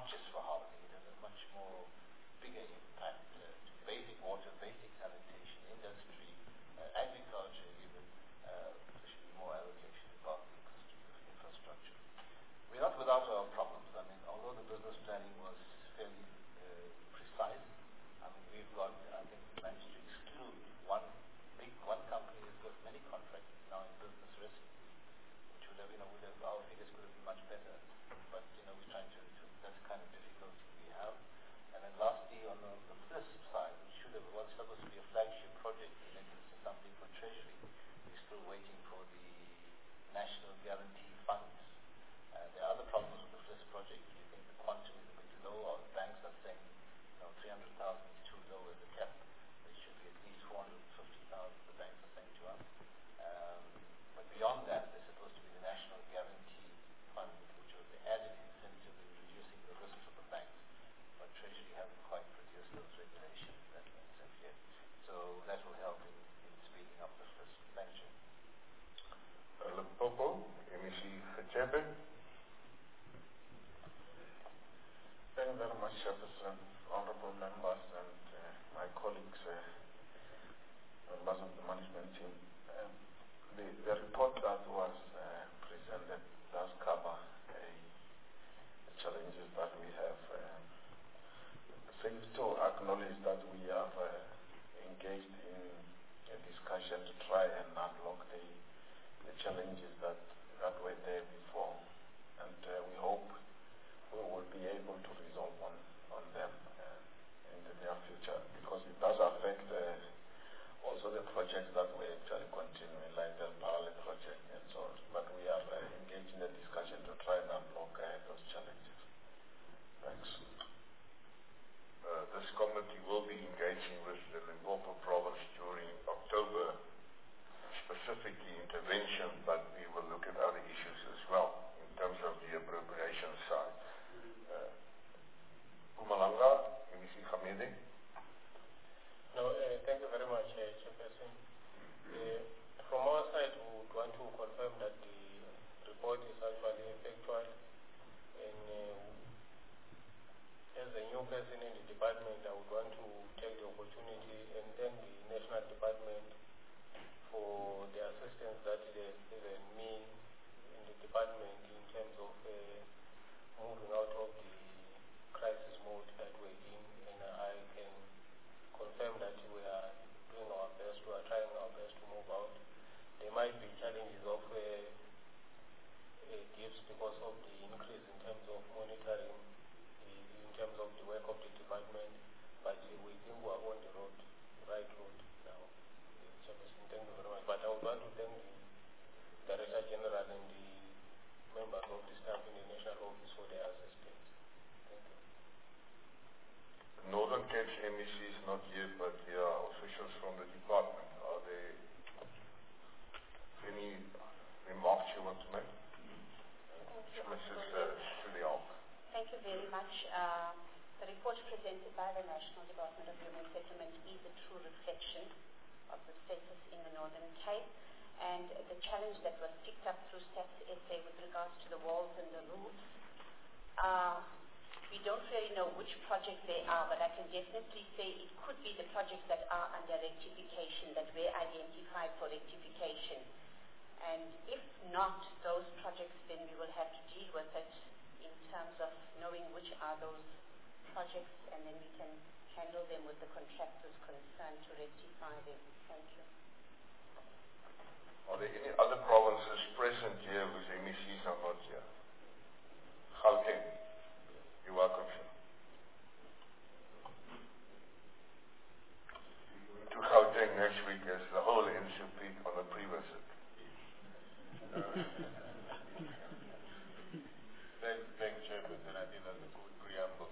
not just for housing, it has a much more bigger impact to basic water, basic sanitation, industry, agriculture even. There should be more allocation about infrastructure. We're not without our problems. I mean, although the business planning was fairly precise, I mean, we've got, I think we managed to exclude one company that's got many contracts now in business risk, which would have, our figures could have been much better. But, we're trying to that's the kind of difficulty we have. And then lastly, on the FLISP side, which was supposed to be a flagship project, related to something for Treasury, we're still waiting for the National Guarantee Funds. There are other problems with the FLISP project. We think the quantum is a bit low, or the banks are saying 300,000 is too low as a cap. It should be at least 450,000, the banks are saying to us. But beyond that, there's supposed to be the National Guarantee Fund, which was the added incentive in reducing the risks of the banks. But Treasury hasn't quite produced those regulations that yet. So that will help in speeding up the FLISP. Thank you. Limpopo, MEC Gechepe. Thank you very much, Chairperson, honorable members, and my colleagues, members of the management team. The report that was presented does cover the challenges that we have. Safe to acknowledge that we are engaged in a discussion to try and unlock the challenges that were there before, and we hope we will be able to resolve on them in the near future, because it does affect also the projects that we actually continuing, like the parallel project and so on. But we are engaged in a discussion to try and unlock those challenges. Thanks. This committee will be engaging with the Limpopo province during October, specifically intervention, but we will look at other issues as well in terms of the appropriation side. Mpumalanga, MEC Khamedi. No, thank you very much, Chairperson. From our side, we would want to confirm that the report is actually factual, and as a new person in the department, I would want to take the opportunity and thank the National Department for the assistance that they have given me in the department in terms of moving out of the crisis mode that we're in, and I can confirm that we are doing our best, we are trying our best to move out. There might be challenges of gifts because of the increase in terms of monitoring, in terms of the work of the department, but we think we are on the right road now. Thank you very much. But I would want to thank the Director General and the members of the staff in the National Office for their assistance. Thank you. Northern Cape's MEC is not here, but there are officials from the department. Are there any remarks you want to make? Mrs. Julian. Thank you very much. The report presented by the National Department of Human Settlement is a true reflection of the status in the Northern Cape, and the challenge that was picked up through Stats SA with regards to the walls and the roofs. We don't really know which projects they are, but I can definitely say it could be the projects that are under rectification, that were identified for rectification. And if not those projects, then we will have to deal with it in terms of knowing which are those projects, and then we can handle them with the contractors concerned to rectify them. Thank you. Are there any other provinces present here whose MECs are not here? Gauteng. You're welcome, sir. To Gauteng next week as the whole NCP on a pre-visit. Thanks, Chairperson. I think that's a good preamble.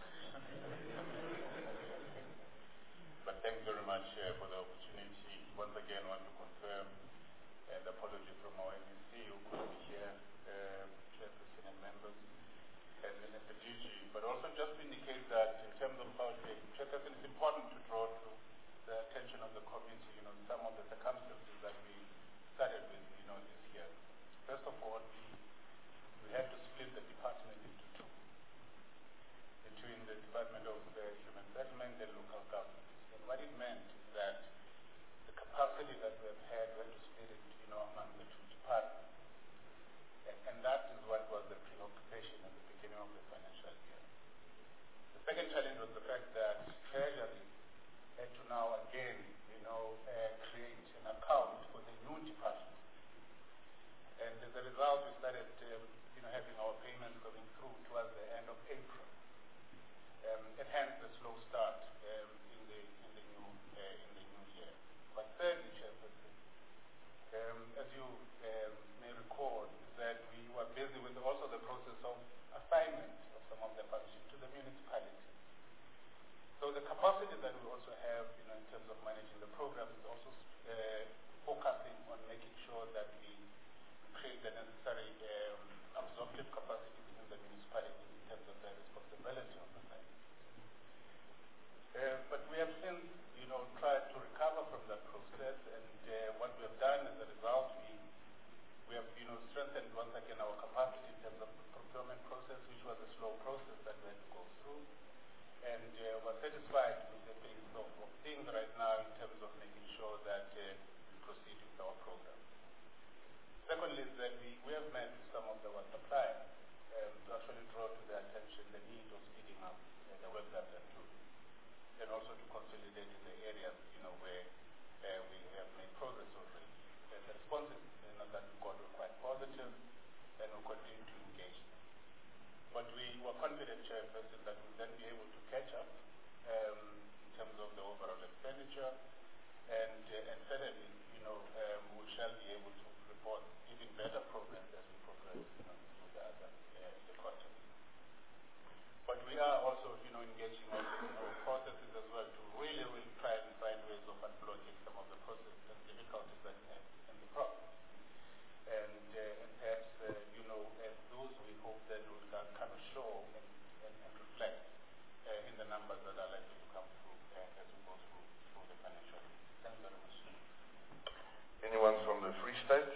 But thanks very much for the opportunity. Once again, I want to confirm and apology from our MEC who couldn't be here, Chairperson and members, and the DG. But also just capacity that we also have, in terms of managing the program is also focusing on making sure that we create the necessary absorptive capacity within the municipality in terms of the responsibility of the site. But we have since, tried to recover from that process, and what we have done as a result, we have, strengthened once again our capacity in terms of the procurement process, which was a slow process that we had to go through. And we're satisfied with the pace of things right now in terms of making sure that we proceed with our program. Secondly, is that we have met with some of our suppliers to actually draw to their attention the need of speeding up the work that they're doing, and also to consolidate in the areas where we have made progress already. And the responses that we got were quite positive, and we'll continue to engage them. But we were confident, Chairperson, that we'll then be able to catch up in terms of the overall expenditure, and certainly, we shall be able to report even better progress as we progress through the other quarters. But we are also, engaging also in our processes as well to really try and find ways of unblocking some of the processes and difficulties that we have in the process. And perhaps, as those we hope that will kind of show and reflect in the numbers that are likely to come through as we go through the financial year. Thank you very much. Anyone from the Free State?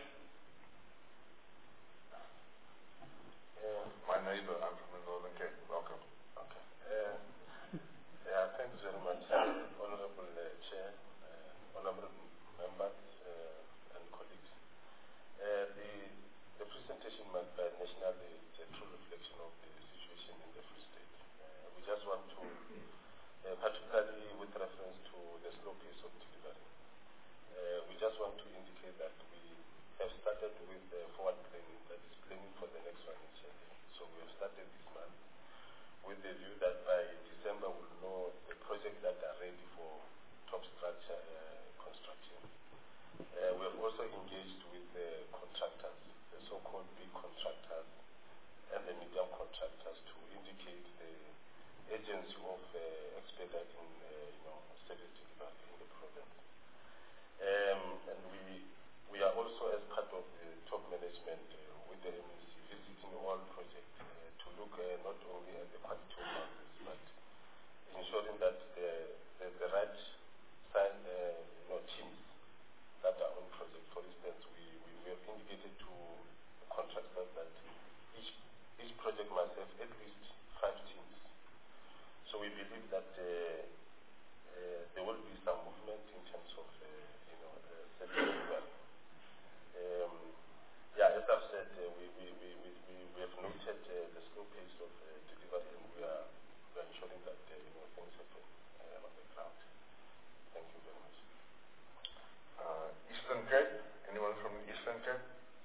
My neighbor, I'm from the Northern Cape. Welcome. Okay. Thanks very much, Honorable Chair, Honorable Members, and colleagues. The presentation made by National is a true reflection of the situation in the Free State. We just want to, particularly with reference to the slow pace of delivery, we just want to indicate that we have started with forward planning, that is planning for the next financial year. So we have started this month with the view that by December we'll know the projects that are ready for top structure construction. We have also engaged with the contractors, the so-called big contractors and the medium contractors, to indicate the agency of expediting service delivery in the province. And we are also, as part of the top management with the MEC, visiting all projects to look not only at the quality of service, but ensuring that the right size, teams that are on project. For instance, we have indicated to the contractors that each project must have at least 5 teams. So we believe that there will be some movement in terms of service delivery. As I've said, we have noted the slow pace of delivery, and we are ensuring that things happen on the ground. Thank you very much. Eastern Cape? Anyone from the Eastern Cape?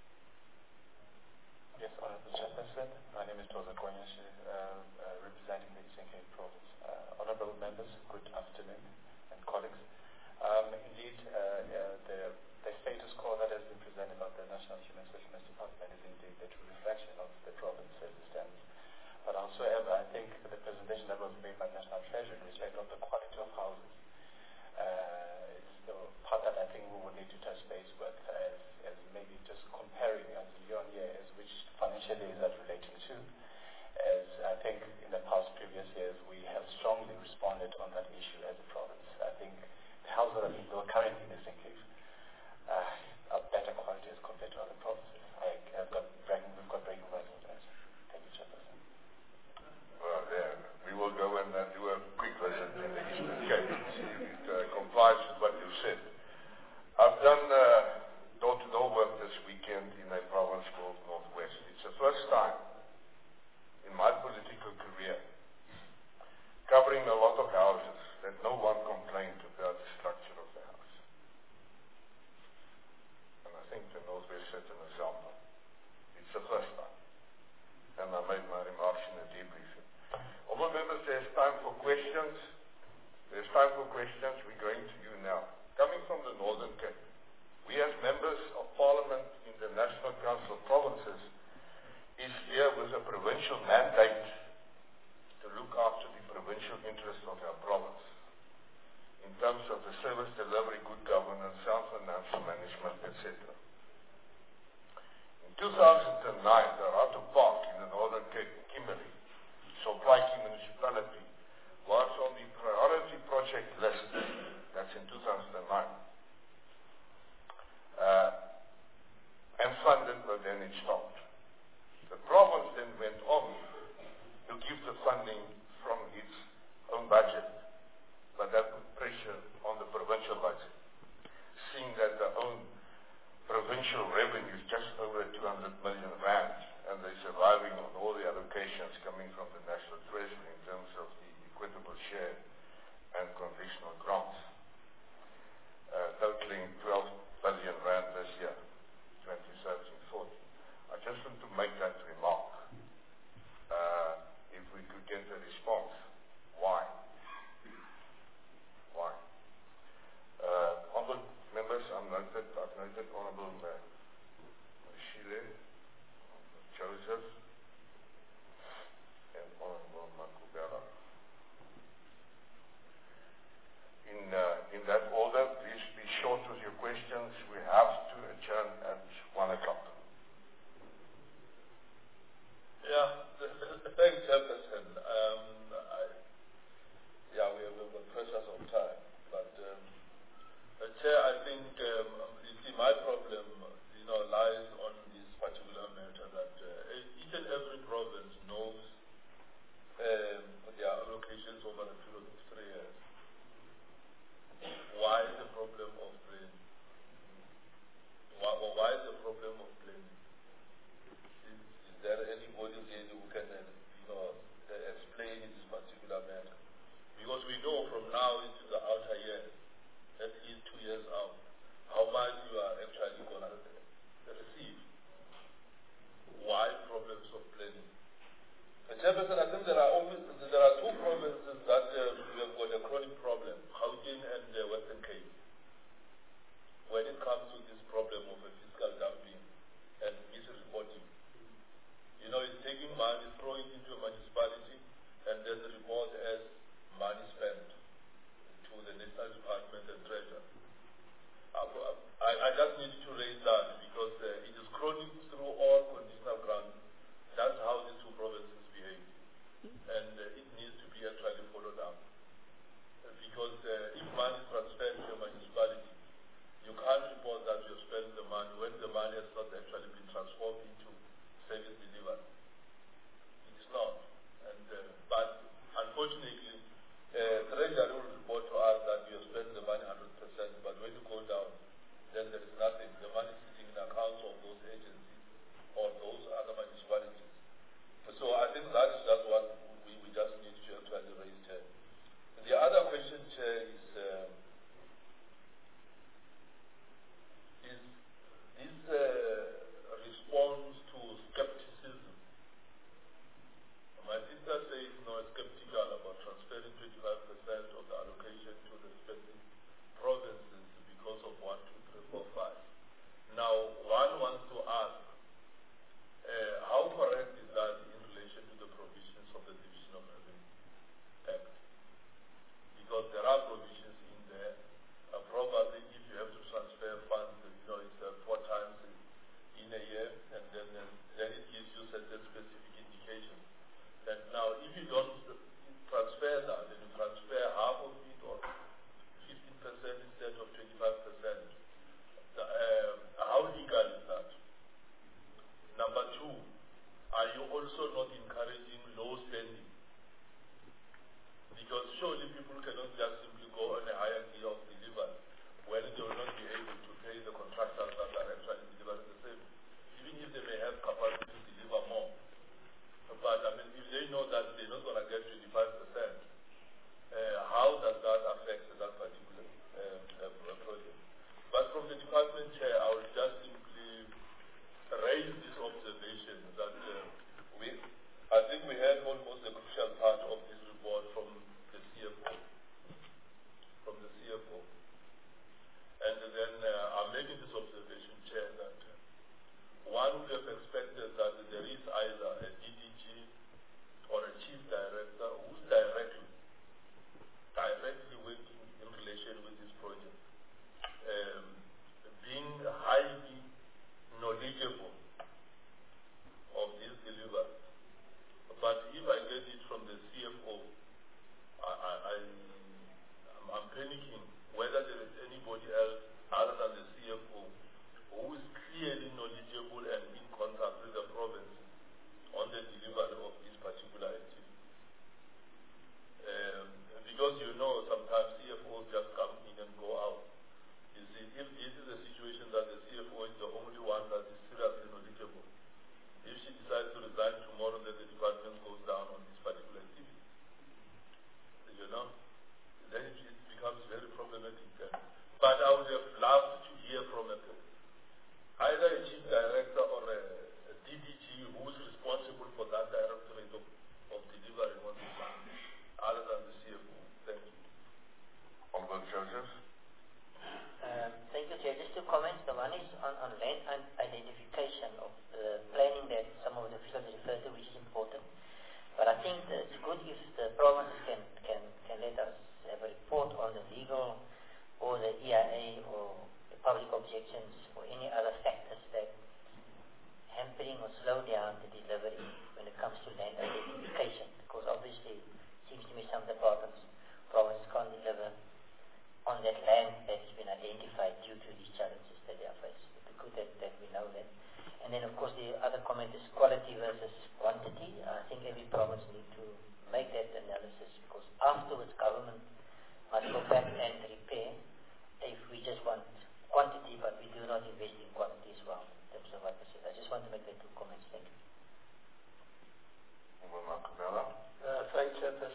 Yes, Honorable Chairperson. My name is Toza Kwanyashi, representing the Eastern Cape Province. Honorable members, good afternoon, and colleagues. Indeed, the status quo that has been presented by the National Human Settlements Department is indeed the true reflection of the province as it stands. But howsoever, I think the presentation that was made by National Treasury in respect of the quality of houses is the part that I think we will need to touch base with as maybe just comparing as year on year as which financial year is that relating to. As I think in the past previous years we have strongly responded on that issue as a province. I think the houses that are being built currently in the Eastern Cape are better quality as compared to other provinces. We've got breaking rights on that. Thank you, Chairperson. Well, we will go and do a quick visit in the Eastern Cape to see if it complies with what you said. I've done door-to-door work this weekend in a province called Northwest. It's the first time in my political career covering a lot of houses that no one complained about the structure of the house. And I think the Northwest set an example. It's the first time. And I made my remarks in a debriefing. All members, there's time for questions. There's time for questions. We're going to you now. Coming from the Northern Cape, we as members of Parliament in the National Council of Provinces is here with a provincial mandate to look after the provincial interests of our province. of the service delivery, good governance, sound financial management, etc. In 2009, the Rato Park in the Northern Cape, Kimberley, Soplaiki municipality, was on the priority project list. That's in 2009. And funded, but then it stopped. The province then went on to give the funding from its own budget, but that put pressure on the provincial budget, seeing that their own provincial revenue is just over 200 million rand, and they're surviving on all the allocations coming from the National Treasury in terms of the equitable share and conditional grants, totaling 12 billion rand this year, 2013-14. I just want to make that remark. If we could get a response, why? Why? Honourable members, I've noted Honourable Shile, Joseph, and Honourable Makubela. In that order, please be short with your questions. We have to adjourn at 1 o'clock. Yeah, thanks, Jefferson. We have a precious of time, but Chair, I think you see my problem, lies on this particular matter that each and every province knows their allocations over a period of 3 years. Why the problem of planning? Why is the problem of planning? Is there anybody here who can explain this particular matter? Because we know from now into the outer years, at least 2 years out, how much you are actually going to receive. Why problems of planning? Jefferson, I think there are two provinces that we have got a chronic problem, Gauteng and Western Cape, when it comes to this problem of fiscal dumping and misreporting. It's taking money, throwing it into a municipality, and then report as money spent to the National Department and Treasury. I just need to raise that because it is chronic through all conditional grants. That's how these two provinces behave. And it needs to be actually followed up. Because if money is transferred to a municipality, you can't report that you have spent the money when the money has not actually been transformed into service delivered. It is not. And but unfortunately, Treasury will report to us that you have spent the money 100%, but when you go down, then there is nothing. The money is sitting in accounts of those agencies or those other municipalities. So I think that is just what we just need to actually raise here. The other question, Chair, is response to skepticism. My sister says skeptical about transferring 25% of the allocation to the respective provinces because of 1, 2, 3, 4, 5. Now, one wants to ask, how correct is that in relation to the provisions of the Division of Revenue Act? Because there are provisions in there. Probably if you have to transfer funds, it's 4 times in a year, and then it gives you certain specific indications. And now, if you don't transfer that, then you transfer half of it or 15% instead of 25%. How legal is that? Number 2, are you also not encouraging low spending? Because surely people cannot just simply go on a higher gear of delivery when they will not be able to pay the contractors that are actually delivering the same, even if they may have capacity to deliver more. But if they know that they're not going to get 25%, how does that affect that particular project? But from the department chair, I will just simply raise this observation that I think we had almost a crucial part of this report from the CFO. And then I'm making this observation, Chair, that one would have expected that there is either a DDG or a chief director whose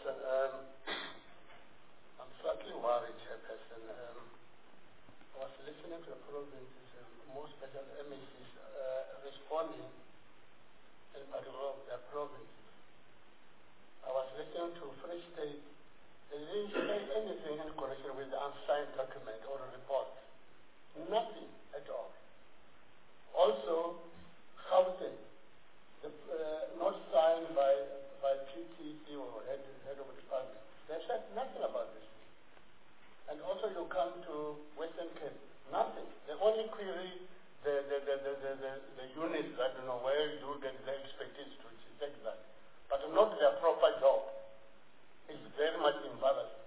Chairperson. I'm slightly worried, Chairperson. I was listening to the provinces, most especially MECs, responding in particular of their provinces. I was listening to Free State. They didn't say anything in connection with the unsigned document or a report. Nothing at all. Also, Gauteng, not signed by PTC or head of department. They said nothing about this. And also you come to Western Cape, nothing. They only query the units that you know where you get the expertise to check that. But not their proper job. It's very much embarrassing.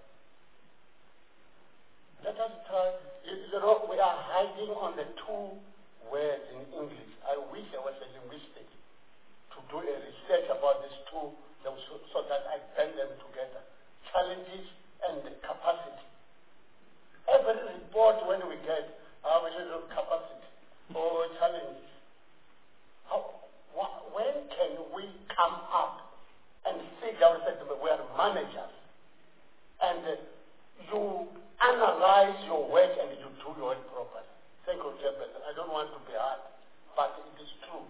Let us try, we are hiding on the two words in English. I wish I was a linguistic to do a research about these two so that I blend them together. Challenges and capacity. Every report when we get our little capacity or challenges, when can we come up and sit down and say we are managers and you analyze your work and you do your work properly? Thank you, Chairperson. I don't want to be hard, but it is true.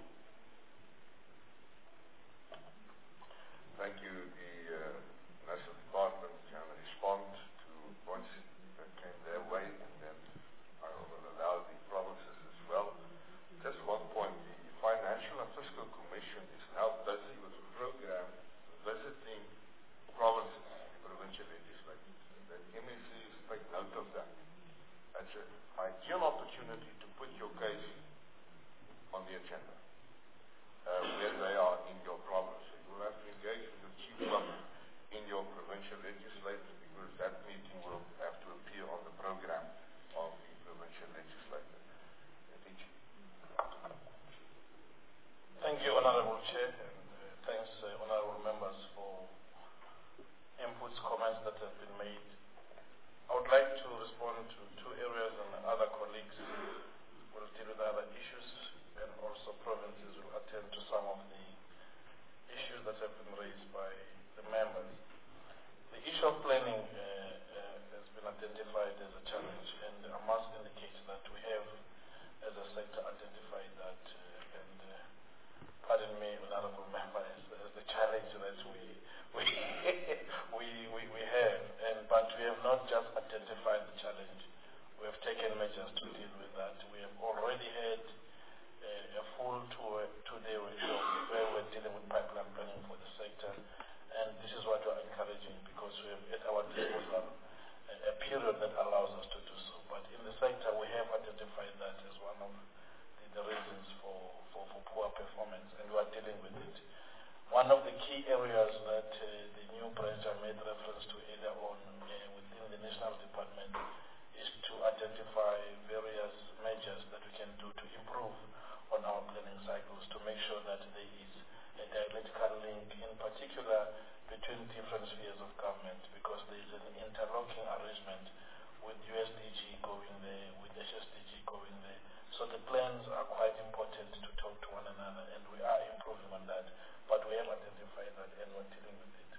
Thank you. The National Department can respond to points that came their way, and then I will allow the provinces as well. Just one point, the Financial and Fiscal Commission is now busy with a program visiting provinces, provincial legislatures. The MEC is take note of that. That's an ideal opportunity to put your case on the agenda, where they are in your province. So you will have to engage with the chief whip in your provincial legislature, because that meeting will have to appear on the program of the provincial legislature. Thank you, Honorable Chair, and thanks, Honorable Members, for inputs, comments that have been made. I would like to respond to two areas, and other colleagues will deal with other issues, and also provinces will attend to some of the issues that have been raised by the members. The issue of planning has been identified as a challenge, and I must indicate that we have, as a sector, identified that, and pardon me, Honorable Member, as the challenge that we have, but we have not just identified the challenge. We have taken measures to deal with that. We have already had a full two-day workshop where we're dealing with pipeline planning for the sector, and this is what we're encouraging, because we have at our disposal a period that allows us to do so. But in the sector, we have identified that as one of the reasons for poor performance, and we are dealing with it. One of the key areas that the new branch I made reference to earlier on within the National Department is to identify various measures that we can do to improve on our planning cycles, to make sure that there is a dialectical link, in particular between different spheres of government, because there is an interlocking arrangement with USDG going there, with HSDG going there. So the plans are quite important to talk to one another, and we are improving on that, but we have identified that and we're dealing with it.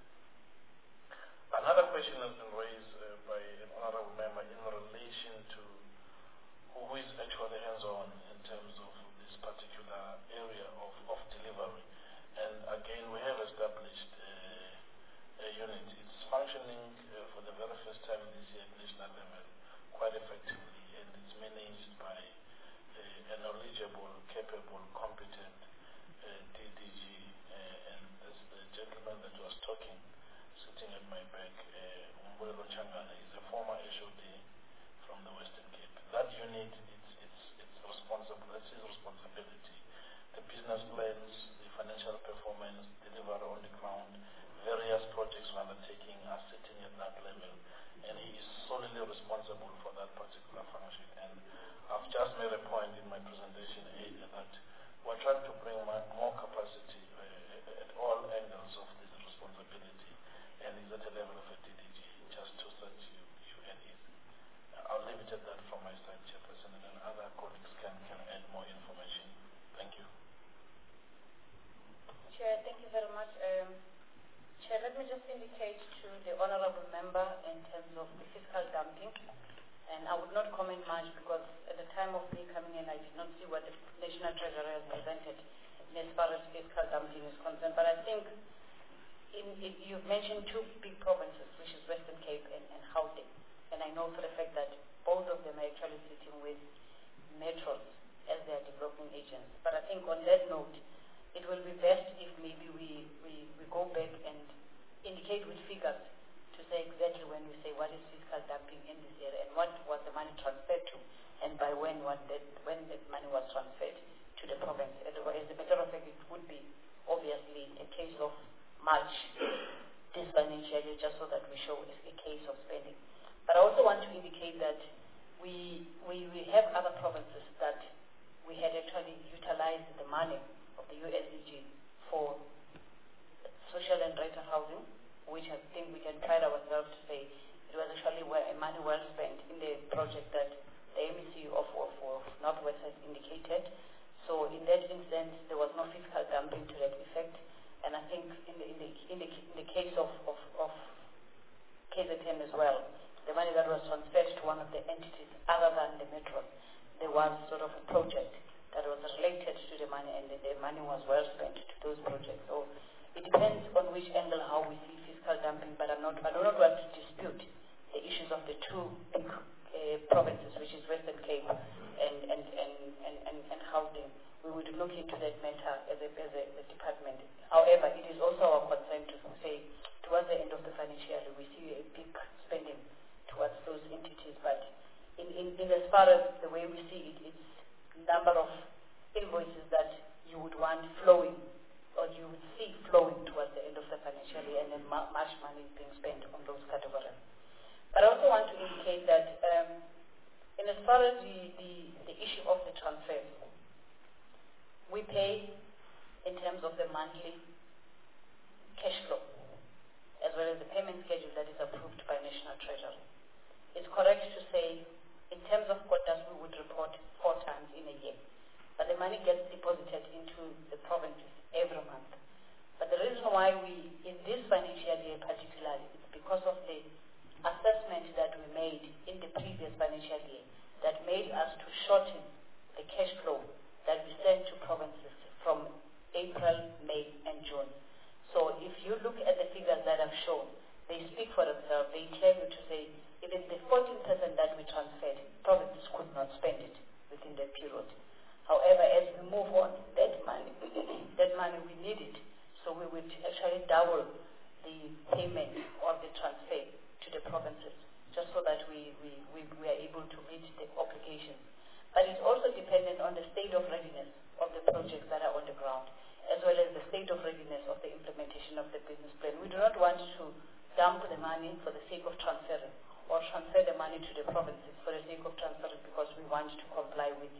Another question has been raised by an honorable member in relation to who is actually hands-on in terms of this particular area of delivery. And again, we have established a unit. It's functioning for the very first time this year at national level quite effectively, and it's managed by a knowledgeable, capable, competent DDG, and as the gentleman that was talking, sitting at my back, Mbulelo Changana, is a former HOD from the Western Cape. That unit, it's responsible, that's his responsibility. The business plans, the financial performance, delivery on the ground, various projects we're undertaking are sitting at that level, and he is solely responsible for that particular function. And I've just made a point in my presentation earlier that we're trying to bring more capacity at all angles of this responsibility, and is at a level of a DDG, just to such you and his. I'll leave it at that from my side, Chairperson, and then other colleagues can add more information. Thank you. Chair, thank you very much. Chair, let me just indicate to the honorable member in terms of the fiscal dumping, and I would not comment much because at the time of me coming in, I did not see what the National Treasury has presented as far as fiscal dumping is concerned. But I think you've mentioned two big provinces, which is Western Cape and Gauteng, and I know for the fact that both of them are actually sitting with metros as their developing agents. But I think on that note, it will be best if maybe we go back and indicate with figures to say exactly when we say what is fiscal dumping in this area and what was the money transferred to and by when that money was transferred to the province. As a matter of fact, it would be obviously a case of March this financial year, just so that we show a case of spending. But I also want to indicate that we have other provinces that we had actually utilized the money of the USDG for social and rental housing, which I think we can pride ourselves to say it was actually money well spent in the project that the MEC of Northwest has indicated. So in that instance, there was no fiscal dumping to that effect. And I think in the case of KZN as well, the money that was transferred to one of the entities other than the metro, there was sort of a project that was related to the money, and the money was well spent to those projects. So it depends on which angle how we see fiscal dumping, but I do not want to dispute the issues of the two big provinces, which is Western Cape and Gauteng. We would look into that matter as a department. However, it is also our concern to say towards the end of the financial year we see a big spending towards those entities. But in as far as the way we see it, it's number of invoices that you would want flowing or you would see flowing towards the end of the financial year, and then much money is being spent on those categories. But I also want to indicate that in as far as the issue of the transfers, we pay in terms of the monthly cash flow, as well as the payment schedule that is approved by National Treasury. It's correct to say, in terms of quotas, we would report 4 times in a year, but the money gets deposited into the provinces every month. But the reason why we, in this financial year particularly, is because of the assessment that we made in the previous financial year that made us to shorten the cash flow that we sent to provinces from April, May, and June. So if you look at the figures that I've shown, they speak for themselves. They tell you to say, even the 14% that we transferred, provinces could not spend it within that period. However, as we move on, that money we need it. So we would actually double the payment or the transfer to the provinces, just so that we are able to meet the obligations. But it's also dependent on the state of readiness of the projects that are on the ground, as well as the state of readiness of the implementation of the business plan. We do not want to dump the money for the sake of transferring, or transfer the money to the provinces for the sake of transferring because we want to comply with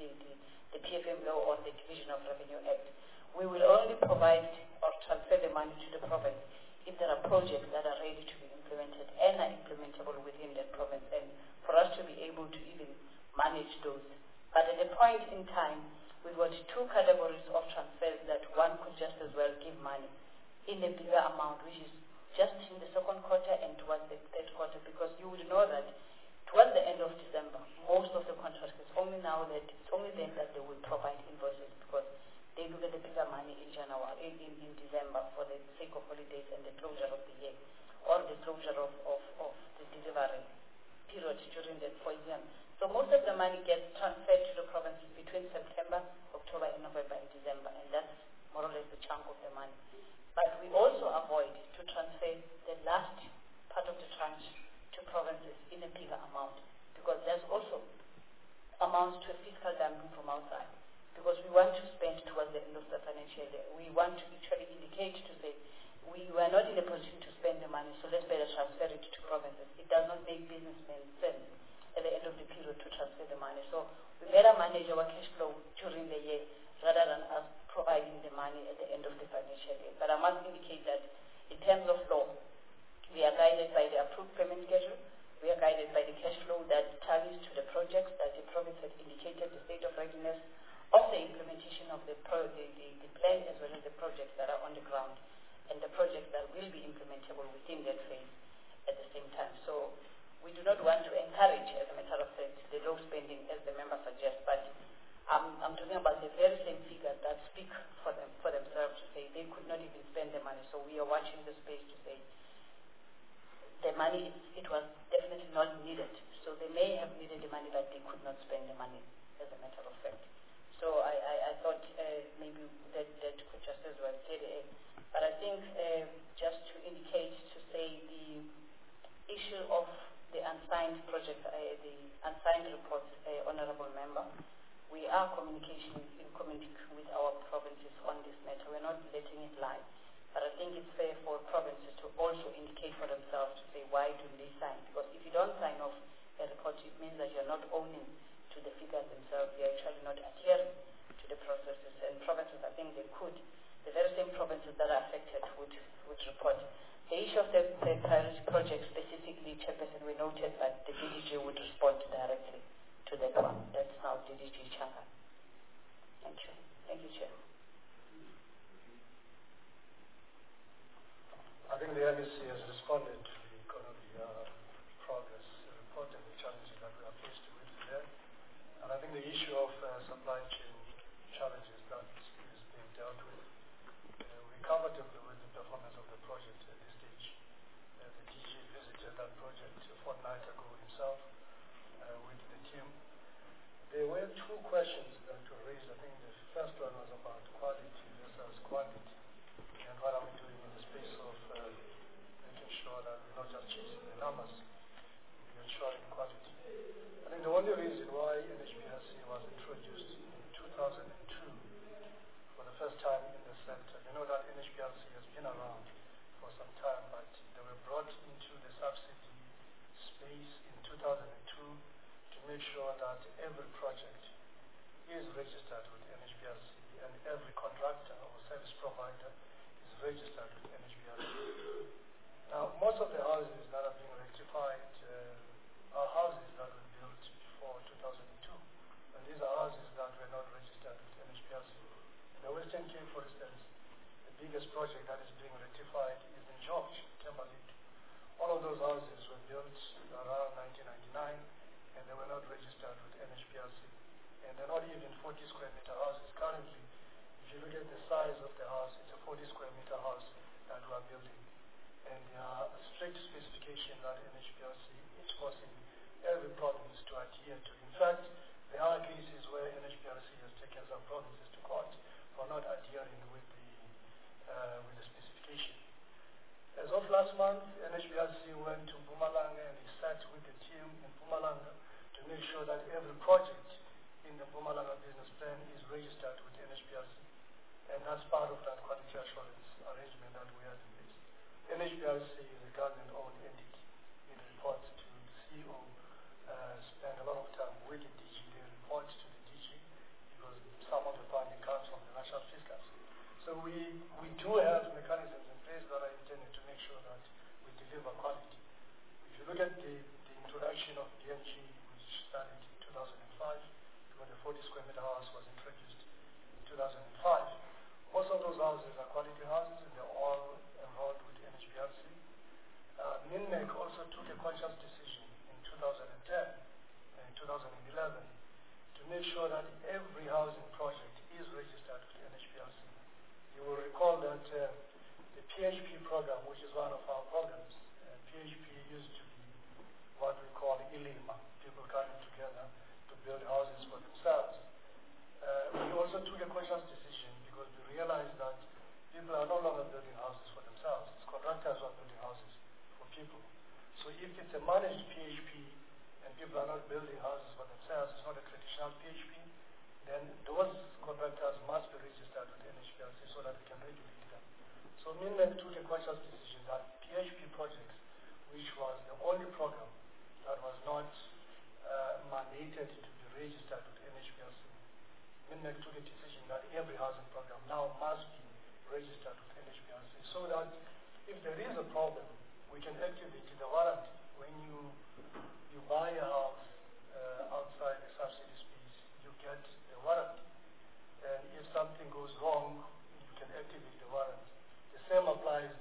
the PFM law or the Division of Revenue Act. We will only provide or transfer the money to the province if there are projects that are ready to be implemented and are implementable within that province, and for us to be able to even manage those. But at a point in time, we've got 2 categories of transfers that one could just as well give money in a bigger amount, which is just in the second quarter and towards the third quarter, because you would know that towards the end of December, most of the contractors only then that they will provide invoices, because they do get the bigger money in January, in December, for the sake of holidays and the closure of the year, or the closure of the delivery period during the year. So most of the money gets transferred to the provinces between September, October, and November, and December, and that's more or less the chunk of the money. But we also avoid to transfer the last part of the tranche to provinces in a bigger amount, because there's also amounts to a fiscal dumping from outside, because we want to spend towards the end of the financial year. We want to actually indicate to say we are not in a position to spend the money, so let's better transfer it to provinces. It does not make businessmen sense at the end of the period to transfer the money. So we better manage our cash flow during the year rather than us providing the money at the end of the financial year. But I must indicate that in terms of law, we are guided by the approved payment schedule. We are guided by the cash flow that tallies to the projects that the province has indicated, the state of readiness of the implementation of the plan, as well as the projects that are on the ground. and the projects that will be implementable within that phase at the same time. So we do not want to encourage, as a matter of fact, the low spending as the member suggests, but I'm talking about the very same figures that speak for themselves to say they could not even spend the money. So we are watching the space to say the money, it was definitely not needed. So they may have needed the money, but they could not spend the money, as a matter of fact. So I thought maybe that could just as well say the end. But I think just to indicate, to say the issue of the unsigned project, the unsigned report, Honourable Member, we are communicating with our provinces on this matter. We're not letting it lie. But I think it's fair for provinces to also indicate for themselves to say, why do they sign? Because if you don't sign off a report, it means that you're not owning to the figures themselves. You're actually not adhering to the processes. And provinces, I think they could. The very same provinces that are affected would report. The issue of the priority project specifically, Chairperson, we noted that the DDG would respond directly to that one. That's now DDG Changa. Thank you. Thank you, Chair. I think the MEC has responded to the economic progress report and the challenges that we are faced with today. And I think the issue of supply chain challenges that is being dealt with, we're comfortable with the performance of the project at this stage. The DG visited that project a fortnight ago himself with the team. There were two questions that were raised. I think the first one was about quality versus quantity. And what are we doing in the space of making sure that we're not just chasing the numbers, we're ensuring quality. I think the only reason why NHBRC was introduced in 2002 for the first time in the sector, you know that NHBRC has been around for some time, but they were brought into the subsidy space in 2002 to make sure that every project is registered with NHBRC and every contractor or service provider is registered with NHBRC. Now, most of the houses that are being rectified are houses that were built before 2002, and these are houses that were not registered with NHBRC. In the Western Cape, for instance, the biggest project that is being rectified is in George, Timberlake. All of those houses were built around 1999, and they were not registered with NHBRC. And they're not even 40 square meter houses. Currently, if you look at the size of the house, it's a 40 square meter house that we are building. And there are strict specifications that NHBRC is forcing every province to adhere to. In fact, there are cases where NHBRC has taken some provinces to court for not adhering with the specification. As of last month, NHBRC went to Mpumalanga and he sat with the team in Mpumalanga to make sure that every project in the Mpumalanga business plan is registered with NHBRC. And that's part of that quality assurance arrangement that we have in place. NHBRC is a government-owned entity. It reports to the CEO, spend a lot of time with the DG. They report to the DG because some of the funding comes from the National Fiscal. So we do have mechanisms in place that are intended to make sure that we deliver quality. If you look at the introduction of DNG, which started in 2005, when the 40 square meter house was introduced in 2005, most of those houses are quality houses and they're all enrolled with NHBRC. MINMEC also took a conscious decision in 2010 and 2011 to make sure that every housing project is registered with NHBRC. You will recall that the PHP program, which is one of our programs, PHP used to be what we call ILIMA, people coming together to build houses for themselves. We also took a conscious decision because we realized that people are no longer building houses for themselves. It's contractors who are building houses for people. So if it's a managed PHP and people are not building houses for themselves, it's not a traditional PHP, then those contractors must be registered with NHBRC so that we can regulate them. So MINMEC took a conscious decision that PHP projects, which was the only program that was not mandated to be registered with NHBRC, MINMEC took a decision that every housing program now must be registered with NHBRC so that if there is a problem, we can activate the warranty. When you buy a house outside the subsidy space, you get the warranty. And if something goes wrong, you can activate the warranty. The same applies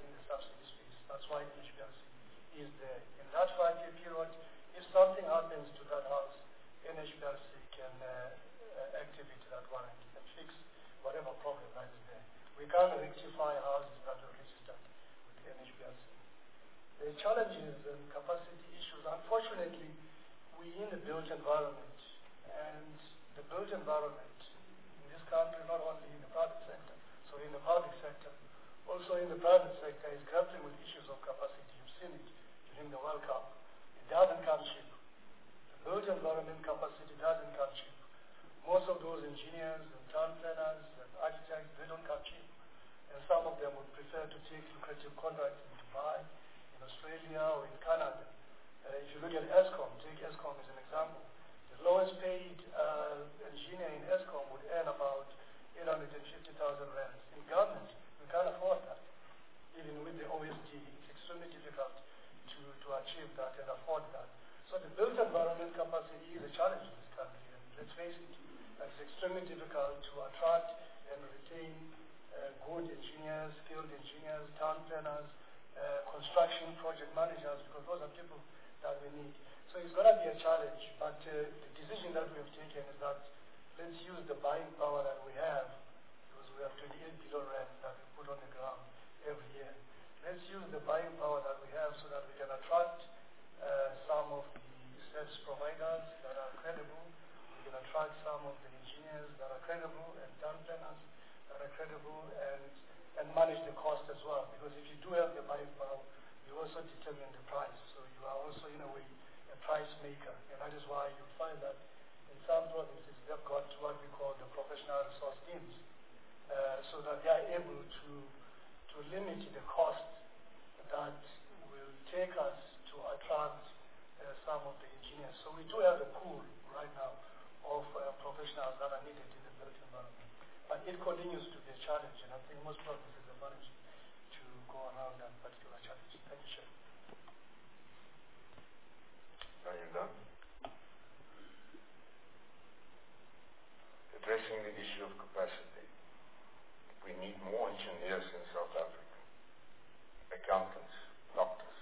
and capacity issues, unfortunately, we're in the built environment, and the built environment in this country, not only in the private sector, so in the public sector, also in the private sector, is grappling with issues of capacity. You've seen it during the World Cup. It doesn't come cheap. The built environment capacity doesn't come cheap. Most of those engineers and town planners and architects, they don't come cheap. And some of them would prefer to take lucrative contracts in Dubai, in Australia, or in Canada. If you look at ESCOM, take ESCOM as an example. The lowest paid engineer in ESCOM would earn about 850,000 rands. In government, we can't afford that. Even with the OSD, it's extremely difficult to achieve that and afford that. So the built environment capacity is a challenge in this country. And let's face it, it's extremely difficult to attract and retain good engineers, skilled engineers, town planners, construction project managers, because those are people that we need. So it's going to be a challenge, but the decision that we have taken is that let's use the buying power that we have, because we have 28 billion rand that we put on the ground every year. Let's use the buying power that we have so that we can attract some of the service providers that are credible. We can attract some of the engineers that are credible and town planners that are credible, and manage the cost as well. Because if you do have the buying power, you also determine the price. So you are also, in a way, a price maker. And that is why you find that in some provinces they've got what we call the professional resource teams, so that they are able to limit the cost that will take us to attract some of the engineers. So we do have a pool right now of professionals that are needed in the built environment. But it continues to be a challenge, and I think most provinces have managed to go around that particular challenge. Thank you, Chair. Are you done? Addressing the issue of capacity. We need more engineers in South Africa, accountants, doctors.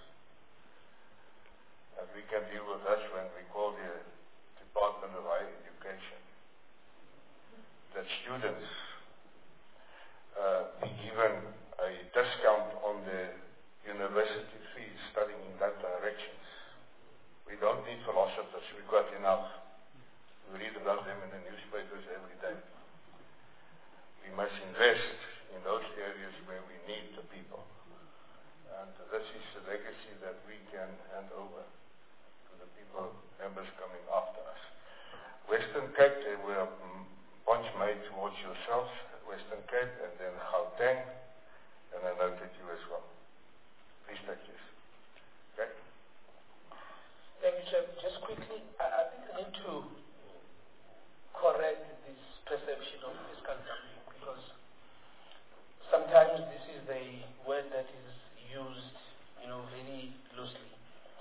And we can deal with that when we call the Department of Higher Education that students be given a discount on the university fees studying in that directions. We don't need philosophers, we've got enough. We read about them in the newspapers every day. We must invest in those areas where we need the people. And this is a legacy that we can hand over to the people, members coming after us. Western Cape, there were points made towards yourselves, Western Cape, and then Gauteng, and I noted you as well. Please take this. Okay? Thank you, Chair. Just quickly, I think I need to correct this perception of fiscal dumping, because sometimes this is the word that is used, very loosely.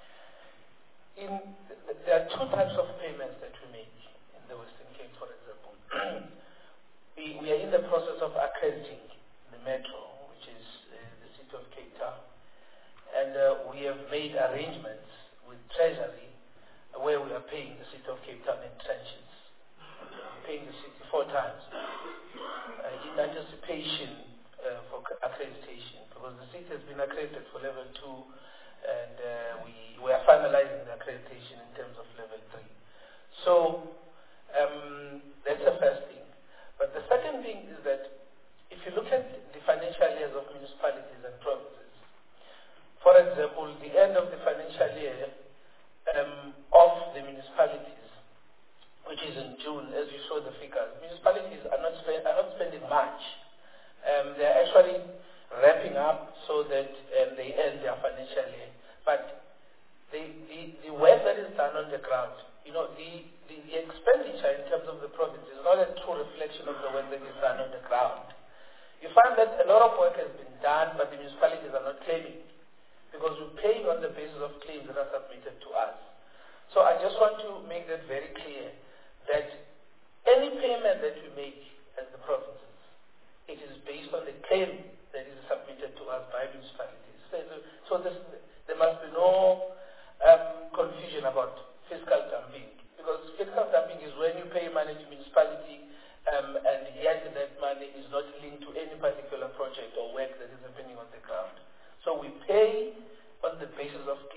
There are two types of payments that we make in the Western Cape, for example. We are in the process of accrediting the metro, which is the city of Cape Town. And we have made arrangements with Treasury where we are paying the city of Cape Town in tranches. Paying the city 4 times in anticipation for accreditation, because the city has been accredited for level 2, and we are finalizing the accreditation in terms of level 3. So that's the first thing. But the second thing is that if you look at the financial years of municipalities and provinces, for example, the end of the financial year of the municipalities, which is in June, as you saw the figures, municipalities are not spending much. They are actually ramping up so that they end their financial year. But the work that is done on the ground, the expenditure in terms of the province is not a true reflection of the work that is done on the ground. You find that a lot of work has been done, but the municipalities are not claiming, because we pay on the basis of claims that are submitted to us. So I just want to make that very clear, that any payment that we make as the provinces, it is based on the claim that is submitted to us by municipalities. So there must be no confusion about fiscal dumping, because fiscal dumping is when you pay money to municipality and yet that money is not linked to any particular project or work that is happening on the ground. So we pay on the basis of claims that are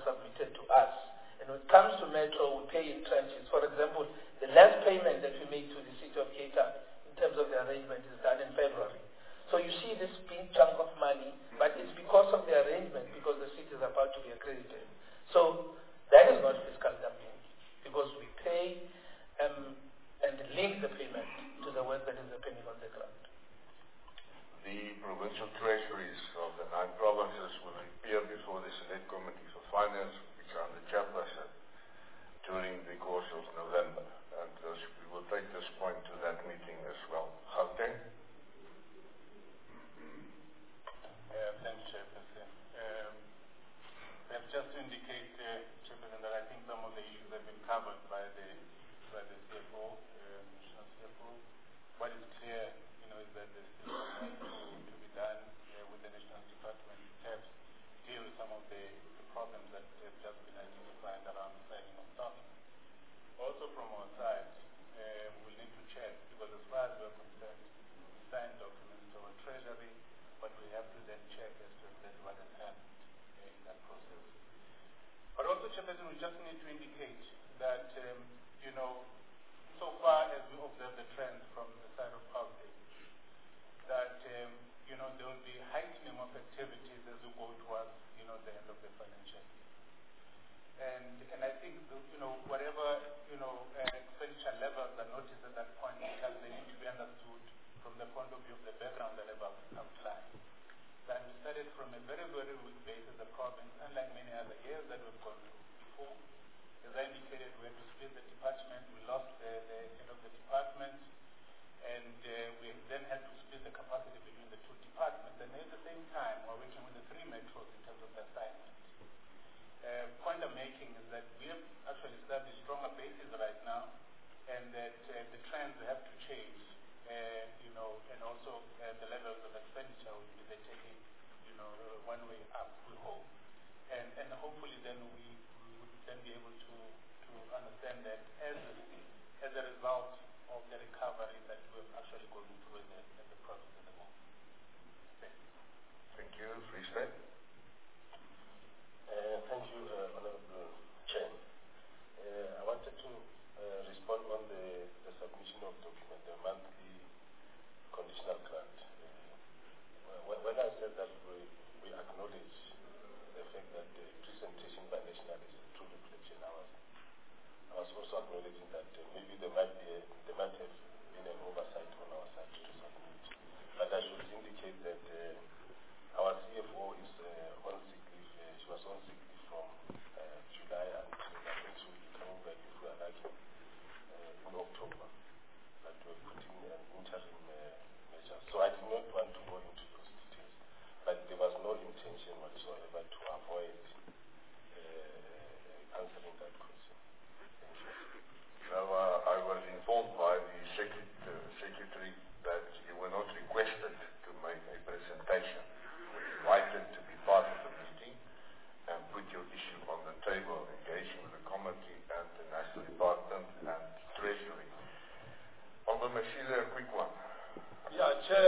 submitted to us. And when it comes to Metro, we pay in tranches. For example, the last payment that we made to the City of Cape Town in terms of the arrangement is done in February. So you see this big chunk of money, but it's because of the arrangement, because the city is about to be accredited. So that is not fiscal dumping, because we pay and link the payment to the work that is happening on the ground. The provincial treasuries of the 9 provinces will appear before the Select Committee for Finance, which I'm the chairperson, during the course of November. And we will take this point to that meeting as well. Gauteng? Thanks, Chairperson. Just to indicate, Chairperson, that I think some of the issues have been covered by the CFO, National CFO. What is clear, is that there's still some work to be done with the National Department to perhaps deal with some of the problems that have just been identified around the signing of documents. Also from our side, we'll need to check, because as far as we're concerned, we sign documents to our treasury, but we have to then check as to exactly what has happened in that process. But also, Chairperson, we just need to indicate that, so far as we observe the trend from the side of public, that, there will be heightening of activities as we go towards, the end of the financial year. And I think, whatever, expenditure levels are noticed at that point in time, they need to be understood from the point of view of the background that I've outlined. That we started from a very, very weak base as a province, unlike many other years that we've gone through before. As I indicated, we had to split the department. We lost the head of the department, and we then had to split the capacity between the 2 departments. And at the same time, we're working with the 3 metros in terms of the assignment. Point I'm making is that we have actually established stronger bases right now, and that the trends have to change, and also the levels of expenditure will be taking, one way up, we hope. And hopefully then we would then be able to understand that as a result of the recovery that we're actually going through as a process at the moment. Thank you. Free State? Thank you, Honorable Chair. I wanted to respond on the submission of document, the monthly conditional grant. When I said that we acknowledge the fact that the presentation by National is a true reflection, I was also acknowledging that maybe there might have been an oversight on our side to submit. But I should indicate that our CFO is on sick leave. She was on sick leave from July until I think she will be coming back if we are lucky in October. But we're putting an interim measure. So I do not want to go into those details. But there was no intention whatsoever to avoid answering that question. Now, I was informed by the secretary that you were not requested to make a presentation. You were invited to be part of the meeting and put your issue on the table, engaging with the committee and the National Department and Treasury. Honorable Mashile, a quick one. Yeah, Chair,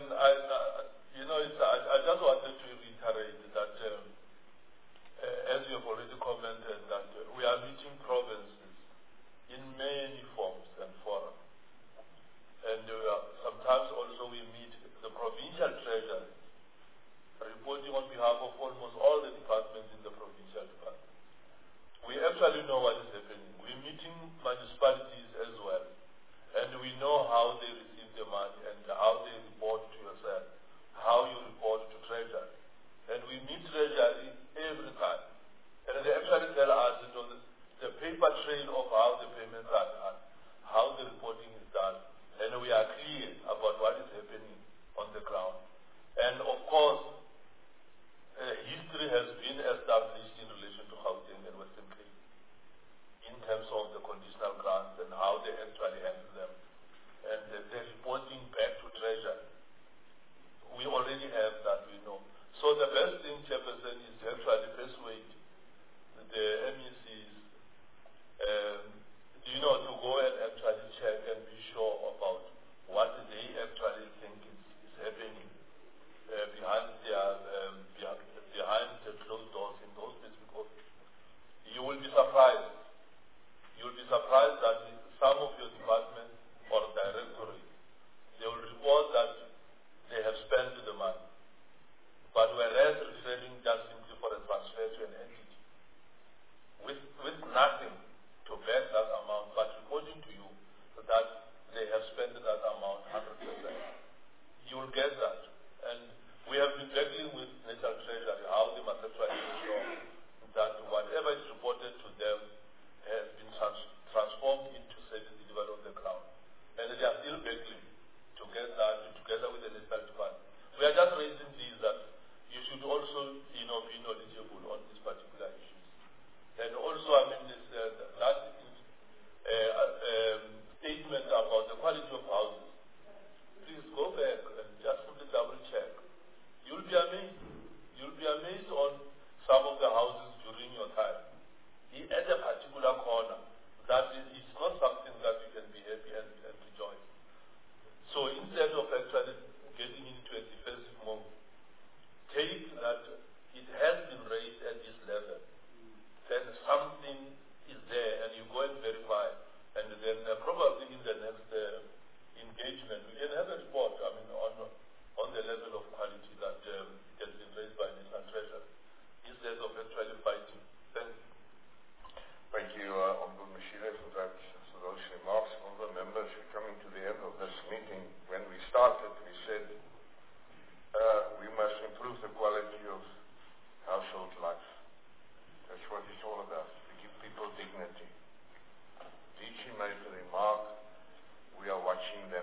I just wanted to reiterate that, as you have already commented, that we are meeting provinces in many forms and forums. And sometimes also we meet the provincial treasury, reporting on behalf of almost all the departments in the provincial department. We actually know what is happening. We're meeting municipalities as well. And we know how they receive the money and how they report to yourself, how you report to treasury. And we meet treasury every time. And they actually tell us that the something is there and you go and verify, and then probably in the next engagement we can have a report, on the level of quality that has been raised by National Treasury, instead of actually fighting. Thank you. Thank you, Honorable Mashile, for those remarks. Honorable members, we're coming to the end of this meeting. When we started, we said we must improve the quality of household life. That's what it's all about, to give people dignity. DG made the remark, we are watching them.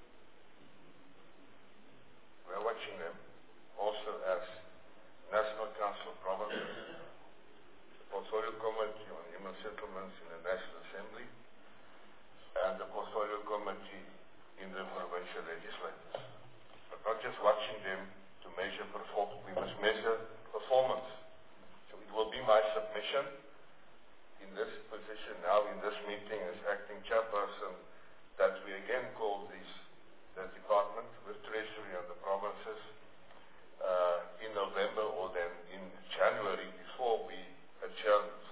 We are watching them also as National Council of Provinces, the Portfolio Committee on Human Settlements in the National Assembly, and the Portfolio Committee in the provincial legislatures. But not just watching them to measure performance, we must measure performance. So it will be my submission in this position now, in this meeting as acting chairperson, that we again call the department with Treasury and the provinces in November or then in January before we adjourn